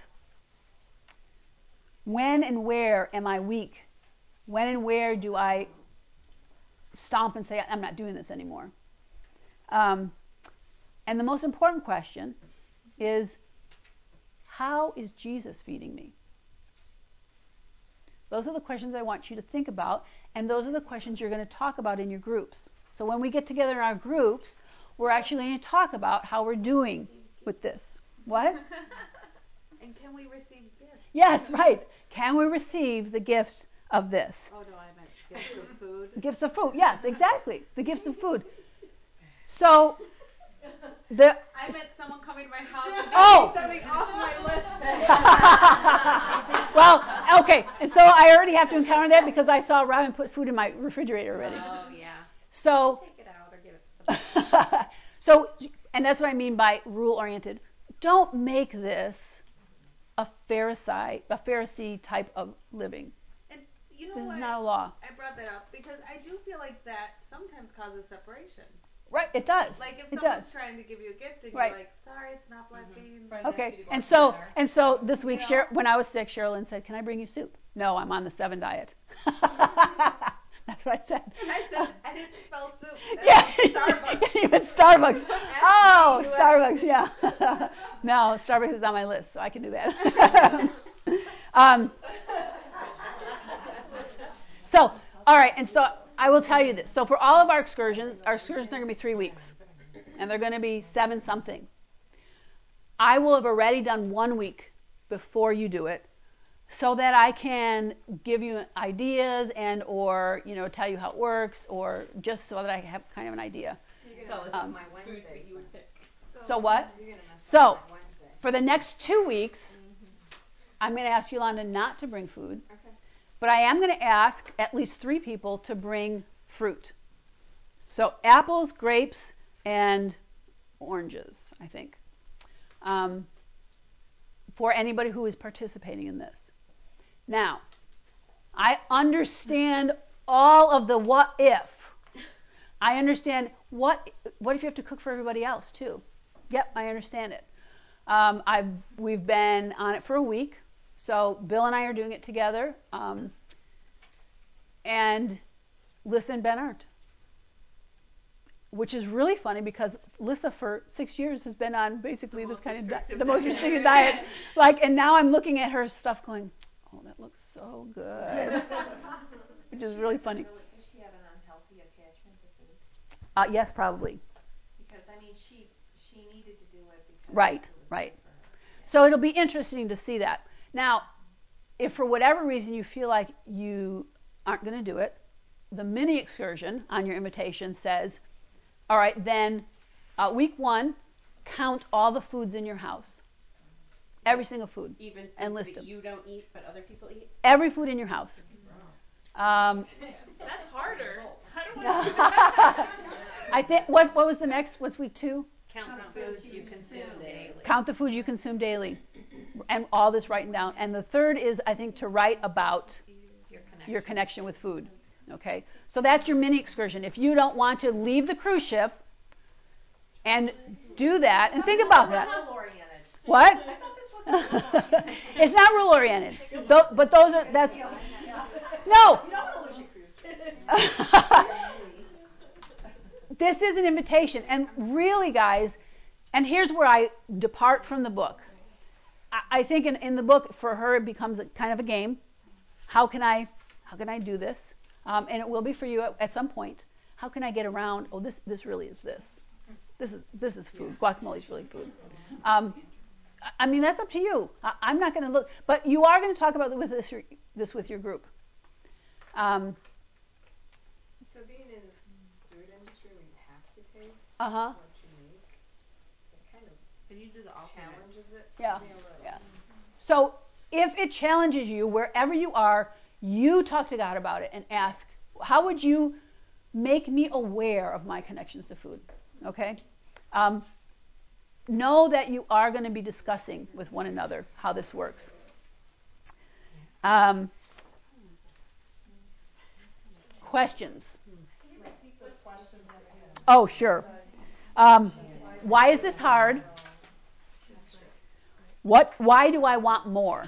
When and where am I weak? When and where do I stomp and say, I'm not doing this anymore? Um, and the most important question is, how is Jesus feeding me? Those are the questions I want you to think about, and those are the questions you're going to talk about in your groups. So when we get together in our groups, we're actually going to talk about how we're doing with this. What? And can we receive gifts? Yes, right. Can we receive the gift of this? Oh, no, I meant gifts of food. Gifts of food. Yes, exactly. The gifts of food. So, the... I meant someone coming to my house and Oh! something off my list. Well, okay. And so I already have to encounter that because I saw Robin put food in my refrigerator already. Oh, yeah. So... Take it out or give it to somebody. So, and that's what I mean by rule-oriented. Don't make this a Pharisee, a Pharisee type of living. And you know This what? is not a law. I brought that up because I do feel like that sometimes causes separation. Right, it does. Like if it someone's does. trying to give you a gift and Right. you're like, sorry, it's not black beans. Okay, and so and so this week, Sher- when I was sick, Sherilyn said, "Can I bring you soup?" No, I'm on the seven diet. That's That's what I said. I said, I didn't spell soup. That's Yeah, Starbucks. even Starbucks. Oh, S T U S. Starbucks, yeah. No, Starbucks is on my list, so I can do that. um, so, all right, and so I will tell you this. So for all of our excursions, our excursions are going to be three weeks, and they're going to be seven something. I will have already done one week before you do it, so that I can give you ideas and or you know tell you how it works, or just so that I have kind of an idea. So you're gonna mess Um, up my Wednesdays. you would pick. So what? You're gonna mess So up my Wednesday. for the next two weeks, I'm going to ask Yolanda not to bring food, Okay. but I am going to ask at least three people to bring fruit. So apples, grapes, and oranges, I think, um, for anybody who is participating in this. Now, I understand all of the what if. I understand what what if you have to cook for everybody else too. Yep, I understand it. Um, I've we've been on it for a week, so Bill and I are doing it together, um, and Lissa and Ben aren't, which is really funny because Lissa for six years has been on basically this kind of di- the most restricted diet, like, and now I'm looking at her stuff going, oh, that looks so good, which is really funny. Does she have an unhealthy attachment to food? Uh, yes, probably. Because I mean, she she needed to do it because Right, it was right. good for her. So it'll be interesting to see that. Now, if for whatever reason you feel like you aren't going to do it, the mini excursion on your invitation says, all right, then uh, week one, count all the foods in your house. Every single food. Even foods And list that them. you don't eat but other people eat? Every food in your house. Um, That's harder. How do I I think, what, what was the next? What's week two? Count the foods you consume daily. Count the food you consume daily. And all this written down. And the third is, I think, to write about Your connection. your connection with food. Okay? So that's your mini excursion. If you don't want to leave the cruise ship and do that, and think about that. Rule-oriented. What? I thought this was It's not rule oriented. Tho- but those are, that's, no. You don't want to lose your cruise trip. This is an invitation. And really, guys, and here's where I depart from the book. I, I think in, in the book, for her, it becomes a, kind of a game. How can I, how can I do this? Um, and it will be for you at, at some point. How can I get around? Oh, this, this really is this. This is, this is food. Guacamole is really food. Um, I- I mean, that's up to you. I, I'm not going to look, but you are going to talk about with this, this with your group. Um, So being in the food industry where you have to taste uh-huh. what you make, it kind of And you do the alternate. challenges it. Yeah. to be a little- Yeah. So if it challenges you, wherever you are, you talk to God about it and ask, how would you make me aware of my connections to food? Okay? Um, know that you are going to be discussing with one another how this works. Um, questions? Oh, sure. Um, why is this hard? What? Why do I want more?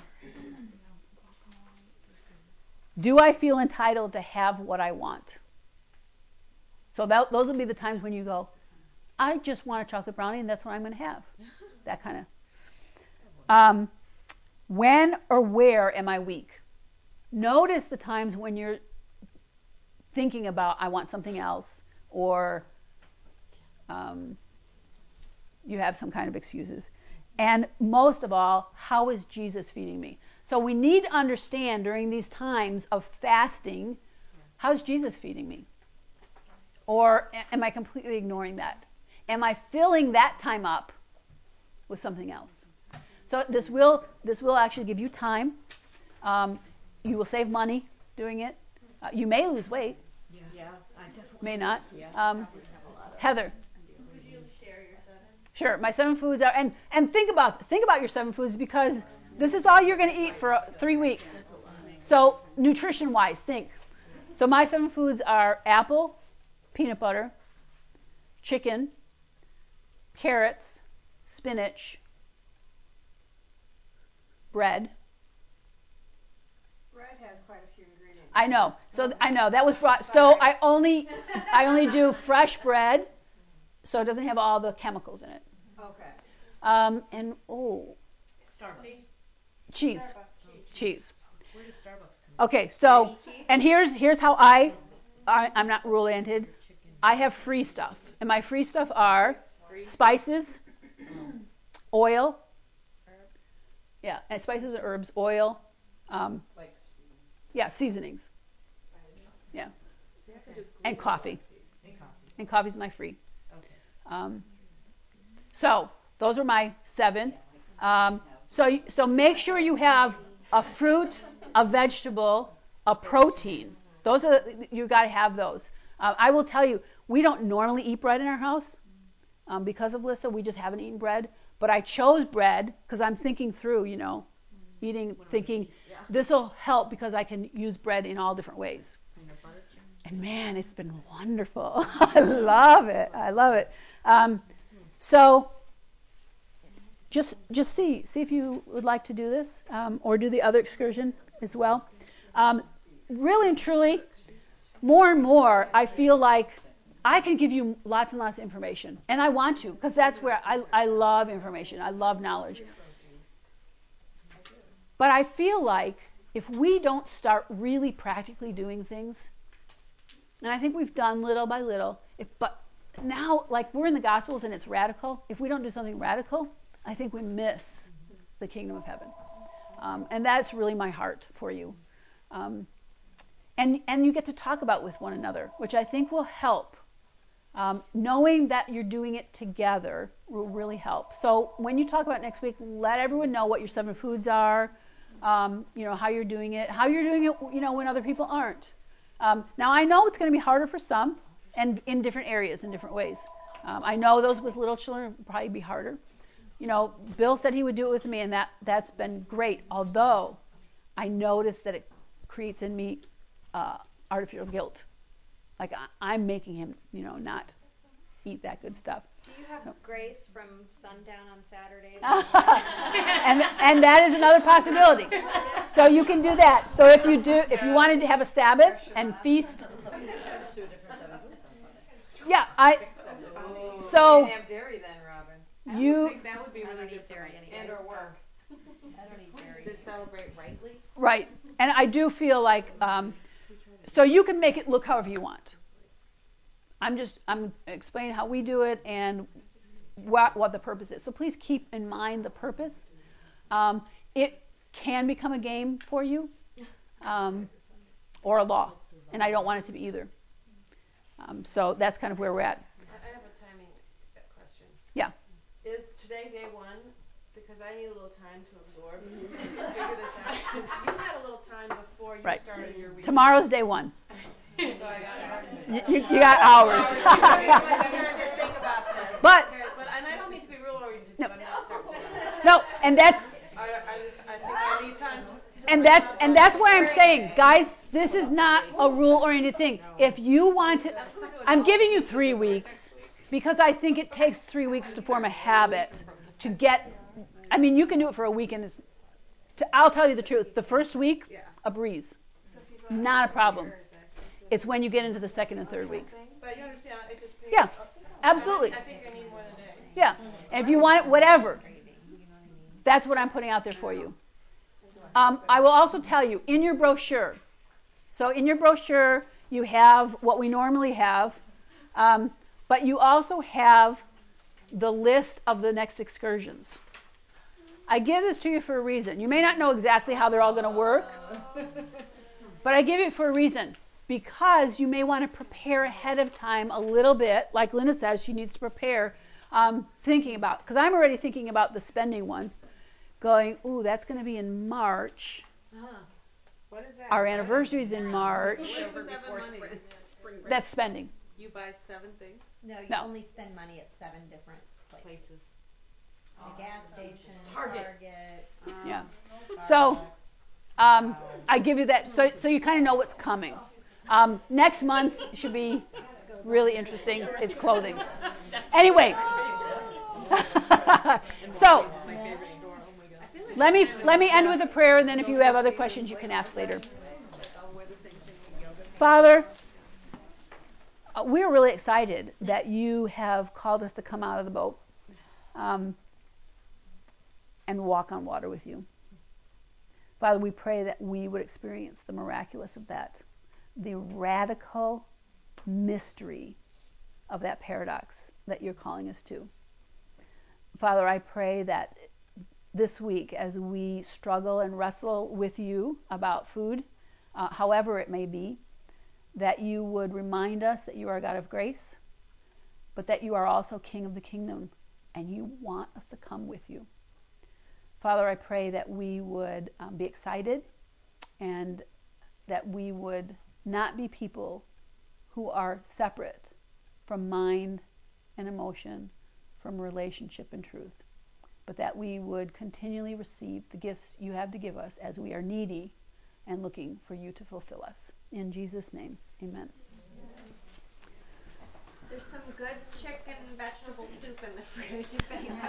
Do I feel entitled to have what I want? So that, those will be the times when you go, I just want a chocolate brownie, and that's what I'm going to have. That kind of. Um, when or where am I weak? Notice the times when you're thinking about, I want something else, or um, you have some kind of excuses. And most of all, how is Jesus feeding me? So we need to understand during these times of fasting, how's Jesus feeding me? Or am I completely ignoring that? Am I filling that time up with something else? So this will this will actually give you time. Um, you will save money doing it. Uh, you may lose weight. Yeah, I definitely. May not. Yeah. Um, Heather. Would you share your seven? Sure. My seven foods are, and and think about think about your seven foods, because this is all you're going to eat for uh, three weeks. So nutrition wise, think. So my seven foods are apple, peanut butter, chicken, carrots, spinach, bread, bread has quite a few ingredients. I know. So I know that was brought. So I only I only do fresh bread, so it doesn't have all the chemicals in it. Okay. Um, and oh, Starbucks. cheese, Starbucks. cheese. Where does Starbucks come Okay, so and here's here's how I, I I'm not rule-oriented. I have free stuff, and my free stuff are spices, oil, yeah, and spices and herbs, oil, um, yeah, seasonings, yeah, and coffee, and coffee's my free. Um, so those are my seven. Um, so so make sure you have a fruit, a vegetable, a protein. Those are you got to have those. Uh, I will tell you, we don't normally eat bread in our house um, because of Lissa. We just haven't eaten bread. But I chose bread because I'm thinking through, you know, eating, thinking this will help because I can use bread in all different ways. And man, it's been wonderful. I love it. I love it. Um, so just just see see if you would like to do this um, or do the other excursion as well. Um, really and truly, more and more, I feel like I can give you lots and lots of information, and I want to because that's where I, I love information. I love knowledge. But I feel like if we don't start really practically doing things, and I think we've done little by little, if but now, like we're in the Gospels and it's radical, if we don't do something radical, I think we miss the kingdom of heaven. Um, and that's really my heart for you. Um, and, and you get to talk about with one another, which I think will help. Um, knowing that you're doing it together will really help. So when you talk about next week, let everyone know what your seven foods are, um, you know, how you're doing it, how you're doing it, you know, when other people aren't. Um, now, I know it's going to be harder for some and in different areas, in different ways. Um, I know those with little children will probably be harder. You know, Bill said he would do it with me, and that, that's been great, although I noticed that it creates in me uh, artificial guilt. Like I, I'm making him, you know, not eat that good stuff. Do you have grace from sundown on Saturday? and and that is another possibility. So you can do that. So if you do, if you wanted to have a Sabbath and feast, yeah, I. So You can have dairy then, Robin. you. I think that would be really good for me. And or work. I don't eat dairy. To celebrate rightly. Right, and I do feel like. Um, So you can make it look however you want. I'm just I'm explaining how we do it and what what the purpose is. So please keep in mind the purpose. Um, it can become a game for you, um, or a law, and I don't want it to be either. Um, so that's kind of where we're at. I have a timing question. Yeah. Is today day one? Because I need a little time to absorb and figure this out. Because you had a little time before you Right. started your week. Tomorrow's day one. So I got you, you, you got hours. But, but and I don't mean to be rule oriented, no. but I'm not starting to. No, and that's I, I just I think I need time to. and that's and that's where I'm saying, guys, this is not a rule-oriented thing. If you want to, I'm giving you three weeks because I think it takes three weeks to form a habit to get. I mean, you can do it for a week, and it's, to, I'll tell you the truth. The first week, a breeze, not a problem. It's when you get into the second and third week. But you understand, I just need, Yeah, absolutely. I think I need more than a day. Yeah, and if you want it, whatever. That's what I'm putting out there for you. Um, I will also tell you, in your brochure, so in your brochure, you have what we normally have, um, but you also have the list of the next excursions. I give this to you for a reason. You may not know exactly how they're all going to work, but I give it for a reason. Because you may want to prepare ahead of time a little bit, like Linda says, she needs to prepare, um, thinking about, because I'm already thinking about the spending one, going, ooh, that's going to be in March. Uh-huh. What is that? Our anniversary's in March. Over before spring, spring break. That's spending. You buy seven things? No, you No. only spend money at seven different places. Places. The gas station, Target. Target, Um, Yeah. Starbucks. So um, I give you that, so so you kind of know what's coming. Um, next month should be really interesting. It's clothing. Anyway, so Let me let me end with a prayer, and then if you have other questions, you can ask later. Father, uh, we're really excited that you have called us to come out of the boat um, and walk on water with you. Father, we pray that we would experience the miraculous of that, the radical mystery of that paradox that you're calling us to. Father, I pray that this week, as we struggle and wrestle with you about food, uh, however it may be, that you would remind us that you are a God of grace, but that you are also King of the kingdom, and you want us to come with you. Father, I pray that we would um, be excited and that we would not be people who are separate from mind and emotion, from relationship and truth, but that we would continually receive the gifts you have to give us as we are needy and looking for you to fulfill us. In Jesus' name, amen. There's some good chicken vegetable soup in the fridge if anyone